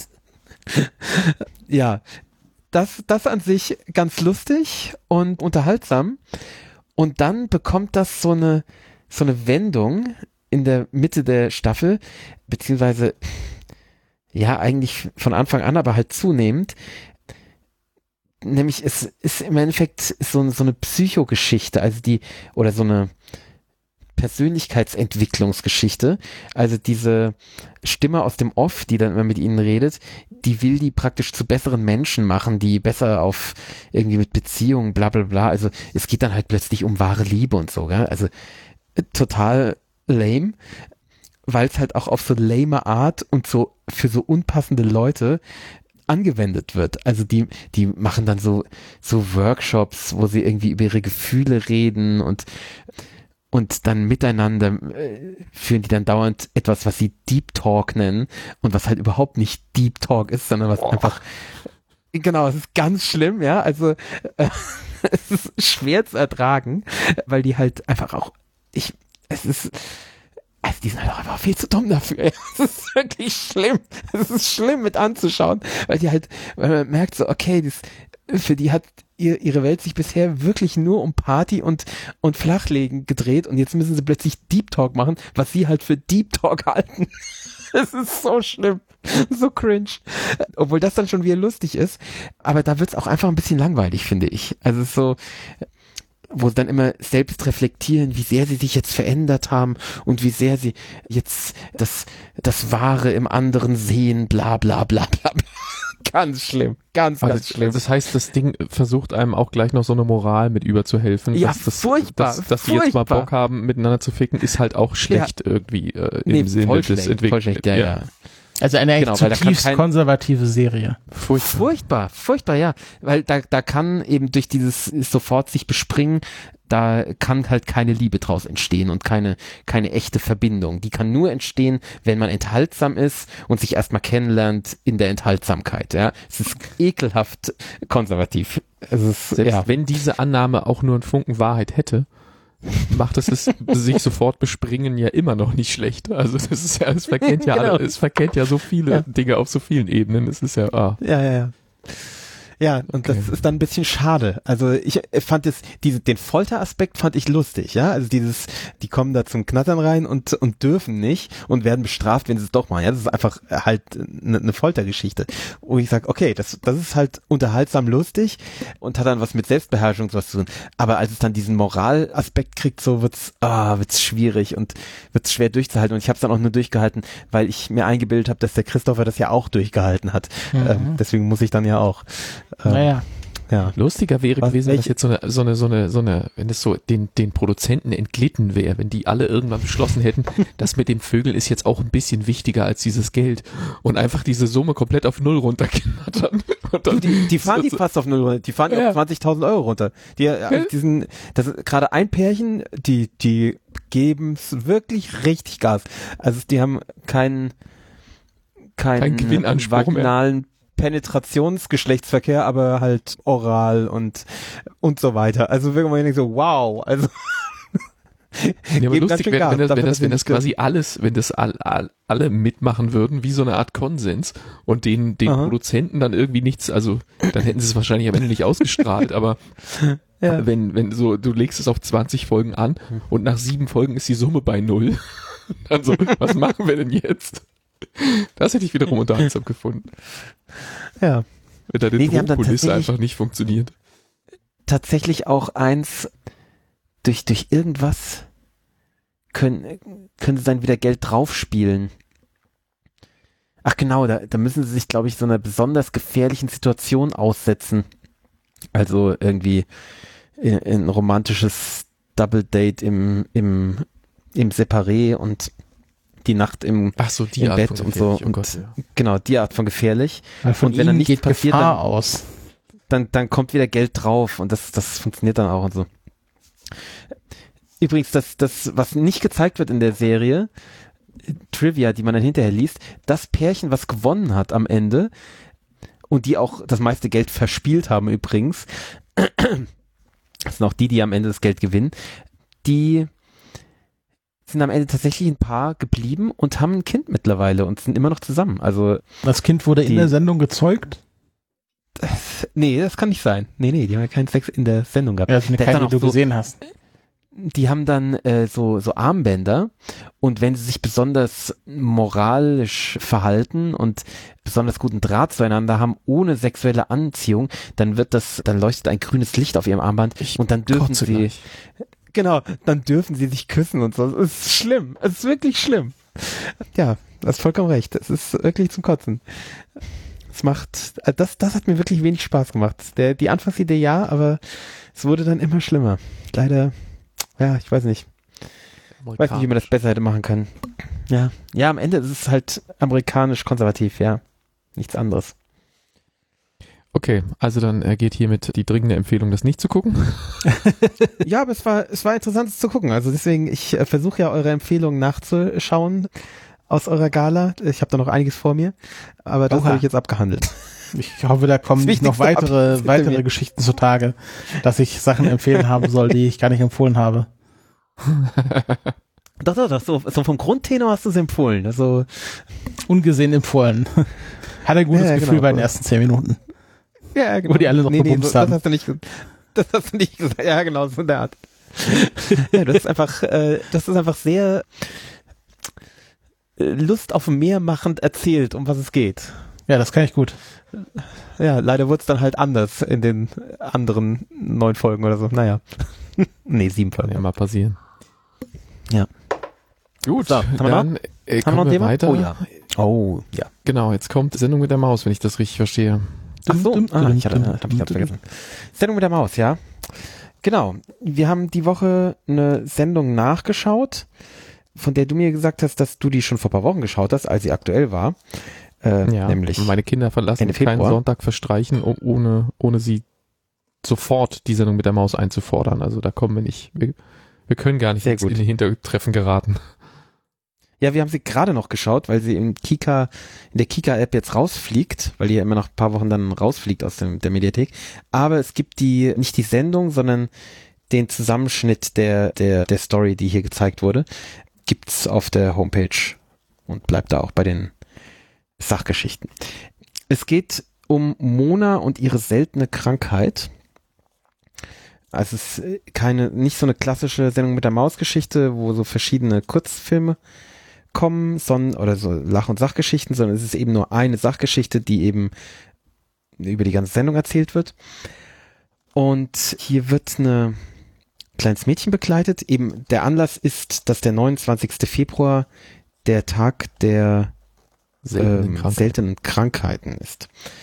Ja, das, das an sich ganz lustig und unterhaltsam. Und dann bekommt das so eine, so eine Wendung in der Mitte der Staffel, beziehungsweise, ja, eigentlich von Anfang an, aber halt zunehmend. Nämlich, es ist im Endeffekt so, so eine Psychogeschichte, also die, oder so eine Persönlichkeitsentwicklungsgeschichte. Also diese Stimme aus dem Off, die dann immer mit ihnen redet, die will die praktisch zu besseren Menschen machen, die besser auf irgendwie mit Beziehungen, bla bla bla. Also es geht dann halt plötzlich um wahre Liebe und so, gell? Also äh, total lame, weil es halt auch auf so lame Art und so für so unpassende Leute angewendet wird. Also die, die machen dann so, so Workshops, wo sie irgendwie über ihre Gefühle reden und und dann miteinander äh, führen die dann dauernd etwas, was sie Deep Talk nennen und was halt überhaupt nicht Deep Talk ist, sondern was oh. einfach, genau, es ist ganz schlimm, ja, also äh, es ist schwer zu ertragen, weil die halt einfach auch, ich, es ist, also die sind halt auch einfach viel zu dumm dafür. Es ist wirklich schlimm. Es ist schlimm mit anzuschauen, weil die halt, weil man merkt so, okay, das, für die hat ihr, ihre Welt sich bisher wirklich nur um Party und, und Flachlegen gedreht und jetzt müssen sie plötzlich Deep Talk machen, was sie halt für Deep Talk halten. Es ist so schlimm. So cringe. Obwohl das dann schon wieder lustig ist. Aber da wird's auch einfach ein bisschen langweilig, finde ich. Also es ist so, wo sie dann immer selbst reflektieren, wie sehr sie sich jetzt verändert haben und wie sehr sie jetzt das, das Wahre im anderen sehen, bla bla bla bla. Ganz schlimm, ganz, ganz also, schlimm. Das heißt, das Ding versucht einem auch gleich noch so eine Moral mit überzuhelfen. Ja, dass das, furchtbar, dass, dass die furchtbar. jetzt mal Bock haben, miteinander zu ficken, ist halt auch schlecht ja. irgendwie äh, im nee, Sinne voll des schlecht, Entwicklens. voll schlecht, ja, ja. ja. Also eine echt genau, zutiefst kein, konservative Serie. Furchtbar. furchtbar, furchtbar, ja. Weil da, da kann eben durch dieses sofort sich bespringen, da kann halt keine Liebe draus entstehen und keine, keine echte Verbindung. Die kann nur entstehen, wenn man enthaltsam ist und sich erstmal kennenlernt in der Enthaltsamkeit, ja. Es ist ekelhaft konservativ. Es ist, Selbst ja. wenn diese Annahme auch nur einen Funken Wahrheit hätte, macht es das sich sofort bespringen ja immer noch nicht schlecht. Also das ist ja, es verkennt ja genau. alle, es verkennt ja so viele ja. Dinge auf so vielen Ebenen. Es ist ja, ah. Ja, ja, ja. Ja, und okay. das ist dann ein bisschen schade. Also ich fand es, diese, den Folteraspekt fand ich lustig, ja. Also dieses, die kommen da zum Knattern rein und, und dürfen nicht und werden bestraft, wenn sie es doch machen. Ja, das ist einfach halt eine, eine Foltergeschichte. Wo ich sage, okay, das, das ist halt unterhaltsam lustig und hat dann was mit Selbstbeherrschung und sowas zu tun. Aber als es dann diesen Moralaspekt kriegt, so wird's, ah, wird's schwierig und wird's schwer durchzuhalten. Und ich habe es dann auch nur durchgehalten, weil ich mir eingebildet habe, dass der Christopher das ja auch durchgehalten hat. Mhm. Ähm, deswegen muss ich dann ja auch. Ähm, naja. Ja. Lustiger wäre Was, gewesen, wenn das welche? jetzt so eine, so eine, so eine, so eine, wenn es so den, den Produzenten entglitten wäre, wenn die alle irgendwann beschlossen hätten, das mit dem Vögeln ist jetzt auch ein bisschen wichtiger als dieses Geld und einfach diese Summe komplett auf Null runterknattern. Und dann Die, die fahren die fast auf null runter, die fahren die ja. auf zwanzigtausend Euro runter. Die, also diesen, das ist gerade ein Pärchen, die, die geben's wirklich richtig Gas. Also die haben keinen, keinen Kein Gewinnanspruch vaginalen mehr. Penetrationsgeschlechtsverkehr, aber halt oral und und so weiter. Also wirklich man denkt so, wow, also ja, aber lustig, wenn, wenn, das, wenn, das, wenn das quasi alles, wenn das all, all, alle mitmachen würden, wie so eine Art Konsens und den, den Produzenten dann irgendwie nichts, also dann hätten sie es wahrscheinlich am Ende nicht ausgestrahlt, aber ja. wenn, wenn so, du legst es auf zwanzig Folgen an und nach sieben Folgen ist die Summe bei null, dann so, was machen wir denn jetzt? Das hätte ich wiederum unterhaltsam gefunden. Ja. Wenn da die nee, Drogenkulisse einfach nicht funktioniert. Tatsächlich auch eins, durch, durch irgendwas können, können sie dann wieder Geld draufspielen. Ach genau, da, da müssen sie sich, glaube ich, so einer besonders gefährlichen Situation aussetzen. Also irgendwie in, in ein romantisches Double Date im, im, im Separé und die Nacht im, Ach so, die im Art Bett von und so. Oh und Gott, ja. Genau, die Art von gefährlich. Weil von und wenn dann nichts geht passiert, Gefahr dann, aus. Dann, dann kommt wieder Geld drauf und das, das funktioniert dann auch und so. Übrigens, das, das, was nicht gezeigt wird in der Serie, Trivia, die man dann hinterher liest, das Pärchen, was gewonnen hat am Ende und die auch das meiste Geld verspielt haben übrigens, das sind auch die, die am Ende das Geld gewinnen, die sind am Ende tatsächlich ein Paar geblieben und haben ein Kind mittlerweile und sind immer noch zusammen. Also das Kind wurde die, in der Sendung gezeugt? Das, nee, das kann nicht sein. Nee, nee, die haben ja keinen Sex in der Sendung gehabt. Ja, das ist eine keine, die du so, gesehen hast. Die haben dann äh, so, so Armbänder und wenn sie sich besonders moralisch verhalten und besonders guten Draht zueinander haben, ohne sexuelle Anziehung, dann wird das, dann leuchtet ein grünes Licht auf ihrem Armband ich und dann dürfen sie, gleich. genau, dann dürfen sie sich küssen und so. Es ist schlimm. Es ist wirklich schlimm. Ja, du hast vollkommen recht. Es ist wirklich zum Kotzen. Es macht, das, das hat mir wirklich wenig Spaß gemacht. Der, die Anfangsidee ja, aber es wurde dann immer schlimmer. Leider, ja, ich weiß nicht. Ich weiß nicht, wie man das besser hätte machen können. Ja, ja, am Ende ist es halt amerikanisch konservativ, ja. Nichts anderes. Okay, also dann ergeht hiermit die dringende Empfehlung, das nicht zu gucken. Ja, aber es war, es war interessant, es zu gucken. Also deswegen, ich äh, versuche ja eure Empfehlungen nachzuschauen aus eurer Gala. Ich habe da noch einiges vor mir, aber das habe ich jetzt abgehandelt. Ich hoffe, da kommen nicht noch weitere, weitere Geschichten zutage, dass ich Sachen empfehlen haben soll, die ich gar nicht empfohlen habe. Doch, doch, doch, so, so vom Grundtenor hast du es empfohlen. Also ungesehen empfohlen. Hat ein gutes ja, Gefühl genau. bei den ersten zehn Minuten. Ja, genau. Wo die alle noch nee, nee, gebumst so, haben. Das hast du nicht, das hast du nicht gesagt. Ja, genau, so in der Art. Ja, das ist einfach, äh, das ist einfach sehr äh, Lust auf Meer machend erzählt, um was es geht. Ja, das kann ich gut. Ja, leider wurde es dann halt anders in den anderen neun Folgen oder so. Naja. Nee, sieben Folgen. Kann ja mal passieren. Ja. Gut, So, haben wir dann äh, Haben wir noch kommen ein wir Thema? weiter. Oh ja. Oh, ja. Genau, jetzt kommt Sendung mit der Maus, wenn ich das richtig verstehe. Ach so, Dum, dum, ah, dum, ich hatte, dum, hab ich dum, grad dum. vergessen. Sendung mit der Maus, ja. Genau. Wir haben die Woche eine Sendung nachgeschaut, von der du mir gesagt hast, dass du die schon vor ein paar Wochen geschaut hast, als sie aktuell war. Äh, Ja, nämlich meine Kinder verlassen Ende keinen Februar. Sonntag verstreichen, um, ohne, ohne sie sofort die Sendung mit der Maus einzufordern. Also da kommen wir nicht, wir, wir können gar nicht Sehr jetzt gut. in die Hintertreffen geraten. Ja, wir haben sie gerade noch geschaut, weil sie im Kika, in der Kika-App jetzt rausfliegt, weil die ja immer nach ein paar Wochen dann rausfliegt aus dem, der Mediathek. Aber es gibt die, nicht die Sendung, sondern den Zusammenschnitt der, der, der Story, die hier gezeigt wurde, gibt's auf der Homepage und bleibt da auch bei den Sachgeschichten. Es geht um Mona und ihre seltene Krankheit. Also es ist keine, nicht so eine klassische Sendung mit der Maus-Geschichte, wo so verschiedene Kurzfilme kommen, sondern, oder so Lach- und Sachgeschichten, sondern es ist eben nur eine Sachgeschichte, die eben über die ganze Sendung erzählt wird. Und hier wird eine kleines Mädchen begleitet. Eben der Anlass ist, dass der neunundzwanzigste Februar der Tag der Seltene ähm, Krankheit. seltenen Krankheiten ist.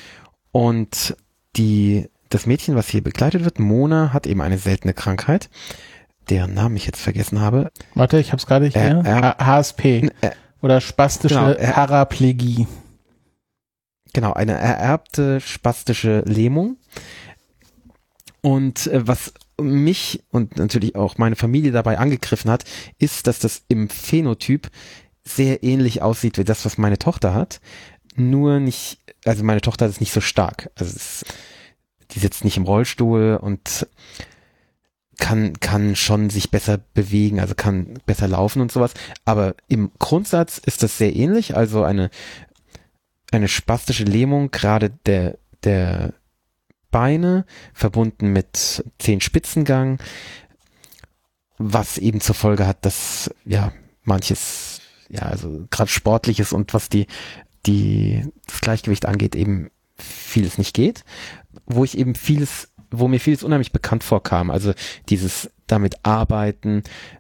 Und die, das Mädchen, was hier begleitet wird, Mona, hat eben eine seltene Krankheit, deren Namen ich jetzt vergessen habe. Warte, ich hab's gerade hier. Äh, äh, H- HSP. Äh, Oder spastische Genau, äh, Paraplegie. Genau, eine ererbte spastische Lähmung. Und äh, was mich und natürlich auch meine Familie dabei angegriffen hat, ist, dass das im Phänotyp sehr ähnlich aussieht wie das, was meine Tochter hat. Nur nicht, also meine Tochter hat es nicht so stark. Also es, die sitzt nicht im Rollstuhl und kann, kann schon sich besser bewegen, also kann besser laufen und sowas. Aber im Grundsatz ist das sehr ähnlich. Also eine, eine spastische Lähmung, gerade der, der Beine, verbunden mit Zehenspitzengang, was eben zur Folge hat, dass ja manches, ja, also gerade Sportliches und was die, die, das Gleichgewicht angeht, eben vieles nicht geht. Wo ich eben vieles, wo mir vieles unheimlich bekannt vorkam. Also dieses damit arbeiten,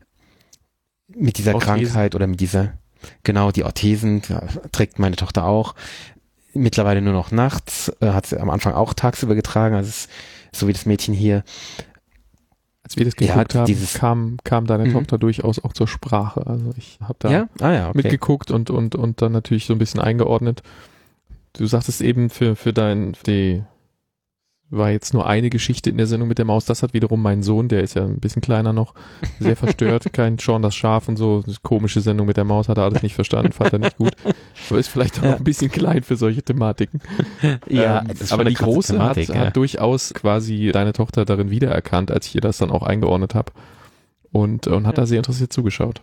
mit dieser Orthesen. Krankheit oder mit dieser, genau, die Orthesen ja, trägt meine Tochter auch. Mittlerweile nur noch nachts, äh, hat sie am Anfang auch tagsüber getragen, also es ist so wie das Mädchen hier. Als wir das Ja, geguckt haben, dieses- kam, kam deine Mhm. Tochter durchaus auch zur Sprache. Also ich habe da Ja? Ah ja, okay. mitgeguckt und, und, und dann natürlich so ein bisschen eingeordnet. Du sagtest eben für, für dein, die war jetzt nur eine Geschichte in der Sendung mit der Maus. Das hat wiederum mein Sohn, der ist ja ein bisschen kleiner noch, sehr verstört. Kein Sean das Schaf und so. Das komische Sendung mit der Maus hat er alles nicht verstanden, fand er nicht gut. Aber ist vielleicht auch Ja. noch ein bisschen klein für solche Thematiken. Ja, ähm, das ist schon aber eine die krasse Große Thematik, hat, ja. hat durchaus quasi deine Tochter darin wiedererkannt, als ich ihr das dann auch eingeordnet habe. Und, und hat da sehr interessiert zugeschaut.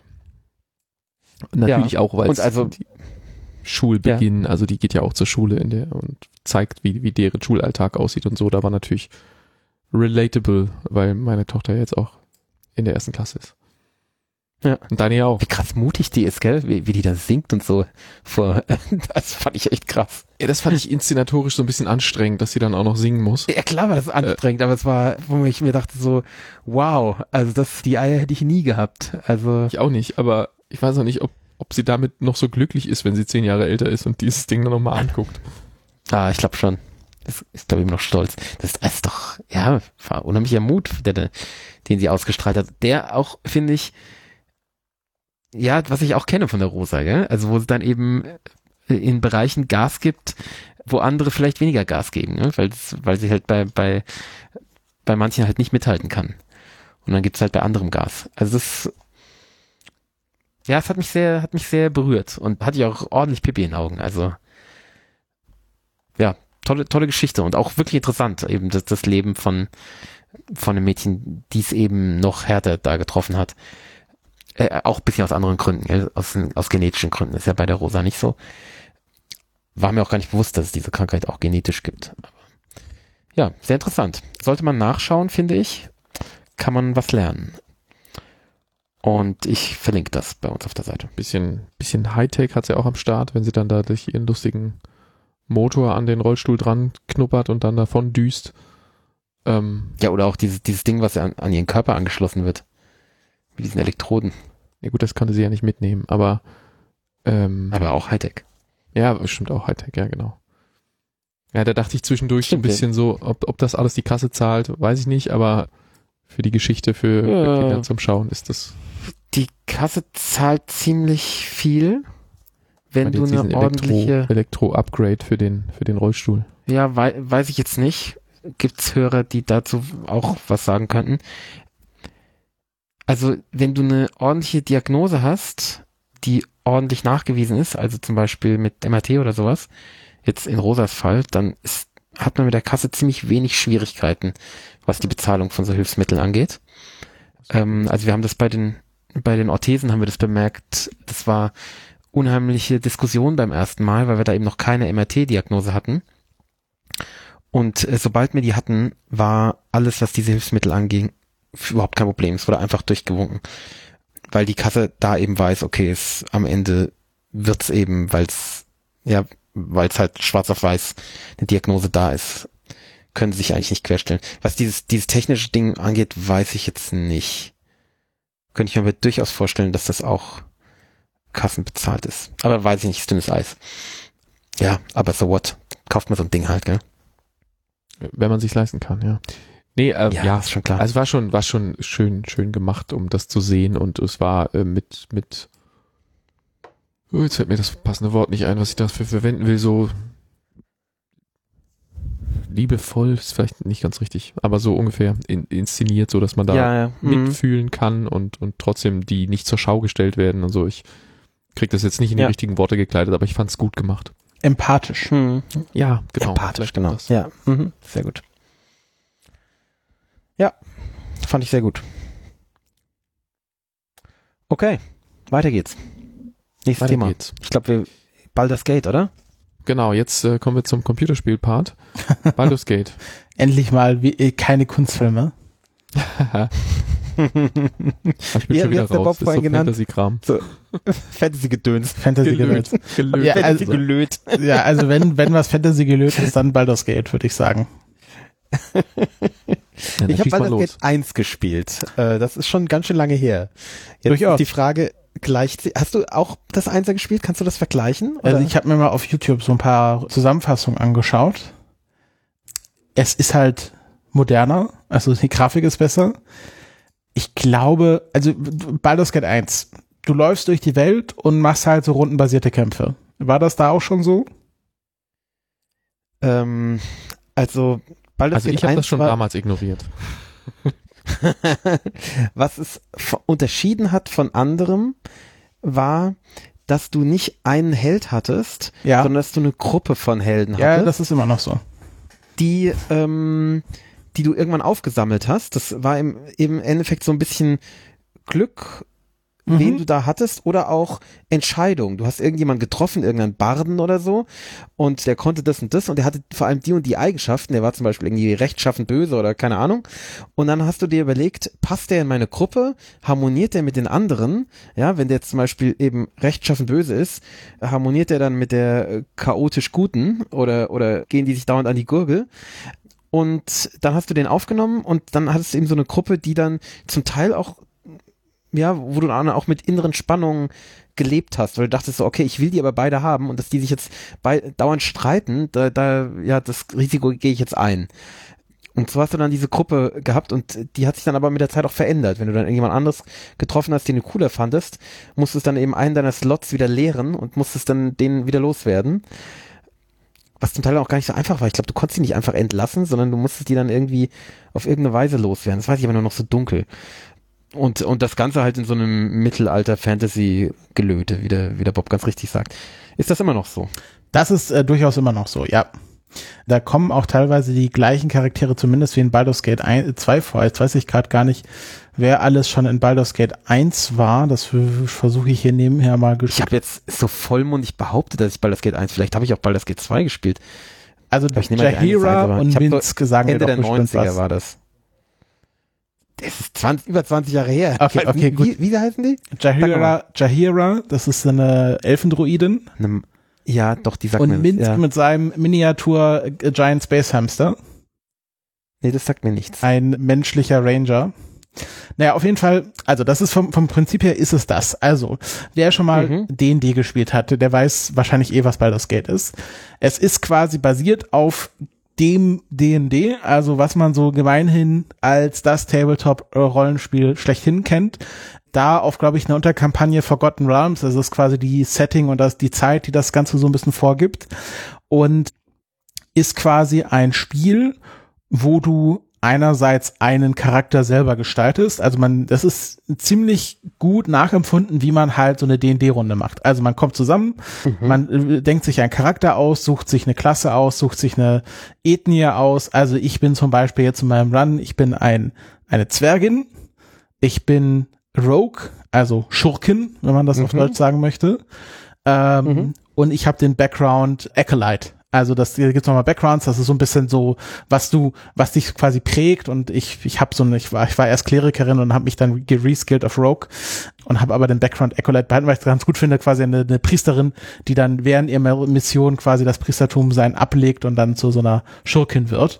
Und natürlich Ja. auch, weil Und also- die Schulbeginn, also die geht ja auch zur Schule in der und zeigt, wie, wie deren Schulalltag aussieht und so. Da war natürlich relatable, weil meine Tochter jetzt auch in der ersten Klasse ist. Ja. Und deine ja auch. Wie krass mutig die ist, gell? Wie, wie die da singt und so. Vor, das fand ich echt krass. Ja, das fand ich inszenatorisch so ein bisschen anstrengend, dass sie dann auch noch singen muss. Ja klar war das anstrengend, aber es war, wo ich mir dachte so, wow, also das, die Eier hätte ich nie gehabt. Also Ich auch nicht, aber ich weiß auch nicht, ob, ob sie damit noch so glücklich ist, wenn sie zehn Jahre älter ist und dieses Ding dann nochmal anguckt. ah, ich glaube schon. Das ist, glaube ich, immer noch stolz. Das ist doch, ja, war unheimlicher Mut, der, den sie ausgestrahlt hat. Der auch, finde ich, ja, was ich auch kenne von der Rosa, gell? Also wo sie dann eben in Bereichen Gas gibt, wo andere vielleicht weniger Gas geben, ne? weil, weil sie halt bei, bei, bei manchen halt nicht mithalten kann. Und dann gibt's halt bei anderem Gas. Also das, ja, es hat mich sehr, hat mich sehr berührt und hatte ich auch ordentlich Pipi in den Augen. Also, ja, tolle, tolle Geschichte und auch wirklich interessant, eben das, das Leben von, von einem Mädchen, die es eben noch härter da getroffen hat. Äh, auch ein bisschen aus anderen Gründen, gell? Aus, aus genetischen Gründen. Ist ja bei der Rosa nicht so. War mir auch gar nicht bewusst, dass es diese Krankheit auch genetisch gibt. Aber ja, sehr interessant. Sollte man nachschauen, finde ich. Kann man was lernen. Und ich verlinke das bei uns auf der Seite. Bisschen, bisschen Hightech hat sie auch am Start, wenn sie dann da durch ihren lustigen Motor an den Rollstuhl dran knuppert und dann davon düst. Ähm, ja, oder auch dieses, dieses Ding, was an, an ihren Körper angeschlossen wird. Mit diesen Elektroden. Ja gut, das konnte sie ja nicht mitnehmen, aber ähm, aber auch Hightech. Ja, bestimmt auch Hightech, ja genau. Ja, da dachte ich zwischendurch Stimmt, ein bisschen so, ob, ob das alles die Kasse zahlt, weiß ich nicht, aber für die Geschichte, für, ja. für Kinder zum Schauen ist das... Die Kasse zahlt ziemlich viel, wenn du eine ordentliche... Elektro-Upgrade für den, für den Rollstuhl. Ja, wei weiß ich jetzt nicht. Gibt's Hörer, die dazu auch was sagen könnten. Also, wenn du eine ordentliche Diagnose hast, die ordentlich nachgewiesen ist, also zum Beispiel mit M R T oder sowas, jetzt in Rosas Fall, dann ist, hat man mit der Kasse ziemlich wenig Schwierigkeiten, was die Bezahlung von so Hilfsmitteln angeht. Ähm, also wir haben das bei den, bei den Orthesen haben wir das bemerkt, das war unheimliche Diskussion beim ersten Mal, weil wir da eben noch keine M R T-Diagnose hatten. Und äh, sobald wir die hatten, war alles, was diese Hilfsmittel anging, überhaupt kein Problem. Es wurde einfach durchgewunken. Weil die Kasse da eben weiß, okay, es am Ende wird's eben, weil's, ja, weil's halt schwarz auf weiß eine Diagnose da ist, können sie sich eigentlich nicht querstellen. Was dieses, dieses technische Ding angeht, weiß ich jetzt nicht. Könnte ich mir aber durchaus vorstellen, dass das auch kassenbezahlt ist. Aber weiß ich nicht, ist dünnes Eis. Ja, aber so what? Kauft man so ein Ding halt, gell? Wenn man sich leisten kann, ja. Nee, äh, ja, ja, ist schon klar. Also war schon, war schon schön, schön gemacht, um das zu sehen und es war äh, mit, mit, oh, jetzt fällt mir das passende Wort nicht ein, was ich dafür verwenden will, so liebevoll, ist vielleicht nicht ganz richtig, aber so ungefähr in, inszeniert, so dass man da ja, ja. mitfühlen kann und, und trotzdem die nicht zur Schau gestellt werden und so. Ich krieg das jetzt nicht in die ja. richtigen Worte gekleidet, aber ich fand's gut gemacht. Empathisch. Hm. Ja, genau. Empathisch, genau. Das. Ja, mhm. Sehr gut. Ja, fand ich sehr gut. Okay, weiter geht's. Nächstes Weiter Thema. geht's. Ich glaube, wir Baldur's Gate, oder? Genau, jetzt äh, kommen wir zum Computerspiel-Part. Baldur's Gate. Endlich mal wie, äh, keine Kunstfilme. ich bin Ja, schon wie wieder hat's der Bob raus. Das ist so vorhin genannt? Fantasy-Kram. So, Fantasy-Gedöns. Fantasy-Gelöt. Gelöt. Ja, also, Fantasy-Gelöt. ja, also wenn, wenn was Fantasy-Gelöt ist, dann Baldur's Gate, würde ich sagen. Ja, Ich habe schieß mal Baldur's los. Gate eins gespielt. Äh, das ist schon ganz schön lange her. Jetzt Durchaus. ist die Frage, gleicht sie, hast du auch das Einser gespielt? Kannst du das vergleichen? Also Oder? ich habe mir mal auf YouTube so ein paar Zusammenfassungen angeschaut. Es ist halt moderner, also die Grafik ist besser. Ich glaube, also Baldur's Gate eins, du läufst durch die Welt und machst halt so rundenbasierte Kämpfe. War das da auch schon so? ähm, also Baldur's Also Gate ich habe das eins schon war, damals ignoriert. was es f- unterschieden hat von anderem, war, dass du nicht einen Held hattest, Ja. sondern dass du eine Gruppe von Helden Ja, hattest, das ist immer noch so. die, ähm, die du irgendwann aufgesammelt hast. Das war im, im Endeffekt so ein bisschen Glück, Mhm. wen du da hattest, oder auch Entscheidung. Du hast irgendjemanden getroffen, irgendeinen Barden oder so, und der konnte das und das, und der hatte vor allem die und die Eigenschaften. Der war zum Beispiel irgendwie rechtschaffend böse oder keine Ahnung. Und dann hast du dir überlegt, passt der in meine Gruppe? Harmoniert der mit den anderen? Ja, wenn der zum Beispiel eben rechtschaffend böse ist, harmoniert der dann mit der äh, chaotisch Guten, oder, oder gehen die sich dauernd an die Gurgel? Und dann hast du den aufgenommen und dann hattest du eben so eine Gruppe, die dann zum Teil auch, ja, wo du dann auch mit inneren Spannungen gelebt hast, weil du dachtest so, okay, ich will die aber beide haben, und dass die sich jetzt bei, dauernd streiten, da, da, ja, das Risiko gehe ich jetzt ein. Und so hast du dann diese Gruppe gehabt, und die hat sich dann aber mit der Zeit auch verändert. Wenn du dann irgendjemand anderes getroffen hast, den du cooler fandest, musstest dann eben einen deiner Slots wieder leeren und musstest dann den wieder loswerden. was zum Teil auch gar nicht so einfach war. Ich glaube, du konntest die nicht einfach entlassen, sondern du musstest die dann irgendwie auf irgendeine Weise loswerden. Das weiß ich aber nur noch so dunkel. Und, und das Ganze halt in so einem Mittelalter-Fantasy-Gelöte, wie der, wie der Bob ganz richtig sagt. Ist das immer noch so? Das ist äh, durchaus immer noch so, ja. Da kommen auch teilweise die gleichen Charaktere, zumindest wie in Baldur's Gate zwei vor. Jetzt weiß ich gerade gar nicht, wer alles schon in Baldur's Gate eins war. Das versuche ich hier nebenher mal gespielt. Ich habe jetzt so vollmundig behauptet, dass ich Baldur's Gate eins, vielleicht habe ich auch Baldur's Gate zwei gespielt. Also Jaheira und Minsk sagen Ende der neunziger war das. Das ist zwanzig, über zwanzig Jahre her. Okay, okay, gut. Wie, wie heißen die? Jaheira, Jaheira, das ist eine Elfendruidin. Eine, ja, doch, die sagt und mir Und Minsk das, ja. mit seinem Miniatur äh, Giant Space Hamster. Nee, das sagt mir nichts. Ein menschlicher Ranger. Naja, auf jeden Fall, also das ist vom, vom Prinzip her ist es das. Also, wer schon mal Mhm. D und D gespielt hatte, der weiß wahrscheinlich eh, was Baldur's Gate ist. Es ist quasi basiert auf dem D und D, also was man so gemeinhin als das Tabletop-Rollenspiel schlechthin kennt. Da auf, glaube ich, eine Unterkampagne Forgotten Realms, das ist quasi die Setting und das die Zeit, die das Ganze so ein bisschen vorgibt. Und ist quasi ein Spiel, wo du einerseits einen Charakter selber gestaltest, also man, das ist ziemlich gut nachempfunden, wie man halt so eine D und D-Runde macht. Also man kommt zusammen, mhm. man äh, denkt sich einen Charakter aus, sucht sich eine Klasse aus, sucht sich eine Ethnie aus. Also ich bin zum Beispiel jetzt in meinem Run, ich bin ein eine Zwergin, ich bin Rogue, also Schurkin, wenn man das mhm. auf Deutsch sagen möchte, ähm, mhm. und ich habe den Background Acolyte. Also das hier gibt's nochmal Backgrounds, das ist so ein bisschen so, was du, was dich quasi prägt und ich ich habe so eine, ich war ich war erst Klerikerin und habe mich dann gereskillt auf Rogue und habe aber den Background Acolyte behalten, weil ich es ganz gut finde, quasi eine, eine Priesterin, die dann während ihrer Mission quasi das Priestertum sein ablegt und dann zu so einer Schurkin wird.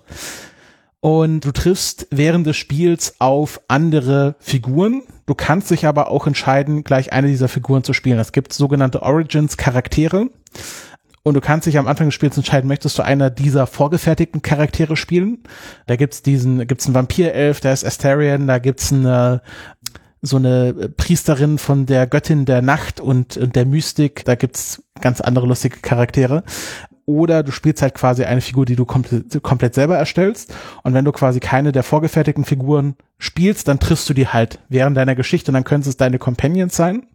Und du triffst während des Spiels auf andere Figuren. Du kannst dich aber auch entscheiden, gleich eine dieser Figuren zu spielen. Es gibt sogenannte Origins-Charaktere. Und du kannst dich am Anfang des Spiels entscheiden, möchtest du einer dieser vorgefertigten Charaktere spielen? Da gibt's diesen, gibt's einen Vampirelf, der ist Astarion, da gibt's eine, so eine Priesterin von der Göttin der Nacht und, und der Mystik, da gibt's ganz andere lustige Charaktere. Oder du spielst halt quasi eine Figur, die du komplett, komplett selber erstellst. Und wenn du quasi keine der vorgefertigten Figuren spielst, dann triffst du die halt während deiner Geschichte und dann können es deine Companions sein.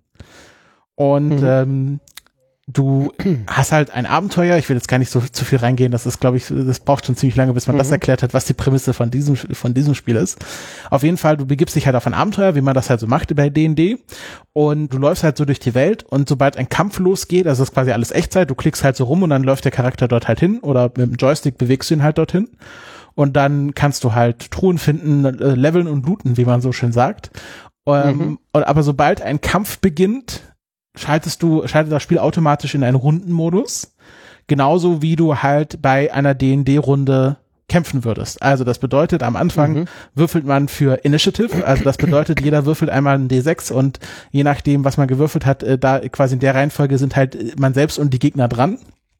Und mhm. ähm, du hast halt ein Abenteuer, ich will jetzt gar nicht so zu viel reingehen, das ist, glaube ich, das braucht schon ziemlich lange, bis man mhm. das erklärt hat, was die Prämisse von diesem von diesem Spiel ist. Auf jeden Fall, du begibst dich halt auf ein Abenteuer, wie man das halt so macht bei D und D und du läufst halt so durch die Welt und sobald ein Kampf losgeht, also das ist quasi alles Echtzeit, du klickst halt so rum und dann läuft der Charakter dort halt hin oder mit dem Joystick bewegst du ihn halt dorthin und dann kannst du halt Truhen finden, äh, leveln und looten, wie man so schön sagt. Ähm, mhm. und, aber sobald ein Kampf beginnt, schaltest du, schaltet das Spiel automatisch in einen Rundenmodus, genauso wie du halt bei einer D und D-Runde kämpfen würdest. Also das bedeutet, am Anfang mhm. würfelt man für Initiative, also das bedeutet, jeder würfelt einmal einen D sechs und je nachdem, was man gewürfelt hat, äh, da quasi in der Reihenfolge sind halt man selbst und die Gegner dran.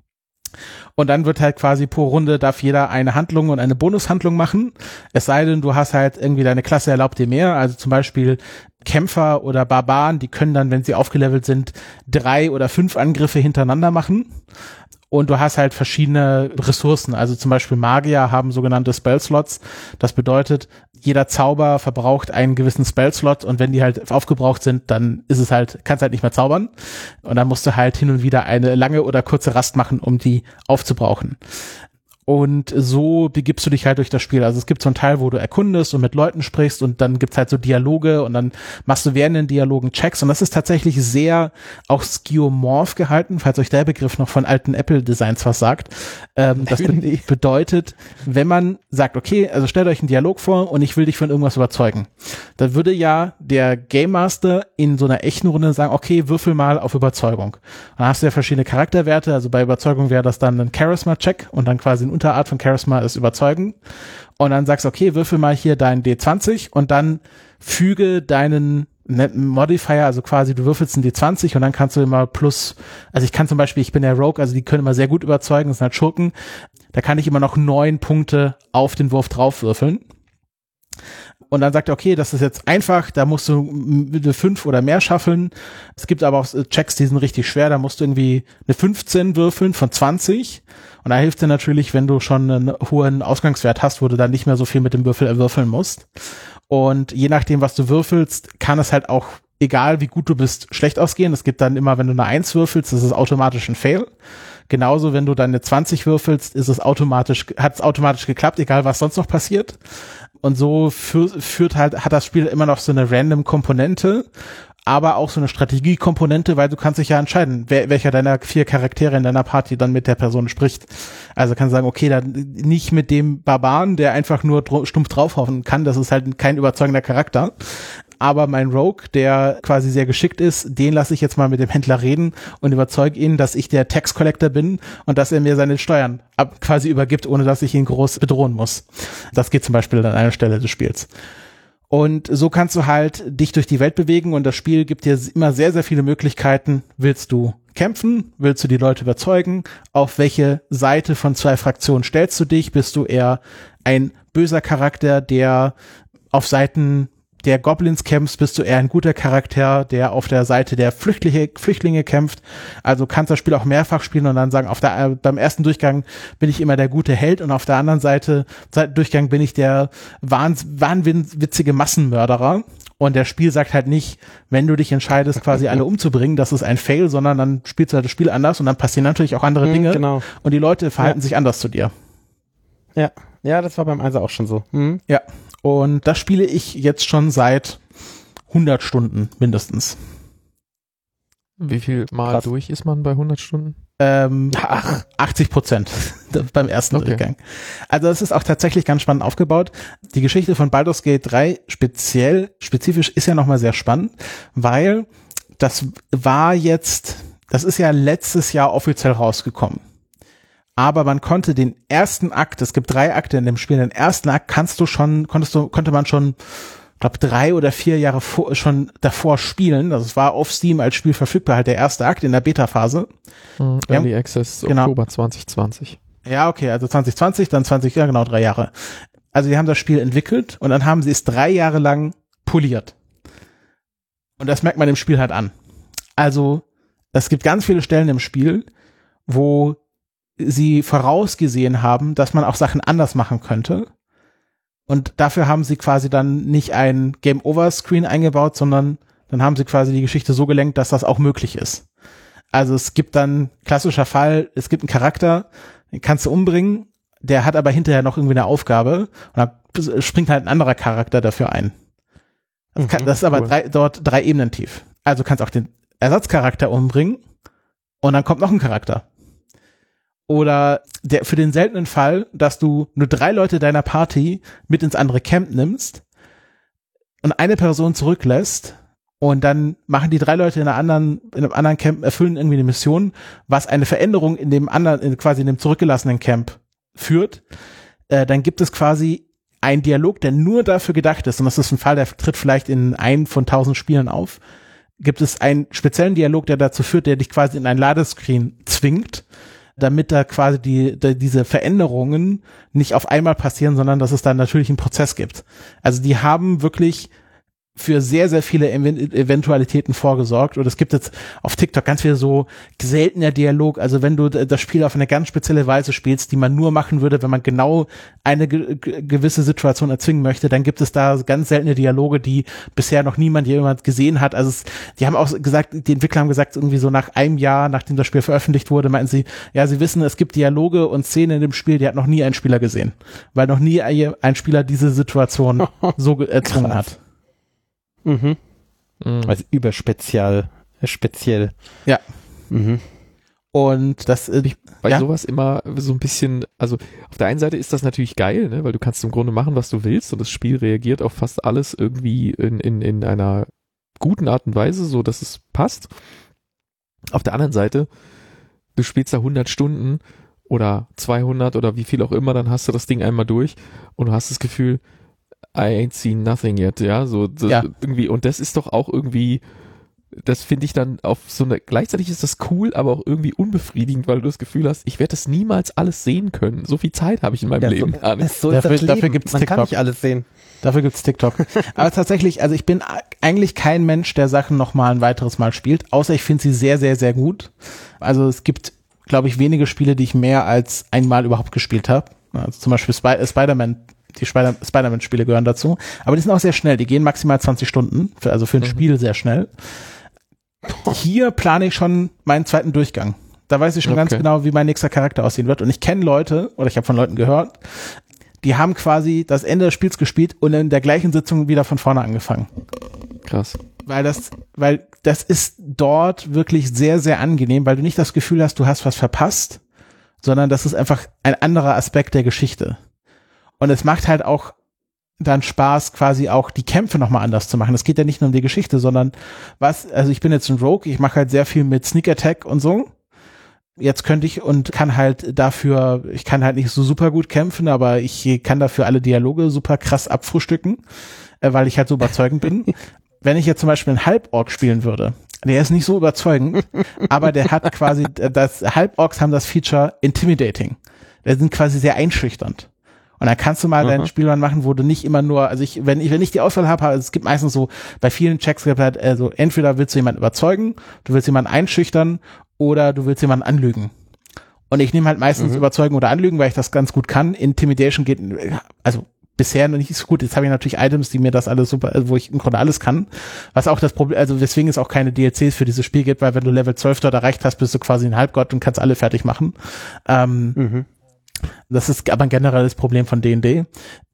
Und dann wird halt quasi pro Runde darf jeder eine Handlung und eine Bonushandlung machen. Es sei denn, du hast halt irgendwie deine Klasse erlaubt dir mehr. Also zum Beispiel Kämpfer oder Barbaren, die können dann, wenn sie aufgelevelt sind, drei oder fünf Angriffe hintereinander machen. Und du hast halt verschiedene Ressourcen. Also zum Beispiel Magier haben sogenannte Spellslots. Das bedeutet, jeder Zauber verbraucht einen gewissen Spellslot und wenn die halt aufgebraucht sind, dann ist es halt, kannst halt nicht mehr zaubern. Und dann musst du halt hin und wieder eine lange oder kurze Rast machen, um die aufzubrauchen. Und so begibst du dich halt durch das Spiel. Also es gibt so einen Teil, wo du erkundest und mit Leuten sprichst und dann gibt's halt so Dialoge und dann machst du während den Dialogen Checks und das ist tatsächlich sehr auch skeuomorph gehalten, falls euch der Begriff noch von alten Apple-Designs was sagt. Ähm, das be- bedeutet, wenn man sagt, okay, also stellt euch einen Dialog vor und ich will dich von irgendwas überzeugen, dann würde ja der Game Master in so einer echten Runde sagen, okay, würfel mal auf Überzeugung. Und dann hast du ja verschiedene Charakterwerte, also bei Überzeugung wäre das dann ein Charisma-Check und dann quasi ein Unterart von Charisma ist überzeugen und dann sagst, okay, würfel mal hier deinen D zwanzig und dann füge deinen Modifier, also quasi du würfelst einen D zwanzig und dann kannst du immer plus, also ich kann zum Beispiel, ich bin der Rogue, also die können immer sehr gut überzeugen, das sind halt Schurken, da kann ich immer noch neun Punkte auf den Wurf drauf würfeln. und dann sagt er, okay, das ist jetzt einfach, da musst du eine fünf oder mehr schaffen. Es gibt aber auch Checks, die sind richtig schwer, da musst du irgendwie eine fünfzehn würfeln von zwanzig. Und da hilft dir natürlich, wenn du schon einen hohen Ausgangswert hast, wo du dann nicht mehr so viel mit dem Würfel erwürfeln musst. Und je nachdem, was du würfelst, kann es halt auch, egal wie gut du bist, schlecht ausgehen. Es gibt dann immer, wenn du eine eins würfelst, ist es automatisch ein Fail. Genauso, wenn du dann eine zwanzig würfelst, ist es automatisch, hat es automatisch geklappt, egal was sonst noch passiert. Und so führ, führt halt, hat das Spiel immer noch so eine random Komponente, aber auch so eine Strategiekomponente, weil du kannst dich ja entscheiden, wer, welcher deiner vier Charaktere in deiner Party dann mit der Person spricht. Also kannst du sagen, okay, dann nicht mit dem Barbaren, der einfach nur dr- stumpf draufhauen kann, das ist halt kein überzeugender Charakter. Aber mein Rogue, der quasi sehr geschickt ist, den lasse ich jetzt mal mit dem Händler reden und überzeuge ihn, dass ich der Tax Collector bin und dass er mir seine Steuern ab, quasi übergibt, ohne dass ich ihn groß bedrohen muss. Das geht zum Beispiel an einer Stelle des Spiels. Und so kannst du halt dich durch die Welt bewegen und das Spiel gibt dir immer sehr, sehr viele Möglichkeiten. Willst du kämpfen? Willst du die Leute überzeugen? Auf welche Seite von zwei Fraktionen stellst du dich? Bist du eher ein böser Charakter, der auf Seiten der Goblins kämpft, bist du eher ein guter Charakter, der auf der Seite der Flüchtlinge, Flüchtlinge kämpft. Also kannst das Spiel auch mehrfach spielen und dann sagen, auf der, äh, beim ersten Durchgang bin ich immer der gute Held und auf der anderen Seite, zweiten Durchgang bin ich der wahns, wahnwitzige Massenmörderer. Und der Spiel sagt halt nicht, wenn du dich entscheidest, quasi alle umzubringen, das ist ein Fail, sondern dann spielst du halt das Spiel anders und dann passieren natürlich auch andere Dinge. Genau. Und die Leute verhalten ja. sich anders zu dir. Ja, ja, das war beim Einser auch schon so. Hm. Ja. Und das spiele ich jetzt schon seit hundert Stunden mindestens. Wie viel Mal Krass. durch ist man bei hundert Stunden? Ähm, Ach. achtzig Prozent beim ersten Okay. Durchgang. Also es ist auch tatsächlich ganz spannend aufgebaut. Die Geschichte von Baldur's Gate drei speziell, spezifisch ist ja nochmal sehr spannend, weil das war jetzt, das ist ja letztes Jahr offiziell rausgekommen. Aber man konnte den ersten Akt, es gibt drei Akte in dem Spiel, den ersten Akt kannst du schon, konntest du, konnte man schon, ich glaube, drei oder vier Jahre vor, schon davor spielen. Also es war auf Steam als Spiel verfügbar, halt der erste Akt in der Beta-Phase. Mhm, Ja. Early Access Genau. Oktober zwanzig zwanzig. Ja, okay, also zwanzig zwanzig, dann zwanzig, ja genau, drei Jahre. Also die haben das Spiel entwickelt und dann haben sie es drei Jahre lang poliert. Und das merkt man im Spiel halt an. Also es gibt ganz viele Stellen im Spiel, wo sie vorausgesehen haben, dass man auch Sachen anders machen könnte. Und dafür haben sie quasi dann nicht ein Game-Over-Screen eingebaut, sondern dann haben sie quasi die Geschichte so gelenkt, dass das auch möglich ist. Also es gibt dann, klassischer Fall, es gibt einen Charakter, den kannst du umbringen, der hat aber hinterher noch irgendwie eine Aufgabe und dann springt halt ein anderer Charakter dafür ein. Das, kann, Mhm, das ist aber cool. drei, dort drei Ebenen tief. Also du kannst auch den Ersatzcharakter umbringen und dann kommt noch ein Charakter. Oder der, für den seltenen Fall, dass du nur drei Leute deiner Party mit ins andere Camp nimmst und eine Person zurücklässt und dann machen die drei Leute in einer anderen, in einem anderen Camp, erfüllen irgendwie eine Mission, was eine Veränderung in dem anderen, in quasi in dem zurückgelassenen Camp führt, äh, dann gibt es quasi einen Dialog, der nur dafür gedacht ist, und das ist ein Fall, der tritt vielleicht in einem von tausend Spielen auf, gibt es einen speziellen Dialog, der dazu führt, der dich quasi in ein Ladescreen zwingt, damit da quasi die, die diese Veränderungen nicht auf einmal passieren, sondern dass es da natürlich einen Prozess gibt. Also die haben wirklich für sehr, sehr viele Ev- Eventualitäten vorgesorgt. Und es gibt jetzt auf TikTok ganz viel so seltener Dialog. Also wenn du das Spiel auf eine ganz spezielle Weise spielst, die man nur machen würde, wenn man genau eine ge- ge- gewisse Situation erzwingen möchte, dann gibt es da ganz seltene Dialoge, die bisher noch niemand jemand gesehen hat. Also es, die haben auch gesagt, die Entwickler haben gesagt, irgendwie so nach einem Jahr, nachdem das Spiel veröffentlicht wurde, meinten sie, ja, sie wissen, es gibt Dialoge und Szenen in dem Spiel, die hat noch nie ein Spieler gesehen. Weil noch nie ein Spieler diese Situation so ge- erzwungen hat. Mhm. Mhm. Also überspezial, äh, speziell. Ja. Mhm. Und das, äh, Bei ja? sowas immer so ein bisschen, also auf der einen Seite ist das natürlich geil, ne, weil du kannst im Grunde machen, was du willst und das Spiel reagiert auf fast alles irgendwie in, in, in einer guten Art und Weise, so dass es passt. Auf der anderen Seite, du spielst da hundert Stunden oder zweihundert oder wie viel auch immer, dann hast du das Ding einmal durch und du hast das Gefühl, I ain't seen nothing yet, ja, so das Ja. irgendwie, und das ist doch auch irgendwie, das finde ich dann auf so eine, gleichzeitig ist das cool, aber auch irgendwie unbefriedigend, weil du das Gefühl hast, ich werde das niemals alles sehen können. So viel Zeit habe ich in meinem Ja, Leben so, gar nicht. so Dafür- ist das dafür Leben. gibt's Man kann TikTok. nicht alles sehen. Dafür gibt's TikTok. Aber tatsächlich, also ich bin eigentlich kein Mensch, der Sachen nochmal ein weiteres Mal spielt, außer ich finde sie sehr, sehr, sehr gut. Also es gibt, glaube ich, wenige Spiele, die ich mehr als einmal überhaupt gespielt habe. Also zum Beispiel Sp- Spider-Man, die Spider- Spider-Man-Spiele gehören dazu. Aber die sind auch sehr schnell, die gehen maximal zwanzig Stunden, für, also für ein mhm. Spiel sehr schnell. Hier plane ich schon meinen zweiten Durchgang. Da weiß ich schon okay. ganz genau, wie mein nächster Charakter aussehen wird. Und ich kenne Leute, oder ich habe von Leuten gehört, die haben quasi das Ende des Spiels gespielt und in der gleichen Sitzung wieder von vorne angefangen. Krass. Weil das, weil das ist dort wirklich sehr, sehr angenehm, weil du nicht das Gefühl hast, du hast was verpasst, sondern das ist einfach ein anderer Aspekt der Geschichte. Und es macht halt auch dann Spaß, quasi auch die Kämpfe nochmal anders zu machen. Es geht ja nicht nur um die Geschichte, sondern was, also ich bin jetzt ein Rogue, ich mache halt sehr viel mit Sneak Attack und so. Jetzt könnte ich und kann halt dafür, ich kann halt nicht so super gut kämpfen, aber ich kann dafür alle Dialoge super krass abfrühstücken, äh, weil ich halt so überzeugend bin. Wenn ich jetzt zum Beispiel einen Halborg spielen würde, der ist nicht so überzeugend, aber der hat quasi, das Halborgs haben das Feature Intimidating. Die sind quasi sehr einschüchternd. Und dann kannst du mal deinen Spielplan machen, wo du nicht immer nur, also ich, wenn ich, wenn ich die Auswahl habe, also es gibt meistens so, bei vielen Checks gibt halt, also entweder willst du jemanden überzeugen, du willst jemanden einschüchtern oder du willst jemanden anlügen. Und ich nehme halt meistens mhm. überzeugen oder anlügen, weil ich das ganz gut kann. Intimidation geht, also bisher noch nicht so gut. Jetzt habe ich natürlich Items, die mir das alles super, wo ich im Grunde alles kann. Was auch das Problem, also deswegen es auch keine D L Cs für dieses Spiel gibt, weil wenn du Level zwölf dort erreicht hast, bist du quasi ein Halbgott und kannst alle fertig machen. Ähm, mhm. Das ist aber ein generelles Problem von D und D.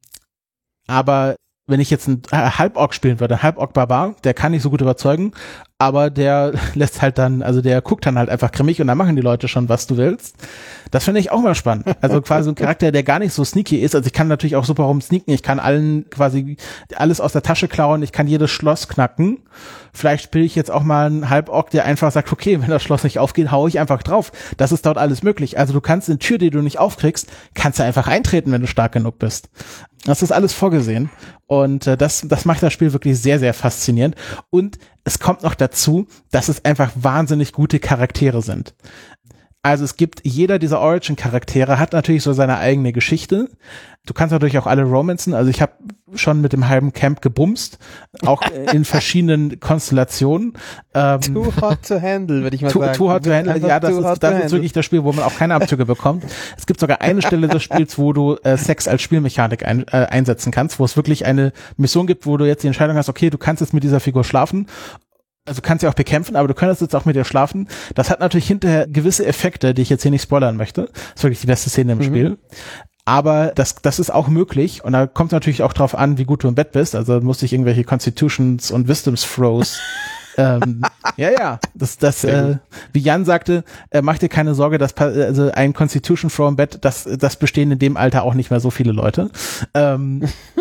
Aber wenn ich jetzt einen Halborg spielen würde, ein Halborg-Barbar, der kann nicht so gut überzeugen, aber der lässt halt dann, also der guckt dann halt einfach grimmig und dann machen die Leute schon, was du willst. Das finde ich auch mal spannend. Also quasi so ein Charakter, der gar nicht so sneaky ist. Also ich kann natürlich auch super rumsneaken, ich kann allen quasi alles aus der Tasche klauen, ich kann jedes Schloss knacken. Vielleicht spiele ich jetzt auch mal einen Halborg, der einfach sagt, okay, wenn das Schloss nicht aufgeht, hau ich einfach drauf. Das ist dort alles möglich. Also du kannst eine Tür, die du nicht aufkriegst, kannst du einfach eintreten, wenn du stark genug bist. Das ist alles vorgesehen. Und äh, das, das macht das Spiel wirklich sehr, sehr faszinierend. Und es kommt noch dazu, dass es einfach wahnsinnig gute Charaktere sind. Also es gibt, jeder dieser Origin-Charaktere hat natürlich so seine eigene Geschichte. Du kannst natürlich auch alle romanzen. Also ich habe schon mit dem halben Camp gebumst, auch in verschiedenen Konstellationen. Ähm, too hot to handle, würde ich mal too, sagen. Too hot to handle, ja, das ist, das ist wirklich das Spiel, wo man auch keine Abzüge bekommt. Es gibt sogar eine Stelle des Spiels, wo du äh, Sex als Spielmechanik ein, äh, einsetzen kannst, wo es wirklich eine Mission gibt, wo du jetzt die Entscheidung hast, okay, du kannst jetzt mit dieser Figur schlafen. Also du kannst sie auch bekämpfen, aber du könntest jetzt auch mit ihr schlafen. Das hat natürlich hinterher gewisse Effekte, die ich jetzt hier nicht spoilern möchte. Das ist wirklich die beste Szene im mhm. Spiel. Aber das, das ist auch möglich. Und da kommt es natürlich auch drauf an, wie gut du im Bett bist. Also musste ich irgendwelche Constitutions und Wisdoms Throws. ähm, ja, ja. Das, das, äh, wie Jan sagte, äh, mach dir keine Sorge, dass also ein Constitution Throw im Bett, das, das bestehen in dem Alter auch nicht mehr so viele Leute. Ähm,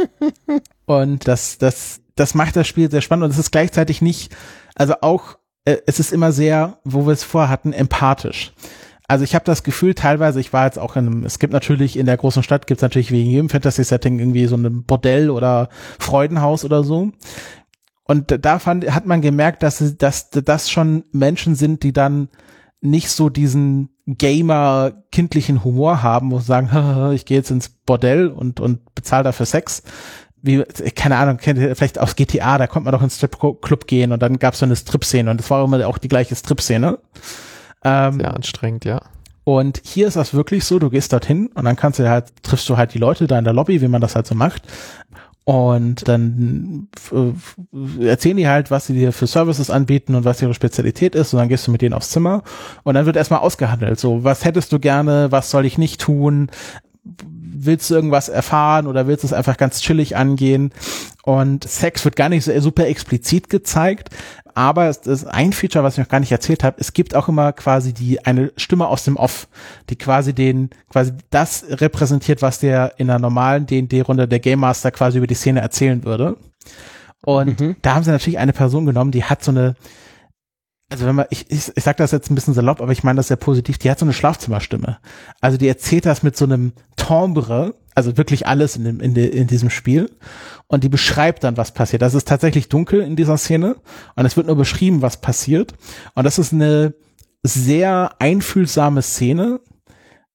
und das, das, das macht das Spiel sehr spannend. Und es ist gleichzeitig nicht, also auch, äh, es ist immer sehr, wo wir es vorhatten, empathisch. Also ich habe das Gefühl, teilweise, ich war jetzt auch in einem, es gibt natürlich in der großen Stadt, gibt es natürlich wie in jedem Fantasy-Setting irgendwie so ein Bordell oder Freudenhaus oder so. Und da fand, hat man gemerkt, dass, dass das schon Menschen sind, die dann nicht so diesen Gamer-kindlichen Humor haben, wo sie sagen, ich gehe jetzt ins Bordell und, und bezahle dafür Sex. Wie, keine Ahnung, kennt ihr vielleicht aus G T A, da konnte man doch ins Strip-Club gehen und dann gab es so eine Strip-Szene und das war immer auch die gleiche Strip-Szene. Ähm, Sehr anstrengend, ja. Und hier ist das wirklich so, du gehst dorthin und dann kannst du halt, triffst du halt die Leute da in der Lobby, wie man das halt so macht. Und dann äh, erzählen die halt, was sie dir für Services anbieten und was ihre Spezialität ist. Und dann gehst du mit denen aufs Zimmer und dann wird erstmal ausgehandelt. So, was hättest du gerne, was soll ich nicht tun? Willst du irgendwas erfahren oder willst du es einfach ganz chillig angehen? Und Sex wird gar nicht so super explizit gezeigt, aber es ist ein Feature, was ich noch gar nicht erzählt habe. Es gibt auch immer quasi die eine Stimme aus dem Off, die quasi den quasi das repräsentiert, was der in einer normalen D und D-Runde der Game Master quasi über die Szene erzählen würde. Und mhm. da haben sie natürlich eine Person genommen, die hat so eine, also wenn man, ich, ich, ich sag das jetzt ein bisschen salopp, aber ich meine das sehr positiv, die hat so eine Schlafzimmerstimme. Also die erzählt das mit so einem Timbre, also wirklich alles in, dem, in, de, in diesem Spiel. Und die beschreibt dann, was passiert. Das ist tatsächlich dunkel in dieser Szene und es wird nur beschrieben, was passiert. Und das ist eine sehr einfühlsame Szene,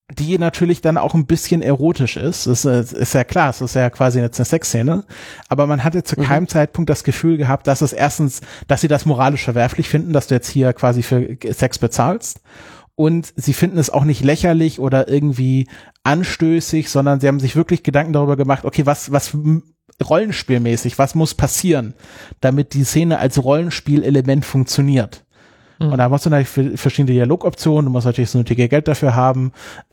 die natürlich dann auch ein bisschen erotisch ist. Das ist, ist ja klar, es ist ja quasi jetzt eine Sexszene, aber man hatte zu mhm. keinem Zeitpunkt das Gefühl gehabt, dass es erstens, dass sie das moralisch verwerflich finden, dass du jetzt hier quasi für Sex bezahlst, und sie finden es auch nicht lächerlich oder irgendwie anstößig, sondern sie haben sich wirklich Gedanken darüber gemacht, okay, was, was rollenspielmäßig, was muss passieren, damit die Szene als Rollenspielelement funktioniert. Mhm. Und da musst du natürlich verschiedene Dialogoptionen, du musst natürlich das nötige Geld dafür haben.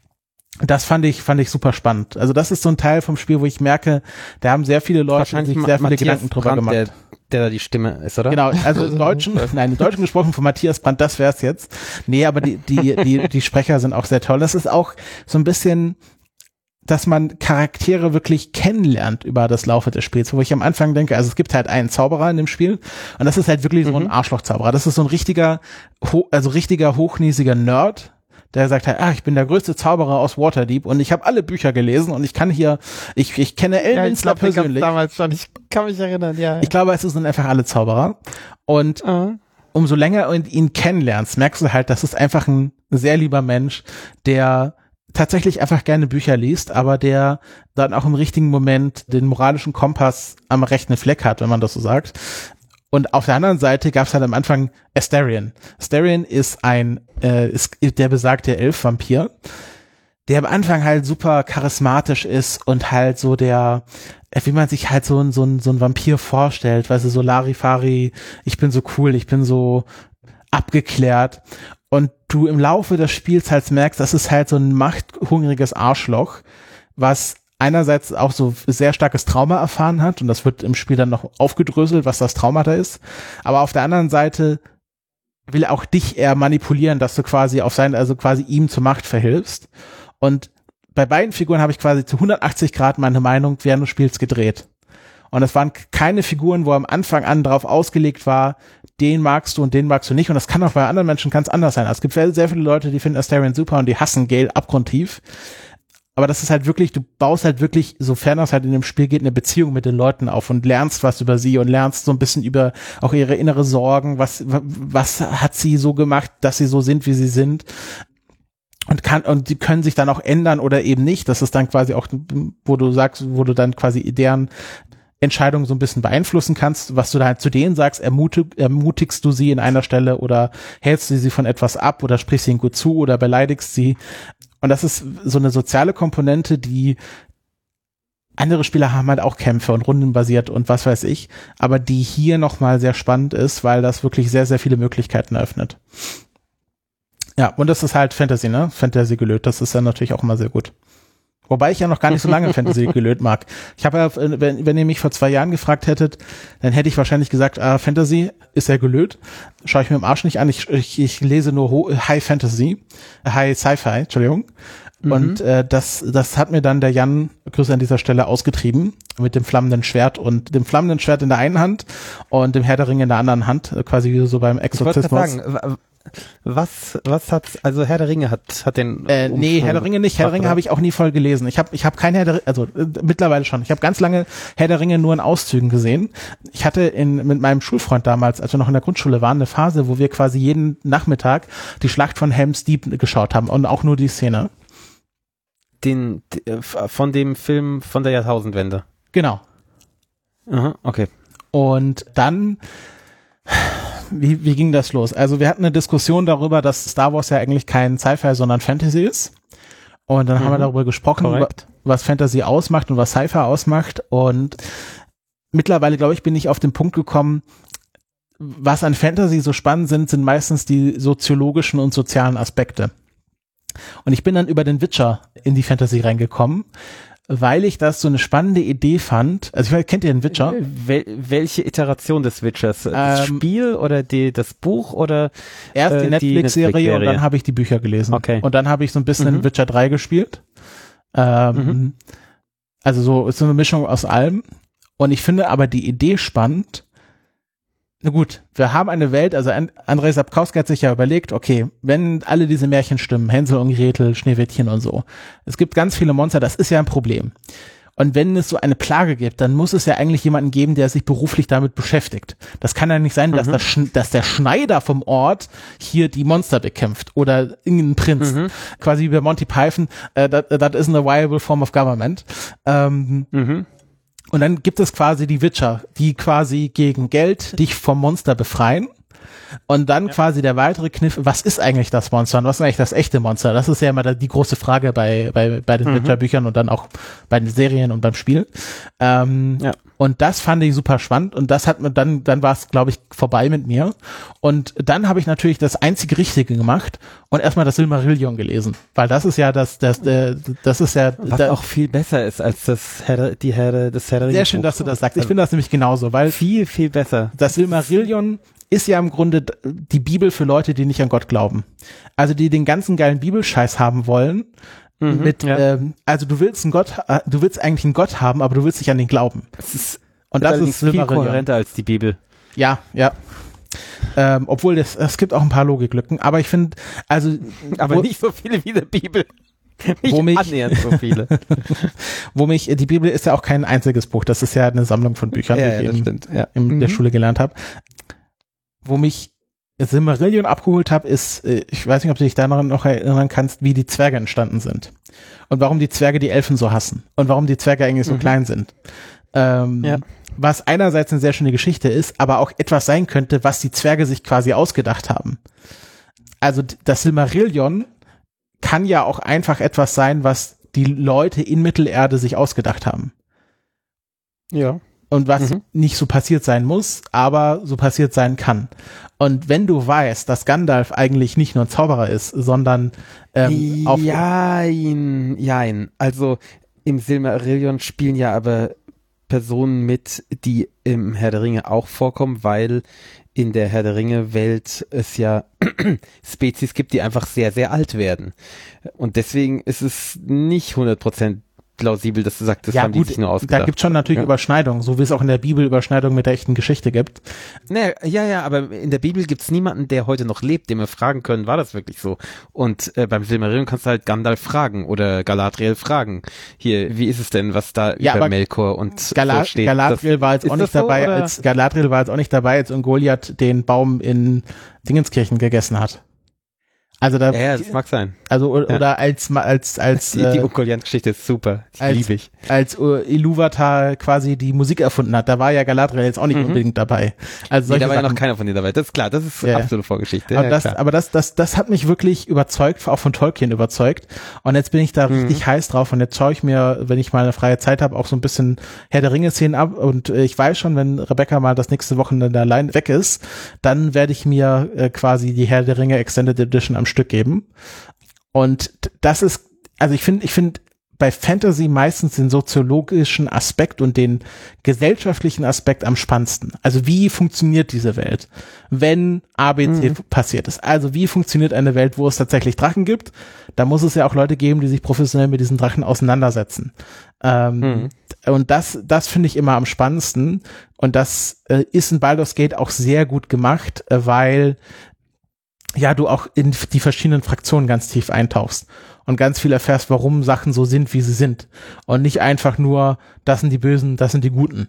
Das fand ich, fand ich super spannend. Also das ist so ein Teil vom Spiel, wo ich merke, da haben sehr viele Leute sich sehr viele Matthias Gedanken drüber Brandt, gemacht. Der, der da die Stimme ist, oder? Genau, also im Deutschen, nein, im Deutschen gesprochen von Matthias Brandt, das wär's jetzt. Nee, aber die, die, die, die Sprecher sind auch sehr toll. Das ist auch so ein bisschen, dass man Charaktere wirklich kennenlernt über das Laufe des Spiels, wo ich am Anfang denke, also es gibt halt einen Zauberer in dem Spiel und das ist halt wirklich so ein Arschlochzauberer. Das ist so ein richtiger, also richtiger hochnäsiger Nerd, der sagt halt, ah, ich bin der größte Zauberer aus Waterdeep und ich habe alle Bücher gelesen und ich kann hier, ich, ich kenne Elminster ja, persönlich. Damals schon, ich kann mich erinnern, ja. Ich glaube, es sind einfach alle Zauberer und uh-huh. umso länger du ihn kennenlernst, merkst du halt, das ist einfach ein sehr lieber Mensch, der tatsächlich einfach gerne Bücher liest, aber der dann auch im richtigen Moment den moralischen Kompass am rechten Fleck hat, wenn man das so sagt. Und auf der anderen Seite gab es halt am Anfang Astarion. Astarion ist ein, äh, ist der besagte Elf-Vampir, der am Anfang halt super charismatisch ist und halt so der, wie man sich halt so ein, so ein, so ein Vampir vorstellt, weißt du, so Larifari, ich bin so cool, ich bin so abgeklärt. Und du im Laufe des Spiels halt merkst, das ist halt so ein machthungriges Arschloch, was einerseits auch so sehr starkes Trauma erfahren hat und das wird im Spiel dann noch aufgedröselt, was das Trauma da ist. Aber auf der anderen Seite will er auch dich eher manipulieren, dass du quasi auf sein, also quasi ihm zur Macht verhilfst. Und bei beiden Figuren habe ich quasi zu hundertachtzig Grad meine Meinung während des Spiels gedreht. Und es waren keine Figuren, wo am Anfang an drauf ausgelegt war, den magst du und den magst du nicht. Und das kann auch bei anderen Menschen ganz anders sein. Also es gibt sehr, sehr viele Leute, die finden Astarion super und die hassen Gale abgrundtief. Aber das ist halt wirklich, du baust halt wirklich, sofern das halt in dem Spiel geht, eine Beziehung mit den Leuten auf und lernst was über sie und lernst so ein bisschen über auch ihre innere Sorgen, was, was hat sie so gemacht, dass sie so sind, wie sie sind. Und kann, und die können sich dann auch ändern oder eben nicht. Das ist dann quasi auch, wo du sagst, wo du dann quasi deren Entscheidungen so ein bisschen beeinflussen kannst, was du da halt zu denen sagst, ermutig, ermutigst du sie in einer Stelle oder hältst du sie von etwas ab oder sprichst ihnen gut zu oder beleidigst sie. Und das ist so eine soziale Komponente, die andere Spieler haben halt auch Kämpfe und rundenbasiert und was weiß ich, aber die hier nochmal sehr spannend ist, weil das wirklich sehr, sehr viele Möglichkeiten eröffnet. Ja, und das ist halt Fantasy, ne? Fantasy gelöt, das ist dann natürlich auch immer sehr gut. Wobei ich ja noch gar nicht so lange Fantasy gelöt mag. Ich habe ja, wenn, wenn ihr mich vor zwei Jahren gefragt hättet, dann hätte ich wahrscheinlich gesagt, ah, Fantasy ist ja gelöt. Schaue ich mir im Arsch nicht an. Ich, ich, ich lese nur Ho- High Fantasy, High Sci-Fi, Entschuldigung. Mhm. Und äh, das, das hat mir dann der Jan, Grüße an dieser Stelle, ausgetrieben mit dem flammenden Schwert und dem flammenden Schwert in der einen Hand und dem Herr der Ringe in der anderen Hand, quasi wie so beim Exorzismus. Ich wollte gerade sagen, Was, was hat, also Herr der Ringe hat, hat den. Äh, nee, Herr der Ringe nicht. Herr der Ringe habe ich auch nie voll gelesen. Ich habe, ich habe kein Herr der, also äh, mittlerweile schon. Ich habe ganz lange Herr der Ringe nur in Auszügen gesehen. Ich hatte in, mit meinem Schulfreund damals, als wir noch in der Grundschule waren, eine Phase, wo wir quasi jeden Nachmittag die Schlacht von Helm's Deep geschaut haben und auch nur die Szene. Den, von dem Film von der Jahrtausendwende. Genau. Aha, okay. Und dann, Wie, wie ging das los? Also wir hatten eine Diskussion darüber, dass Star Wars ja eigentlich kein Sci-Fi, sondern Fantasy ist. Und dann mhm. haben wir darüber gesprochen, Korrekt. was Fantasy ausmacht und was Sci-Fi ausmacht. Und mittlerweile, glaube ich, bin ich auf den Punkt gekommen, was an Fantasy so spannend sind, sind meistens die soziologischen und sozialen Aspekte. Und ich bin dann über den Witcher in die Fantasy reingekommen, weil ich das so eine spannende Idee fand. Also ich weiß, kennt ihr den Witcher? Wel- welche Iteration des Witchers? Das ähm, Spiel oder die, das Buch oder erst die äh, Netflix-Serie Netflix und dann habe ich die Bücher gelesen. Okay. Und dann habe ich so ein bisschen mhm. Witcher drei gespielt. Ähm, mhm. Also so ist so eine Mischung aus allem. Und ich finde aber die Idee spannend. Na gut, wir haben eine Welt, also Andrzej Sapkowski hat sich ja überlegt, okay, wenn alle diese Märchen stimmen, Hänsel und Gretel, Schneewittchen und so, es gibt ganz viele Monster, das ist ja ein Problem. Und wenn es so eine Plage gibt, dann muss es ja eigentlich jemanden geben, der sich beruflich damit beschäftigt. Das kann ja nicht sein, dass, mhm. das, Sch- dass der Schneider vom Ort hier die Monster bekämpft oder irgendein Prinz. Mhm. Quasi wie bei Monty Python, uh, that, that isn't a viable form of government. Ähm, mhm. Und dann gibt es quasi die Witcher, die quasi gegen Geld dich vom Monster befreien. Und dann ja. quasi der weitere Kniff, was ist eigentlich das Monster und was ist eigentlich das echte Monster? Das ist ja immer die große Frage bei bei bei den mhm. Witcher-Büchern und dann auch bei den Serien und beim Spiel. Ähm, ja. Und das fand ich super spannend und das hat mir dann, dann war es, glaube ich, vorbei mit mir. Und dann habe ich natürlich das einzige Richtige gemacht und erstmal das Silmarillion gelesen, weil das ist ja das, das, das, das ist ja was da, auch viel besser ist als das Herr, die Herr, das Herr. Sehr schön, dass du das sagst. Ich finde das nämlich genauso, weil viel viel besser. Das Silmarillion ist ja im Grunde die Bibel für Leute, die nicht an Gott glauben. Also die den ganzen geilen Bibelscheiß haben wollen. Mhm, mit, ja. ähm, also du willst einen Gott, äh, du willst eigentlich einen Gott haben, aber du willst nicht an den glauben. Das ist, und das ist viel kohärenter als die Bibel. Ja, ja. Ähm, obwohl es es gibt auch ein paar Logiklücken, aber ich finde, also aber wo, nicht so viele wie der Bibel. Nicht wo mich, annähernd so viele. wo mich, die Bibel ist ja auch kein einziges Buch, das ist ja eine Sammlung von Büchern, ja, die ja, ich in, ja. in mhm. der Schule gelernt habe. Wo mich Silmarillion abgeholt habe, ist, ich weiß nicht, ob du dich daran noch erinnern kannst, wie die Zwerge entstanden sind. Und warum die Zwerge die Elfen so hassen. Und warum die Zwerge eigentlich so mhm. klein sind. Ähm, ja. Was einerseits eine sehr schöne Geschichte ist, aber auch etwas sein könnte, was die Zwerge sich quasi ausgedacht haben. Also das Silmarillion kann ja auch einfach etwas sein, was die Leute in Mittelerde sich ausgedacht haben. Ja. Und was mhm. nicht so passiert sein muss, aber so passiert sein kann. Und wenn du weißt, dass Gandalf eigentlich nicht nur ein Zauberer ist, sondern ähm, auf Jein, jein. Also im Silmarillion spielen ja aber Personen mit, die im Herr der Ringe auch vorkommen, weil in der Herr der Ringe-Welt es ja Spezies gibt, die einfach sehr, sehr alt werden. Und deswegen ist es nicht hundert Prozent plausibel, dass du sagst, das ja, haben gut, die sich nur ausgedacht. Da gibt es schon natürlich ja. Überschneidungen, so wie es auch in der Bibel Überschneidungen mit der echten Geschichte gibt. Naja, ja, ja, aber in der Bibel gibt es niemanden, der heute noch lebt, den wir fragen können, war das wirklich so? Und äh, beim Silmarillion kannst du halt Gandalf fragen oder Galadriel fragen. Hier, wie ist es denn, was da ja, über Melkor und Gala- so steht? Galadriel das, war jetzt auch nicht so, dabei, oder? als Galadriel war jetzt auch nicht dabei, als Goliath den Baum in Dingenskirchen gegessen hat. Also da, ja, ja, das mag sein. Also oder ja. als als als die, die Ungoliath-Geschichte ist super, die liebe ich. Als uh, Ilúvatar quasi die Musik erfunden hat, da war ja Galadriel jetzt auch nicht mhm. unbedingt dabei. Also nee, da war Sachen. ja noch keiner von denen dabei. Das ist klar, das ist ja. absolute Vorgeschichte. Aber, ja, das, klar. aber das das das hat mich wirklich überzeugt, auch von Tolkien überzeugt. Und jetzt bin ich da mhm. richtig heiß drauf und jetzt schaue ich mir, wenn ich mal eine freie Zeit habe, auch so ein bisschen Herr der Ringe-Szenen ab. Und äh, ich weiß schon, wenn Rebecca mal das nächste Wochenende allein weg ist, dann werde ich mir äh, quasi die Herr der Ringe Extended Edition am Stück geben. Und das ist, also ich finde, ich finde bei Fantasy meistens den soziologischen Aspekt und den gesellschaftlichen Aspekt am spannendsten. Also wie funktioniert diese Welt, wenn A B C mhm. passiert ist? Also wie funktioniert eine Welt, wo es tatsächlich Drachen gibt? Da muss es ja auch Leute geben, die sich professionell mit diesen Drachen auseinandersetzen. Ähm, mhm. Und das, das finde ich immer am spannendsten. Und das äh, ist in Baldur's Gate auch sehr gut gemacht, äh, weil ja, du auch in die verschiedenen Fraktionen ganz tief eintauchst und ganz viel erfährst, warum Sachen so sind, wie sie sind. Und nicht einfach nur, das sind die Bösen, das sind die Guten.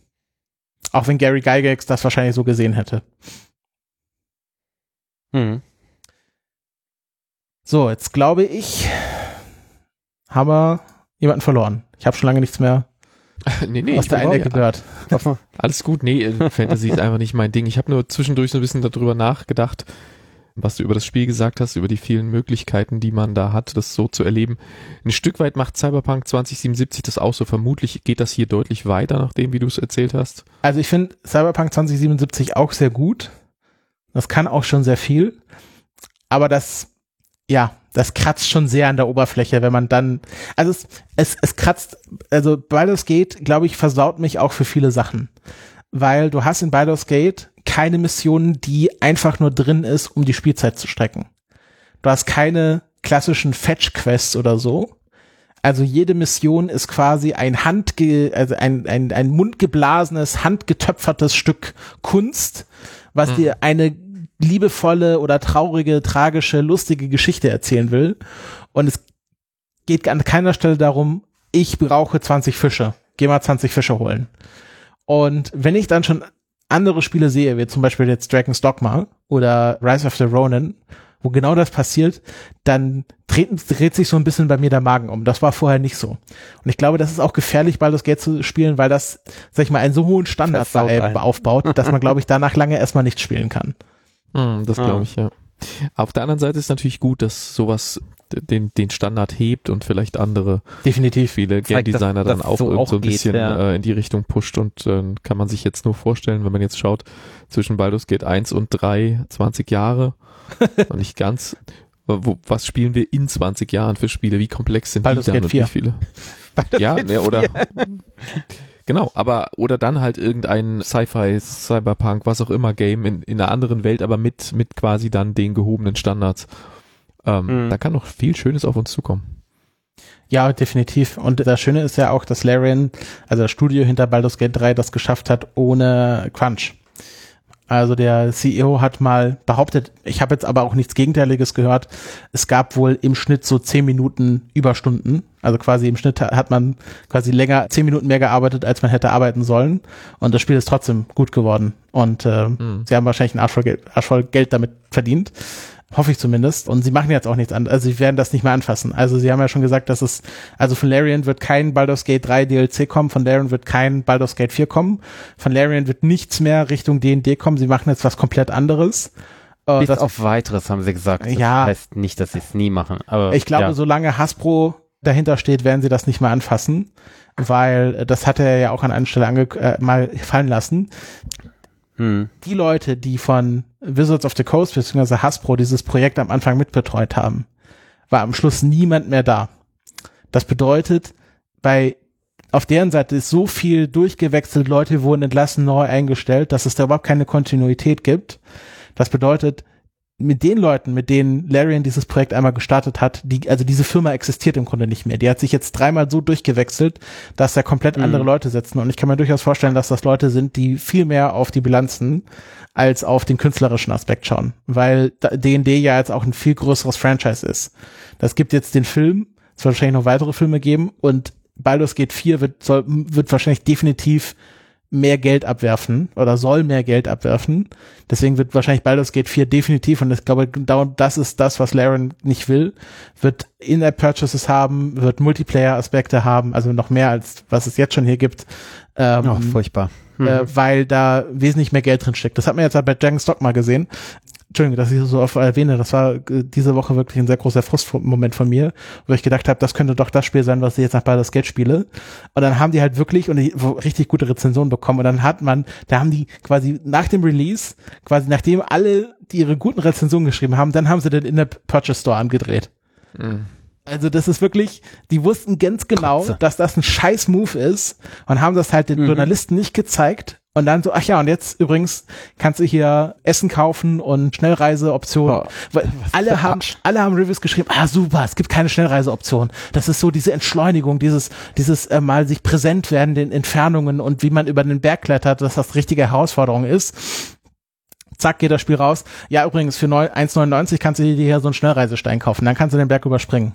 Auch wenn Gary Gygax das wahrscheinlich so gesehen hätte. Hm. So, jetzt glaube ich, haben wir jemanden verloren. Ich habe schon lange nichts mehr nee, nee, aus der einen Ecke gehört. Alles gut, nee, Fantasy ist einfach nicht mein Ding. Ich habe nur zwischendurch so ein bisschen darüber nachgedacht, was du über das Spiel gesagt hast, über die vielen Möglichkeiten, die man da hat, das so zu erleben. Ein Stück weit macht Cyberpunk zwanzig siebenundsiebzig das auch so. Vermutlich geht das hier deutlich weiter, nachdem, wie du es erzählt hast. Also ich finde Cyberpunk zwanzig siebenundsiebzig auch sehr gut. Das kann auch schon sehr viel. Aber das, ja, das kratzt schon sehr an der Oberfläche, wenn man dann, also es, es, es kratzt, also Baldur's Gate, glaube ich, versaut mich auch für viele Sachen. Weil du hast in Baldur's Gate keine Mission, die einfach nur drin ist, um die Spielzeit zu strecken. Du hast keine klassischen Fetch-Quests oder so. Also jede Mission ist quasi ein handge, also ein, ein, ein mundgeblasenes, handgetöpfertes Stück Kunst, was mhm. dir eine liebevolle oder traurige, tragische, lustige Geschichte erzählen will. Und es geht an keiner Stelle darum, ich brauche zwanzig Fische, geh mal zwanzig Fische holen. Und wenn ich dann schon andere Spiele sehe, wie zum Beispiel jetzt Dragon's Dogma oder Rise of the Ronin, wo genau das passiert, dann dreht, dreht sich so ein bisschen bei mir der Magen um. Das war vorher nicht so. Und ich glaube, das ist auch gefährlich, Baldur's Gate zu spielen, weil das, sag ich mal, einen so hohen Standard bei, aufbaut, dass man, glaube ich, danach lange erstmal nicht spielen kann. Mm, das glaube ich, ja. Auf der anderen Seite ist natürlich gut, dass sowas den, den Standard hebt und vielleicht andere definitiv viele Game Designer dann auch, so, auch so ein geht, bisschen ja. äh, in die Richtung pusht und äh, kann man sich jetzt nur vorstellen, wenn man jetzt schaut, zwischen Baldur's Gate eins und drei, zwanzig Jahre, und nicht ganz, wo, was spielen wir in zwanzig Jahren für Spiele, wie komplex sind Baldur's die dann Gate und vier. wie viele? Baldur's Ja, Gate ne, oder vier. genau, aber oder dann halt irgendein Sci-Fi, Cyberpunk, was auch immer Game in, in einer anderen Welt, aber mit mit quasi dann den gehobenen Standards. Ähm, Mhm. Da kann noch viel Schönes auf uns zukommen. Ja, definitiv. Und das Schöne ist ja auch, dass Larian, also das Studio hinter Baldur's Gate drei, das geschafft hat ohne Crunch. Also der C E O hat mal behauptet, ich habe jetzt aber auch nichts Gegenteiliges gehört, es gab wohl im Schnitt so zehn Minuten Überstunden. Also quasi im Schnitt hat man quasi länger, zehn Minuten mehr gearbeitet, als man hätte arbeiten sollen. Und das Spiel ist trotzdem gut geworden. Und äh, mhm. sie haben wahrscheinlich einen Arsch voll Geld, Arsch voll Geld damit verdient. Hoffe ich zumindest. Und sie machen jetzt auch nichts anderes. Also sie werden das nicht mehr anfassen. Also sie haben ja schon gesagt, dass es, also von Larian wird kein Baldur's Gate drei D L C kommen, von Larian wird kein Baldur's Gate vier kommen, von Larian wird nichts mehr Richtung D und D kommen. Sie machen jetzt was komplett anderes. Bis das, auf weiteres haben sie gesagt. Das ja, heißt nicht, dass sie es nie machen. Aber ich glaube, ja. solange Hasbro dahinter steht, werden sie das nicht mehr anfassen, weil das hat er ja auch an einer Stelle ange- äh, mal fallen lassen. Hm. Die Leute, die von Wizards of the Coast bzw. Hasbro dieses Projekt am Anfang mitbetreut haben, war am Schluss niemand mehr da. Das bedeutet, bei auf deren Seite ist so viel durchgewechselt, Leute wurden entlassen, neu eingestellt, dass es da überhaupt keine Kontinuität gibt. Das bedeutet, mit den Leuten, mit denen Larian dieses Projekt einmal gestartet hat, die, also diese Firma existiert im Grunde nicht mehr. Die hat sich jetzt dreimal so durchgewechselt, dass da komplett mhm. andere Leute sitzen. Und ich kann mir durchaus vorstellen, dass das Leute sind, die viel mehr auf die Bilanzen als auf den künstlerischen Aspekt schauen. Weil D und D ja jetzt auch ein viel größeres Franchise ist. Das gibt jetzt den Film, es wird wahrscheinlich noch weitere Filme geben und Baldur's Gate vier wird, soll, wird wahrscheinlich definitiv mehr Geld abwerfen oder soll mehr Geld abwerfen. Deswegen wird wahrscheinlich Baldur's Gate vier definitiv, und ich glaube, das ist das, was Larian nicht will, wird In-App-Purchases haben, wird Multiplayer-Aspekte haben, also noch mehr als was es jetzt schon hier gibt. Ähm, oh, furchtbar. Mhm. Äh, weil da wesentlich mehr Geld drin steckt. Das hat man jetzt halt bei Dragon's Dogma gesehen. Entschuldigung, dass ich das so oft erwähne, das war diese Woche wirklich ein sehr großer Frustmoment von mir, wo ich gedacht habe, das könnte doch das Spiel sein, was ich jetzt nach Baldur's Gate spiele. Und dann haben die halt wirklich und die, richtig gute Rezensionen bekommen und dann hat man, da haben die quasi nach dem Release, quasi nachdem alle die ihre guten Rezensionen geschrieben haben, dann haben sie den In-App-Purchase Store angedreht. Mhm. Also das ist wirklich, die wussten ganz genau, Kratze. dass das ein scheiß Move ist und haben das halt den mhm. Journalisten nicht gezeigt. Und dann so, ach ja, und jetzt übrigens kannst du hier Essen kaufen und Schnellreiseoptionen. Weil alle haben, alle haben Reviews geschrieben, ah super, es gibt keine Schnellreiseoption. Das ist so diese Entschleunigung, dieses, dieses äh, mal sich präsent werden, den Entfernungen und wie man über den Berg klettert, dass das richtige Herausforderung ist. Zack, geht das Spiel raus. Ja, übrigens, für eins neunundneunzig kannst du dir hier so einen Schnellreisestein kaufen. Dann kannst du den Berg überspringen.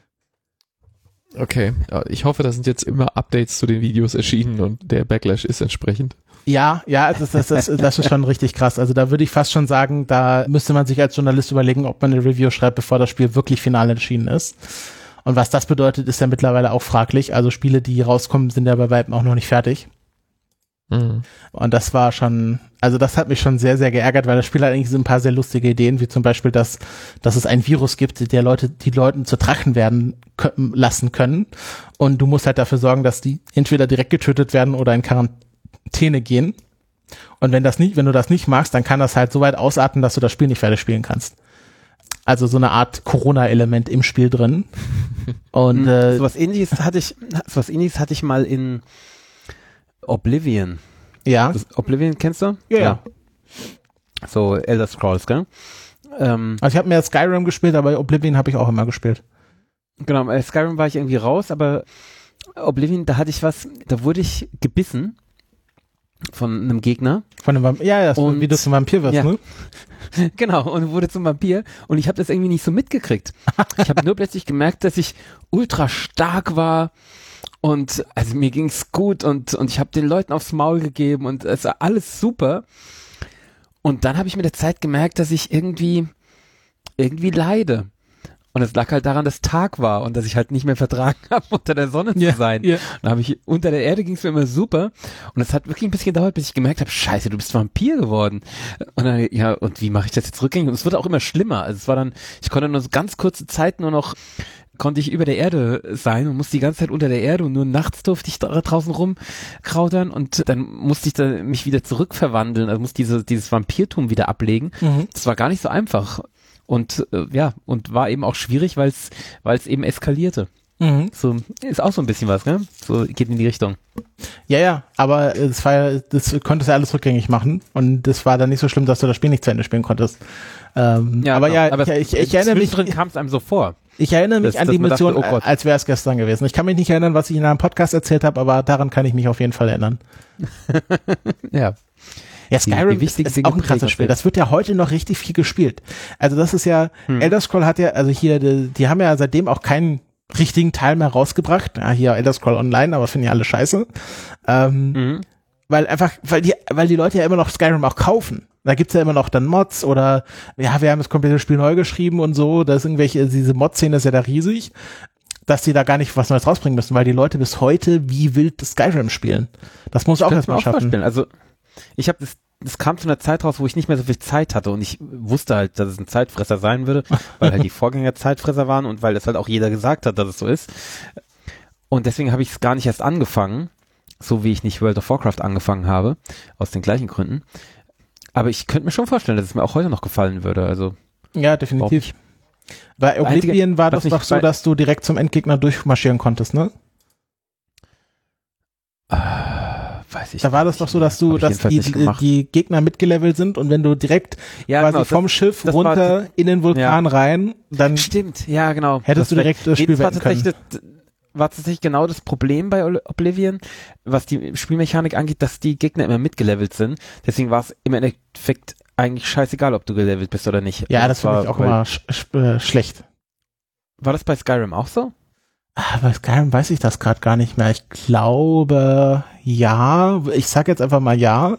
Okay, ich hoffe, da sind jetzt immer Updates zu den Videos erschienen und der Backlash ist entsprechend. Ja, ja, das, das, das, das ist schon richtig krass. Also da würde ich fast schon sagen, da müsste man sich als Journalist überlegen, ob man eine Review schreibt, bevor das Spiel wirklich final entschieden ist. Und was das bedeutet, ist ja mittlerweile auch fraglich. Also Spiele, die rauskommen, sind ja bei weitem auch noch nicht fertig. Mhm. Und das war schon, also das hat mich schon sehr, sehr geärgert, weil das Spiel hat eigentlich so ein paar sehr lustige Ideen, wie zum Beispiel, dass, dass es ein Virus gibt, der Leute, die Leuten zu Drachen werden können, lassen können. Und du musst halt dafür sorgen, dass die entweder direkt getötet werden oder in Quarantäne gehen. Und wenn das nicht, wenn du das nicht machst, dann kann das halt so weit ausarten, dass du das Spiel nicht fertig spielen kannst. Also so eine Art Corona-Element im Spiel drin. Und äh, so was Ähnliches hatte ich, so was Ähnliches hatte ich mal in Oblivion. Ja. Das Oblivion kennst du? Ja, ja. So Elder Scrolls, gell? Ähm, also ich habe mir Skyrim gespielt, aber Oblivion habe ich auch immer gespielt. Genau, bei Skyrim war ich irgendwie raus, aber Oblivion, da hatte ich was, da wurde ich gebissen von einem Gegner. Von einem Vampir, ja, ja, und, wie du zum Vampir wirst, ja. ne? Genau, und wurde zum Vampir und ich habe das irgendwie nicht so mitgekriegt. Ich habe nur plötzlich gemerkt, dass ich ultra stark war Und also mir ging's gut und und ich habe den Leuten aufs Maul gegeben und es war alles super. Und dann habe ich mit der Zeit gemerkt, dass ich irgendwie irgendwie leide. Und es lag halt daran, dass Tag war und dass ich halt nicht mehr vertragen habe, unter der Sonne Ja, zu sein. ja. Dann habe ich, unter der Erde ging es mir immer super. Und es hat wirklich ein bisschen gedauert, bis ich gemerkt habe, scheiße, du bist Vampir geworden. Und dann, ja, und wie mache ich das jetzt rückgängig? Und es wurde auch immer schlimmer. Also es war dann, ich konnte nur so ganz kurze Zeit nur noch, konnte ich über der Erde sein und musste die ganze Zeit unter der Erde und nur nachts durfte ich da draußen rumkrautern und dann musste ich da mich wieder zurückverwandeln, also musste diese, dieses Vampirtum wieder ablegen. Mhm. Das war gar nicht so einfach. Und äh, ja, und war eben auch schwierig, weil es weil es eben eskalierte. Mhm. So ist auch so ein bisschen was, ne? So geht in die Richtung. Ja, ja, aber es war ja, das konntest ja alles rückgängig machen und das war dann nicht so schlimm, dass du das Spiel nicht zu Ende spielen konntest. Ähm, Ja, aber genau. ja, aber ich, ich, ich erinnere mich, drin kam es einem so vor. ich erinnere mich dass- an dass die man dachte, Mission, oh Gott. als wäre es gestern gewesen. Ich kann mich nicht erinnern, was ich in einem Podcast erzählt habe, aber daran kann ich mich auf jeden Fall erinnern. Ja. Ja, Die- Skyrim die wichtigen ist Dinge auch ein prägen krasses das Spiel. Bild. Das wird ja heute noch richtig viel gespielt. Also das ist ja, Hm. Elder Scroll hat ja, also hier, die, die haben ja seitdem auch keinen richtigen Teil mehr rausgebracht. Ja, hier Elder Scroll Online, aber finden ja alle scheiße. Ähm, Mhm. weil einfach, weil die, weil die Leute ja immer noch Skyrim auch kaufen. Da gibt's ja immer noch dann Mods oder, ja, wir haben das komplette Spiel neu geschrieben und so. Da ist irgendwelche, diese Mod-Szene ist ja da riesig, dass die da gar nicht was Neues rausbringen müssen, weil die Leute bis heute wie wild das Skyrim spielen. Das muss auch Könnte ich mir erstmal auch schaffen. vorstellen. Also ich habe das, das kam zu einer Zeit raus, wo ich nicht mehr so viel Zeit hatte und ich wusste halt, dass es ein Zeitfresser sein würde, weil halt die Vorgänger Zeitfresser waren und weil das halt auch jeder gesagt hat, dass es so ist. Und deswegen habe ich es gar nicht erst angefangen, so wie ich nicht World of Warcraft angefangen habe, aus den gleichen Gründen. Aber ich könnte mir schon vorstellen, dass es mir auch heute noch gefallen würde. Also Ja, definitiv. Bei Das Einzige, Oblivion war was das mich doch so, bei- dass du direkt zum Endgegner durchmarschieren konntest, ne? weiß ich Da war das nicht. doch so, dass du, Hab ich dass jedenfalls die, nicht gemacht. die Gegner mitgelevelt sind und wenn du direkt Ja, quasi genau, vom das- Schiff das war- runter in den Vulkan rein, dann Stimmt, ja, genau. hättest du war- direkt das nee, Spiel war wetten können. tatsächlich das- war tatsächlich genau das Problem bei Ol- Oblivion, was die Spielmechanik angeht, dass die Gegner immer mitgelevelt sind. Deswegen war es im Endeffekt eigentlich scheißegal, ob du gelevelt bist oder nicht. Ja, Also das finde war, ich auch weil- immer sch sch äh, schlecht. War das bei Skyrim auch so? Ah, bei Skyrim weiß ich das gerade gar nicht mehr. Ich glaube, ja. Ich sag jetzt einfach mal ja.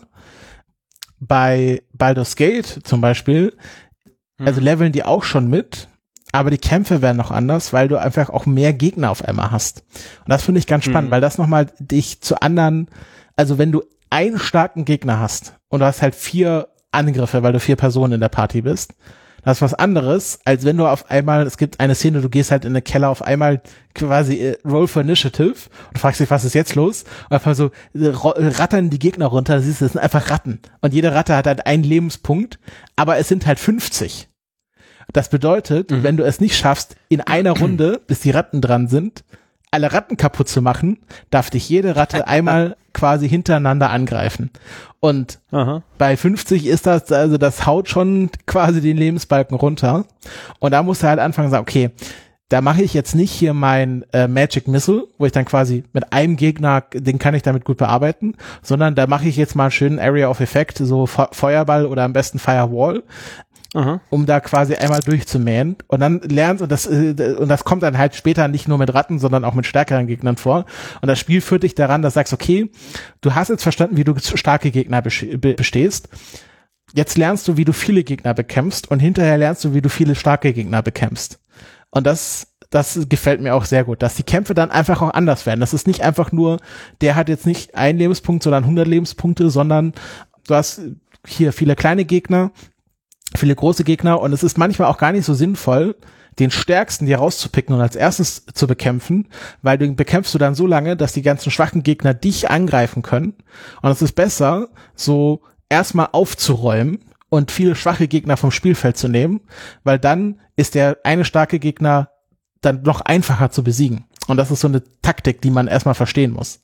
Bei Baldur's Gate zum Beispiel, also Hm. leveln die auch schon mit, aber die Kämpfe werden noch anders, weil du einfach auch mehr Gegner auf einmal hast. Und das finde ich ganz spannend, Mhm. weil das nochmal dich zu anderen, also wenn du einen starken Gegner hast und du hast halt vier Angriffe, weil du vier Personen in der Party bist, das ist was anderes, als wenn du auf einmal, es gibt eine Szene, du gehst halt in den Keller auf einmal quasi äh, Roll for Initiative und fragst dich, was ist jetzt los? Und einfach so äh, ro- rattern die Gegner runter, siehst du, das sind einfach Ratten. Und jede Ratte hat halt einen Lebenspunkt, aber es sind halt fünfzig. Das bedeutet, Mhm. wenn du es nicht schaffst, in einer Runde, bis die Ratten dran sind, alle Ratten kaputt zu machen, darf dich jede Ratte einmal quasi hintereinander angreifen. Und Aha. bei fünfzig ist das, also das haut schon quasi den Lebensbalken runter. Und da musst du halt anfangen und sagen, okay, da mache ich jetzt nicht hier mein äh, Magic Missile, wo ich dann quasi mit einem Gegner, den kann ich damit gut bearbeiten, sondern da mache ich jetzt mal schön Area of Effect, so Fe- Feuerball oder am besten Firewall, Aha. um da quasi einmal durchzumähen. Und dann lernst und das äh, und das kommt dann halt später nicht nur mit Ratten, sondern auch mit stärkeren Gegnern vor. Und das Spiel führt dich daran, dass du sagst, okay, du hast jetzt verstanden, wie du starke Gegner besch- be- bestehst. Jetzt lernst du, wie du viele Gegner bekämpfst und hinterher lernst du, wie du viele starke Gegner bekämpfst. Und das das gefällt mir auch sehr gut, dass die Kämpfe dann einfach auch anders werden. Das ist nicht einfach nur, der hat jetzt nicht einen Lebenspunkt, sondern hundert Lebenspunkte, sondern du hast hier viele kleine Gegner, viele große Gegner und es ist manchmal auch gar nicht so sinnvoll, den stärksten dir rauszupicken und als erstes zu bekämpfen, weil du bekämpfst du dann so lange, dass die ganzen schwachen Gegner dich angreifen können und es ist besser, so erstmal aufzuräumen und viele schwache Gegner vom Spielfeld zu nehmen, weil dann ist der eine starke Gegner dann noch einfacher zu besiegen und das ist so eine Taktik, die man erstmal verstehen muss.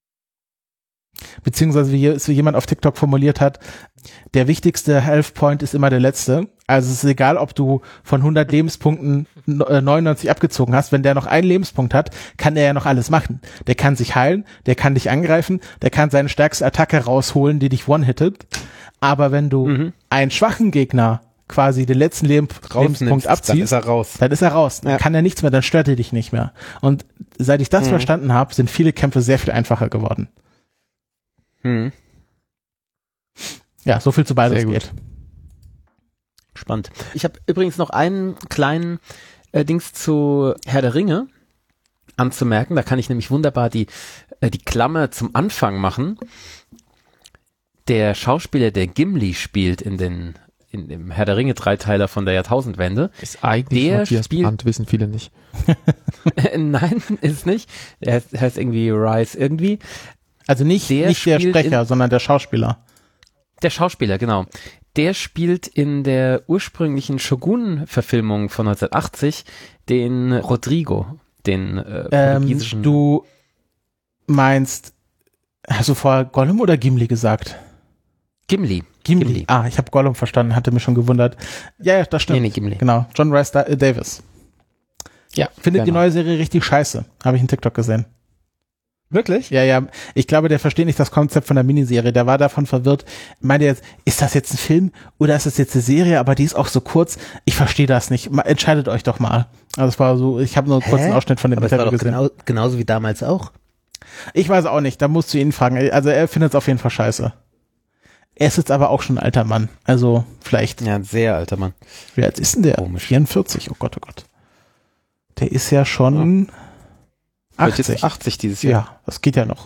Beziehungsweise wie es jemand auf TikTok formuliert hat, der wichtigste Health Point ist immer der letzte. Also es ist egal, ob du von hundert Lebenspunkten neunundneunzig abgezogen hast. Wenn der noch einen Lebenspunkt hat, kann er ja noch alles machen. Der kann sich heilen, der kann dich angreifen, der kann seine stärkste Attacke rausholen, die dich one-hittet. Aber wenn du Mhm. einen schwachen Gegner quasi den letzten Leben, Lebenspunkt abziehst, dann ist er raus. Dann ist er raus. Dann Ja. kann er nichts mehr, dann stört er dich nicht mehr. Und seit ich das Mhm. verstanden habe, sind viele Kämpfe sehr viel einfacher geworden. Hm. Ja, so viel zu Baldur's Sehr gut. Gate. Spannend. Ich habe übrigens noch einen kleinen äh, Dings zu Herr der Ringe anzumerken. Da kann ich nämlich wunderbar die, äh, die Klammer zum Anfang machen. Der Schauspieler, der Gimli spielt in den in dem Herr der Ringe Dreiteiler von der Jahrtausendwende. Ist eigentlich Der Matthias spielt- Brandt, wissen viele nicht. Nein, ist nicht. Er heißt, heißt irgendwie Rice irgendwie. Also nicht Der nicht der spielt Sprecher, sondern der Schauspieler. Der Schauspieler, genau. Der spielt in der ursprünglichen Shogun-Verfilmung von neunzehnhundertachtzig den Rodrigo, den äh, Ähm, portugiesischen... du meinst, hast du vorher Gollum oder Gimli gesagt? Gimli. Gimli. Gimli. Ah, ich habe Gollum verstanden, hatte mich schon gewundert. Ja, ja, das stimmt. Nee, nee, Gimli. Genau, John Rhys Da- äh, Davis. Ja, Findet die genau. neue Serie richtig scheiße. Habe ich in TikTok gesehen. Wirklich? Ja, ja, ich glaube, der versteht nicht das Konzept von der Miniserie. Der war davon verwirrt. Meinte jetzt, ist das jetzt ein Film oder ist das jetzt eine Serie, aber die ist auch so kurz. Ich verstehe das nicht. Mal, entscheidet euch doch mal. Also es war so, ich habe nur einen kurzen Hä? Ausschnitt von dem Aber es war Interview doch gesehen. genau, genauso wie damals auch. Ich weiß auch nicht, da musst du ihn fragen. Also er findet es auf jeden Fall scheiße. Er ist jetzt aber auch schon ein alter Mann. Also vielleicht, Ja, ein sehr alter Mann. wie alt ist denn der? Komisch. vierundvierzig, oh Gott, oh Gott. Der ist ja schon Wird jetzt achtzig. achtzig dieses Jahr. Ja, das geht ja noch.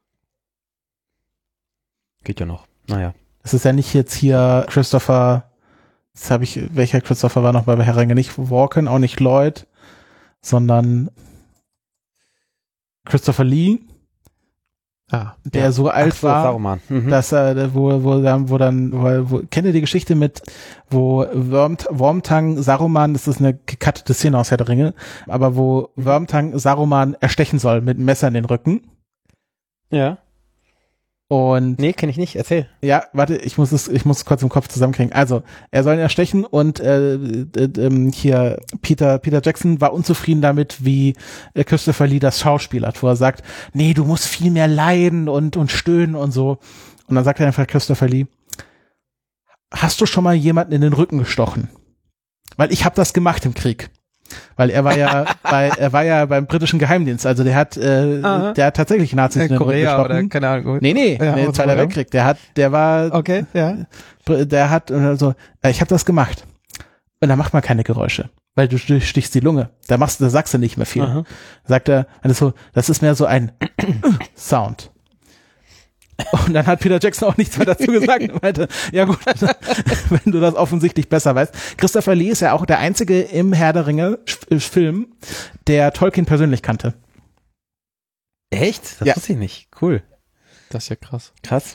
Geht ja noch. Naja. Das ist ja nicht jetzt hier Christopher, jetzt habe ich, welcher Christopher war noch bei Herr der Ringe? Nicht Walken, auch nicht Lloyd, sondern Christopher Lee, Ah, der ja. so alt Ach so, war, Saruman. Mhm. dass er, wo, wo dann, wo dann, wo, wo, kennt ihr die Geschichte mit, wo Wormt, Wormtang Saruman, das ist eine gekattete Szene aus Herr der Ringe, aber wo Wormtang Saruman erstechen soll mit einem Messer in den Rücken. Ja. Und Nee, kenne ich nicht. Erzähl. ja, warte, ich muss es, ich muss es kurz im Kopf zusammenkriegen. Also, er soll ihn erstechen und äh, äh, äh, hier Peter Peter Jackson war unzufrieden damit, wie äh, Christopher Lee das Schauspiel hat, wo er sagt, nee, du musst viel mehr leiden und und stöhnen und so. Und dann sagt er einfach Christopher Lee, hast du schon mal jemanden in den Rücken gestochen? Weil ich habe das gemacht im Krieg. Weil er war ja bei, er war ja beim britischen Geheimdienst, also der hat äh, Aha. der hat tatsächlich Nazis in den Rücken Korea gestochen. oder keine Ahnung. Nee, nee, Ja, nee aber Zweiter so, ja. Weltkrieg. Der hat, der war, Okay, ja. der hat äh, so, äh, ich habe das gemacht. Und da macht man keine Geräusche, weil du stichst die Lunge. Da machst du, da sagst du nicht mehr viel. Aha. Sagt er, das ist so, das ist mehr so ein Sound. Und dann hat Peter Jackson auch nichts mehr dazu gesagt und meinte, ja gut, wenn du das offensichtlich besser weißt. Christopher Lee ist ja auch der einzige im Herr der Ringe Sch- Film, der Tolkien persönlich kannte. Echt? Das Ja. wusste ich nicht. Cool. Das ist ja krass. Krass.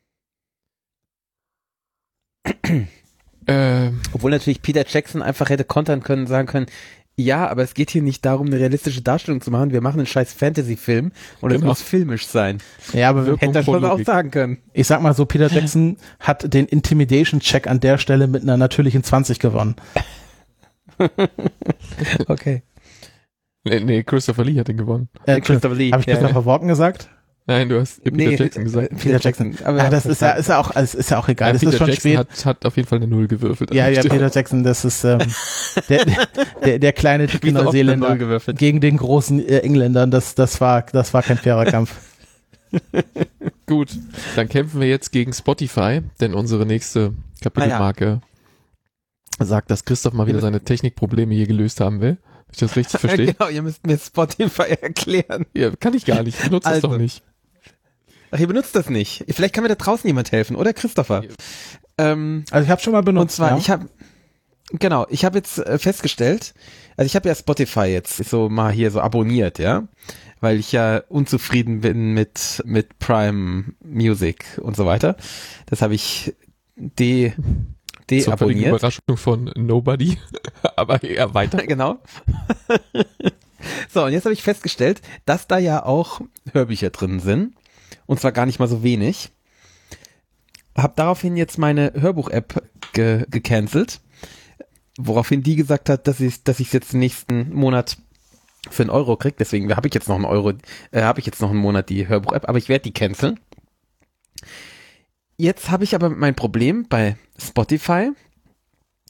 Ähm, Obwohl natürlich Peter Jackson einfach hätte kontern können, sagen können, ja, aber es geht hier nicht darum, eine realistische Darstellung zu machen. Wir machen einen scheiß Fantasy-Film und es Genau. muss filmisch sein. Ja, aber Wirkung Hätte er schon vor auch Logik. sagen können. ich sag mal so, Peter Jackson hat den Intimidation-Check an der Stelle mit einer natürlichen zwanzig gewonnen. Okay. nee, nee, Christopher Lee hat den gewonnen. Äh, Christopher Lee. Habe ich Ja, Christopher Walken gesagt? Nein, du hast Peter Nee, Jackson gesagt. Peter Jackson. Aber ah, das ist ja, ist ja auch, es ist ja auch egal. Ja, Das Peter ist schon Jackson spät. hat, hat auf jeden Fall eine Null gewürfelt. Ja, ja, Stimmt. Peter Jackson, das ist ähm, der, der, der kleine dicke Wie so oft eine Null Neuseeländer gewürfelt. gegen den großen äh, Engländern. Das, das war, das war kein fairer Kampf. Gut, dann kämpfen wir jetzt gegen Spotify, denn unsere nächste Kapitelmarke sagt, dass Christoph mal wieder seine Technikprobleme hier gelöst haben will. Wenn ich das richtig verstehe? Genau, ihr müsst mir Spotify erklären. Ja, kann ich gar nicht. Ich benutze Also. das doch nicht. Ach, ihr benutzt das nicht. Vielleicht kann mir da draußen jemand helfen, oder Christopher? Ähm, Also ich habe schon mal benutzt. und zwar, ja. ich habe, genau, ich habe jetzt äh, festgestellt, also ich habe ja Spotify jetzt so mal hier so abonniert, ja, weil ich ja unzufrieden bin mit mit Prime Music und so weiter. Das habe ich de Zur völligen deabonniert. Überraschung von Nobody, aber eher weiter. Genau. So, und jetzt habe ich festgestellt, dass da ja auch Hörbücher drin sind. Und zwar gar nicht mal so wenig. Hab daraufhin jetzt meine Hörbuch-App ge gecancelt. Woraufhin die gesagt hat, dass ich dass ich jetzt nächsten Monat für einen Euro krieg. Deswegen habe ich jetzt noch einen Euro, äh, habe ich jetzt noch einen Monat die Hörbuch-App, aber ich werde die canceln. Jetzt habe ich aber mein Problem bei Spotify,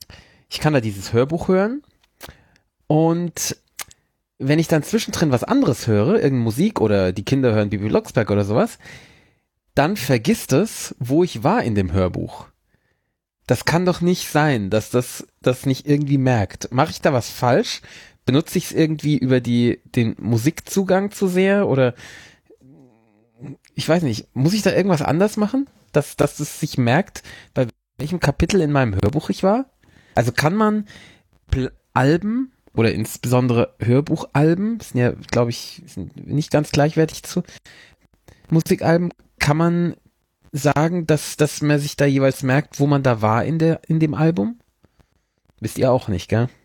ich kann da dieses Hörbuch hören und wenn ich dann zwischendrin was anderes höre, irgendeine Musik oder die Kinder hören Bibi Blocksberg oder sowas, dann vergisst es, wo ich war in dem Hörbuch. Das kann doch nicht sein, dass das das nicht irgendwie merkt. Mache ich da was falsch? Benutze ich es irgendwie über die den Musikzugang zu sehr oder ich weiß nicht, muss ich da irgendwas anders machen, dass, dass es sich merkt, bei welchem Kapitel in meinem Hörbuch ich war? Also kann man Pl- Alben oder insbesondere Hörbuchalben, sind ja, glaube ich, sind nicht ganz gleichwertig zu Musikalben, kann man sagen, dass, dass man sich da jeweils merkt, wo man da war in der, in dem Album? Wisst ihr auch nicht, gell?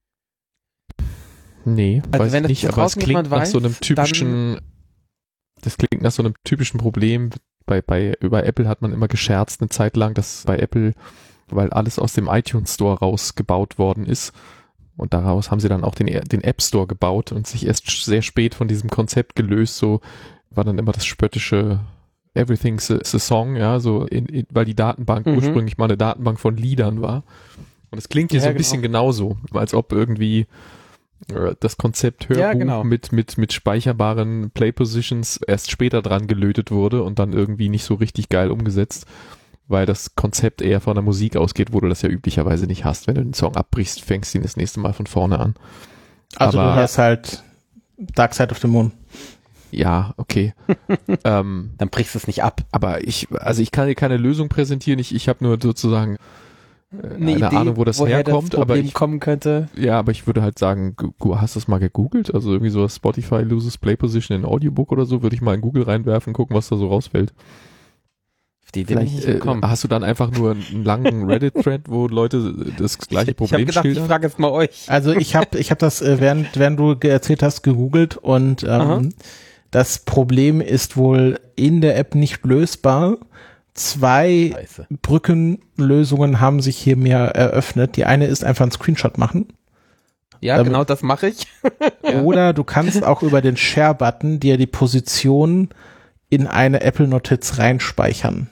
Nee, Also weiß wenn das nicht, aber es klingt nach weiß, so einem typischen, das klingt nach so einem typischen Problem. Bei, bei, über Apple hat man immer gescherzt eine Zeit lang, dass bei Apple, weil alles aus dem iTunes Store rausgebaut worden ist und daraus haben sie dann auch den, den App Store gebaut und sich erst sehr spät von diesem Konzept gelöst, so war dann immer das spöttische Everything's a, a Song, ja, so in, in, weil die Datenbank mhm. ursprünglich mal eine Datenbank von Liedern war. Und es klingt hier ja, so ein genau. bisschen genauso, als ob irgendwie das Konzept Hörbuch ja, genau. mit, mit, mit speicherbaren Play-Positions erst später dran gelötet wurde und dann irgendwie nicht so richtig geil umgesetzt, weil das Konzept eher von der Musik ausgeht, wo du das ja üblicherweise nicht hast. Wenn du den Song abbrichst, fängst du ihn das nächste Mal von vorne an. Also Aber, du hast halt Dark Side of the Moon. Ja, okay. ähm, dann brichst du es nicht ab. Aber ich, also ich kann dir keine Lösung präsentieren. Ich, ich habe nur sozusagen eine, eine Idee, Ahnung, wo das herkommt, das aber ich kommen könnte. Ja, aber ich würde halt sagen, gu- hast du das mal gegoogelt? Also irgendwie so Spotify loses Play Position in Audiobook oder so, würde ich mal in Google reinwerfen, gucken, was da so rausfällt. Auf die Idee Vielleicht bin ich äh, nicht gekommen. hast du dann einfach nur einen langen Reddit-Thread, wo Leute das gleiche Problem ich hab gedacht, schildern? Ich frage jetzt mal euch. Also ich habe ich hab das, äh, während, während du erzählt hast, gegoogelt und ähm, das Problem ist wohl in der App nicht lösbar. Zwei Scheiße. Brückenlösungen haben sich hier mehr eröffnet. Die eine ist einfach einen Screenshot machen. Ja, Damit, genau das mache ich. Oder du kannst auch über den Share-Button dir die Position in eine Apple-Notiz reinspeichern.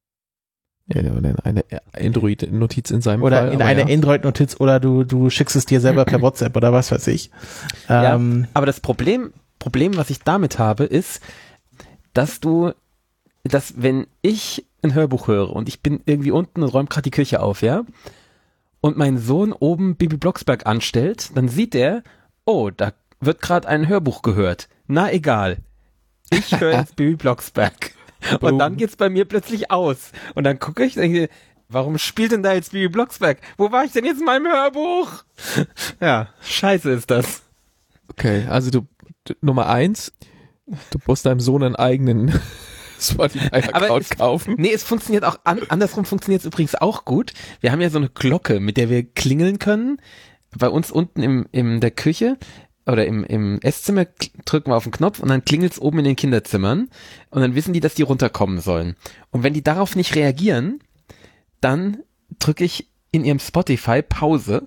Ja, oder in eine Android-Notiz in seinem oder Fall. Oder in eine ja. Android-Notiz oder du, du schickst es dir selber per WhatsApp oder was weiß ich. Ja, ähm, aber das Problem, Problem, was ich damit habe, ist, dass du, dass wenn ich ein Hörbuch höre und ich bin irgendwie unten und räume gerade die Küche auf, ja, und mein Sohn oben Bibi Blocksberg anstellt, dann sieht er, oh, da wird gerade ein Hörbuch gehört. Na egal, ich höre jetzt Bibi Blocksberg. Und dann geht's bei mir plötzlich aus. Und dann gucke ich, denke, warum spielt denn da jetzt Bibi Blocksberg? Wo war ich denn jetzt in meinem Hörbuch? Ja, scheiße ist das. Okay, also du, Nummer eins, du musst deinem Sohn einen eigenen Spotify-Account kaufen. Nee, es funktioniert auch, an, andersrum funktioniert es übrigens auch gut. Wir haben ja so eine Glocke, mit der wir klingeln können. Bei uns unten im, in der Küche oder im, im Esszimmer drücken wir auf den Knopf und dann klingelt es oben in den Kinderzimmern und dann wissen die, dass die runterkommen sollen. Und wenn die darauf nicht reagieren, dann drücke ich in ihrem Spotify Pause.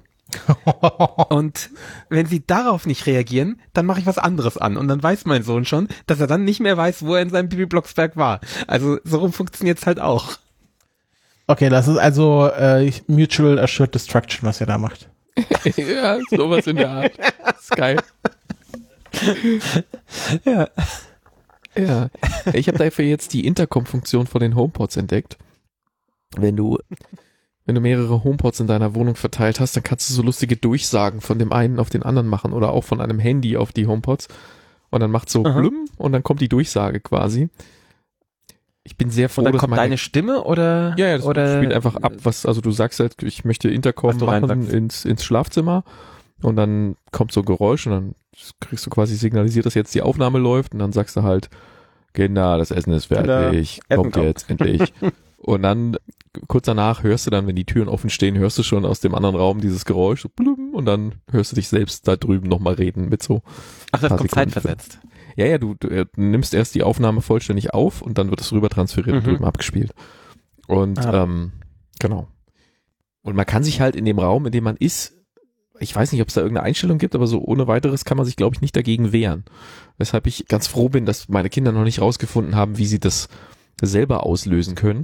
Und wenn sie darauf nicht reagieren, dann mache ich was anderes an und dann weiß mein Sohn schon, dass er dann nicht mehr weiß, wo er in seinem Bibi Blocksberg war. Also so rum funktioniert es halt auch. Okay, das ist also äh, Mutual Assured Destruction, was ihr da macht. Ja, sowas in der Art. Das ist geil. Ja. Ja. Ich habe dafür jetzt die Intercom-Funktion von den HomePods entdeckt. Wenn du Wenn du mehrere HomePods in deiner Wohnung verteilt hast, dann kannst du so lustige Durchsagen von dem einen auf den anderen machen oder auch von einem Handy auf die HomePods. Und dann macht so blum und dann kommt die Durchsage quasi. Ich bin sehr froh, und dann dass kommt meine, deine Stimme oder? Ja, ja, das oder spielt einfach ab, was, also du sagst halt, ich möchte Intercom machen ins, ins Schlafzimmer und dann kommt so ein Geräusch und dann kriegst du quasi signalisiert, dass jetzt die Aufnahme läuft und dann sagst du halt, Kinder, das Essen ist fertig, Kinder, kommt Essen jetzt endlich. Und dann kurz danach hörst du dann, wenn die Türen offen stehen, hörst du schon aus dem anderen Raum dieses Geräusch so blum, und dann hörst du dich selbst da drüben nochmal reden mit so. Ach, das kommt zeitversetzt. Ja, ja, du, du äh, nimmst erst die Aufnahme vollständig auf und dann wird es rüber transferiert und Mhm. drüben abgespielt. Und Ah. ähm, genau. Und man kann sich halt in dem Raum, in dem man ist, ich weiß nicht, ob es da irgendeine Einstellung gibt, aber so ohne weiteres kann man sich, glaube ich, nicht dagegen wehren. Weshalb ich ganz froh bin, dass meine Kinder noch nicht rausgefunden haben, wie sie das selber auslösen können,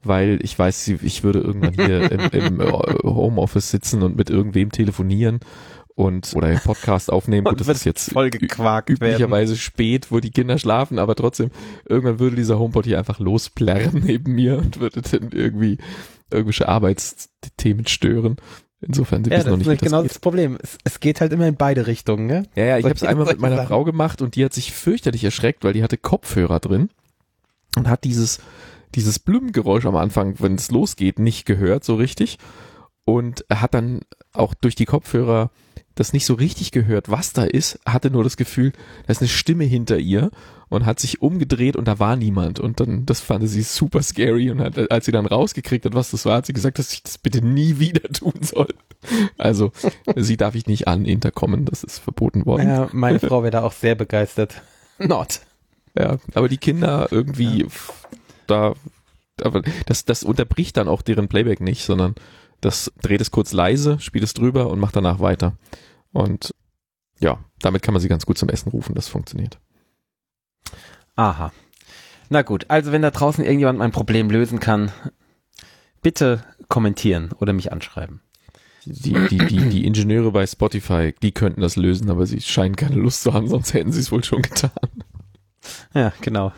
weil ich weiß, ich würde irgendwann hier im, im Homeoffice sitzen und mit irgendwem telefonieren und oder einen Podcast aufnehmen. Gut, das ist jetzt voll gequakt üblicherweise spät, wo die Kinder schlafen, aber trotzdem, irgendwann würde dieser HomePod hier einfach losplärren neben mir und würde dann irgendwie irgendwelche Arbeitsthemen stören. Insofern, sie ja, wissen noch das nicht, wie ist genau das das Problem. Es, es geht halt immer in beide Richtungen, ne? Ja, ja, ich habe es einmal mit meiner Sachen. Frau gemacht und die hat sich fürchterlich erschreckt, weil die hatte Kopfhörer drin und hat dieses dieses Blümgeräusch am Anfang, wenn es losgeht, nicht gehört so richtig und hat dann auch durch die Kopfhörer das nicht so richtig gehört, was da ist, hatte nur das Gefühl, da ist eine Stimme hinter ihr und hat sich umgedreht und da war niemand und dann, das fand sie super scary und hat, als sie dann rausgekriegt hat, was das war, hat sie gesagt, dass ich das bitte nie wieder tun soll. Also, sie darf ich nicht an Intercommen, das ist verboten worden. Ja, meine Frau wäre da auch sehr begeistert. Not. Ja, aber die Kinder irgendwie, ja. da, aber das, das unterbricht dann auch deren Playback nicht, sondern das dreht es kurz leise, spielt es drüber und macht danach weiter. Und ja, damit kann man sie ganz gut zum Essen rufen, das funktioniert. Aha. Na gut, also wenn da draußen irgendjemand mein Problem lösen kann, bitte kommentieren oder mich anschreiben. Die, die, die, die Ingenieure bei Spotify, die könnten das lösen, aber sie scheinen keine Lust zu haben, sonst hätten sie es wohl schon getan. Ja, genau.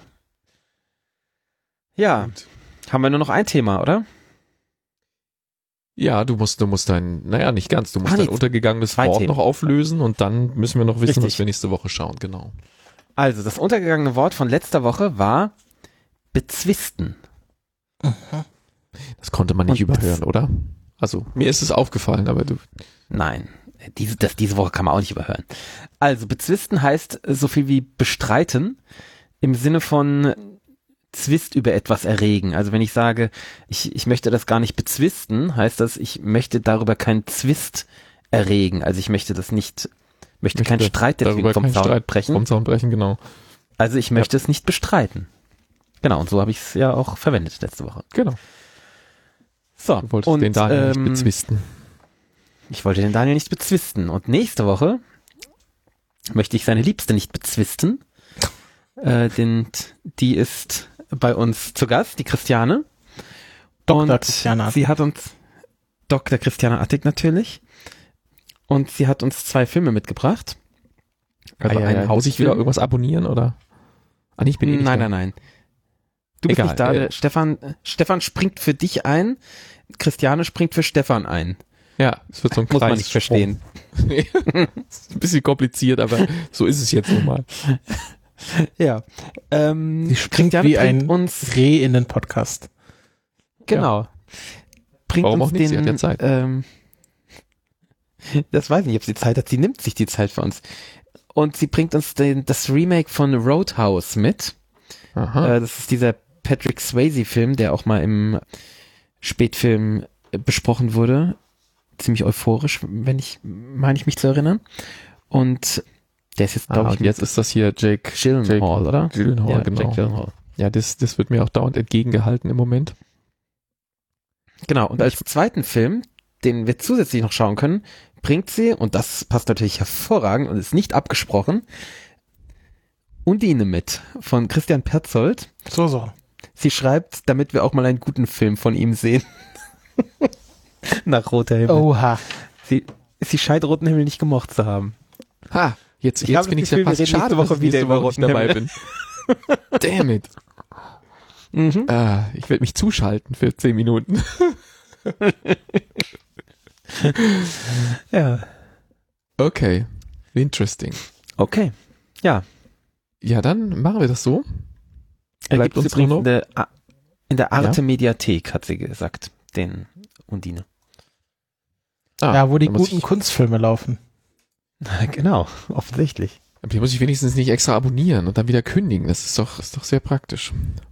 Ja, gut. Haben wir nur noch ein Thema, oder? Ja, du musst, du musst dein, naja, nicht ganz, du musst Ach, dein nee, untergegangenes Wort Themen. noch auflösen und dann müssen wir noch wissen, Richtig. was wir nächste Woche schauen, genau. Also, das untergegangene Wort von letzter Woche war bezwisten. Das konnte man nicht Und überhören, oder? Also, mir ist es aufgefallen, aber du... Nein, diese, das, diese Woche kann man auch nicht überhören. Also, bezwisten heißt so viel wie bestreiten im Sinne von Zwist über etwas erregen. Also wenn ich sage, ich, ich möchte das gar nicht bezwisten, heißt das, ich möchte darüber keinen Zwist erregen. Also ich möchte das nicht, möchte, möchte keinen Streit deswegen vom Zaun Streit brechen. Vom Zaun brechen, genau. Also ich möchte ja. es nicht bestreiten. Genau, und so habe ich es ja auch verwendet letzte Woche. Genau. So, du wolltest und, den Daniel ähm, nicht bezwisten. Ich wollte den Daniel nicht bezwisten. Und nächste Woche möchte ich seine Liebste nicht bezwisten. Äh, denn die ist bei uns zu Gast, die Christiane. Doktor Und Christiane Attig. Sie hat uns, Doktor Christiane Attig natürlich. Und sie hat uns zwei Filme mitgebracht. Also Ah, ja, einen ja, Haus ich wieder irgendwas abonnieren, oder? Ah, ich bin eh nicht Nein, da. nein, nein. Du bist Egal, nicht da. äh, Der Stefan, Stefan springt für dich ein. Christiane springt für Stefan ein. Ja, es wird so ein Muss man Kreis nicht verstehen. ist ein bisschen kompliziert, aber so ist es jetzt nun mal. Ja. Ähm, Sie springt Christiane wie bringt ein uns, Reh in den Podcast. genau. Bringt Warum uns auch nicht? den, Sie hat ja Zeit. Ähm, das weiß ich nicht, ob sie Zeit hat. Sie nimmt sich die Zeit für uns. Und sie bringt uns den, das Remake von Roadhouse mit. Aha. Äh, das ist dieser Patrick Swayze-Film, der auch mal im Spätfilm äh, besprochen wurde. Ziemlich euphorisch, wenn ich, meine ich mich zu erinnern. Und der ist jetzt, glaube ah, ich, jetzt ist das hier Jake Gyllenhaal, Jake, oder? Gyllenhaal, Ja, genau. Jake Gyllenhaal. Ja, das, das wird mir auch dauernd entgegengehalten im Moment. Genau, und als zweiten Film, den wir zusätzlich noch schauen können, bringt sie, und das passt natürlich hervorragend und ist nicht abgesprochen, Undine mit, von Christian Petzold. So, so. Sie schreibt, damit wir auch mal einen guten Film von ihm sehen. Nach Roter Himmel. Oha. Sie, sie scheint Roten Himmel nicht gemocht zu haben. Ha, jetzt, Ich jetzt habe bin das ich ja Gefühl, wir fast reden schade, nächste Woche dass ich wieder nächste über Woche nicht Roten dabei Himmel. bin. Damn it. Mhm. Ah, ich werde mich zuschalten für zehn Minuten. Ja. Okay, interesting. Okay. Ja. Ja, dann machen wir das so. Er Bleibt gibt uns übrigens nur in noch- der, A- in der Arte Ja? Mediathek, hat sie gesagt, den Undine. Ah, Ja, wo die dann muss guten ich, Kunstfilme laufen. Genau, offensichtlich. aber die muss ich wenigstens nicht extra abonnieren und dann wieder kündigen. Das ist doch, ist doch sehr praktisch.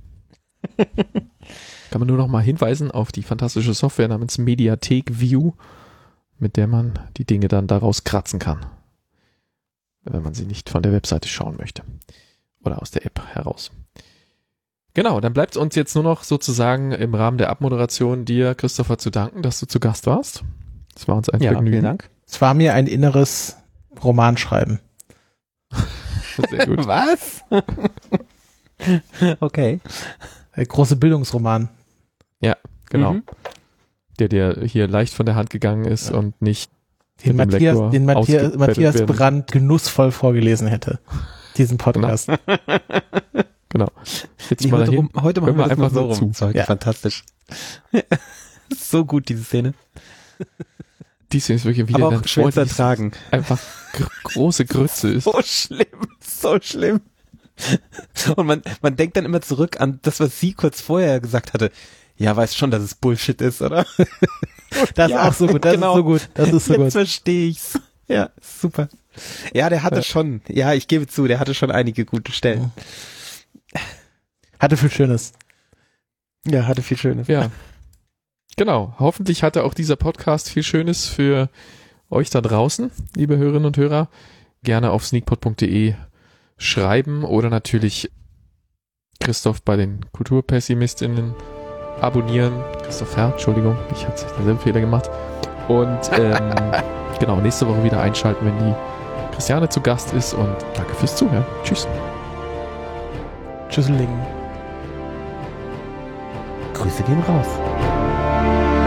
Kann man nur noch mal hinweisen auf die fantastische Software namens Mediathek View, mit der man die Dinge dann daraus kratzen kann, wenn man sie nicht von der Webseite schauen möchte oder aus der App heraus. Genau, dann bleibt es uns jetzt nur noch sozusagen im Rahmen der Abmoderation dir, Christopher, zu danken, dass du zu Gast warst. Das war uns ein Ja, Vergnügen. vielen Dank. Es war mir ein inneres Romanschreiben. Sehr gut. Was? Okay. Der große Bildungsroman. Ja, genau. Mhm. Der dir hier leicht von der Hand gegangen ist Ja. und nicht Den mit dem Matthias, Lektor den Matthias, ausgebettet Matthias werden. Brandt genussvoll vorgelesen hätte. Diesen Podcast. Genau. Jetzt Nee, mal heute, dahin. rum, heute machen Hören wir wir das mal einfach so nur rum. zu. Zeug. Ja. Fantastisch. So gut, diese Szene. Die Szene ist wirklich wieder Aber auch dein schwer Freund, zu die ertragen. einfach gr große Grütze ist. So schlimm, so schlimm. Und man, man denkt dann immer zurück an das, was sie kurz vorher gesagt hatte. Ja, weiß schon, dass es Bullshit ist, oder? Das Ja, ist auch so gut, das genau. ist so gut, das ist so Jetzt gut. verstehe ich's. Ja, super. Ja, der hatte Ja. schon, ja, ich gebe zu, der hatte schon einige gute Stellen. Hatte viel Schönes. Ja, hatte viel Schönes. Ja. Genau. Hoffentlich hatte auch dieser Podcast viel Schönes für euch da draußen, liebe Hörerinnen und Hörer. Gerne auf sneakpot punkt de schreiben oder natürlich Christoph bei den KulturpessimistInnen abonnieren. Christoph Herr, Entschuldigung, ich hatte denselben Fehler gemacht. Und ähm, genau, nächste Woche wieder einschalten, wenn die Christiane zu Gast ist. Und danke fürs Zuhören. Tschüss. Tschüsseling. Grüße gehen raus.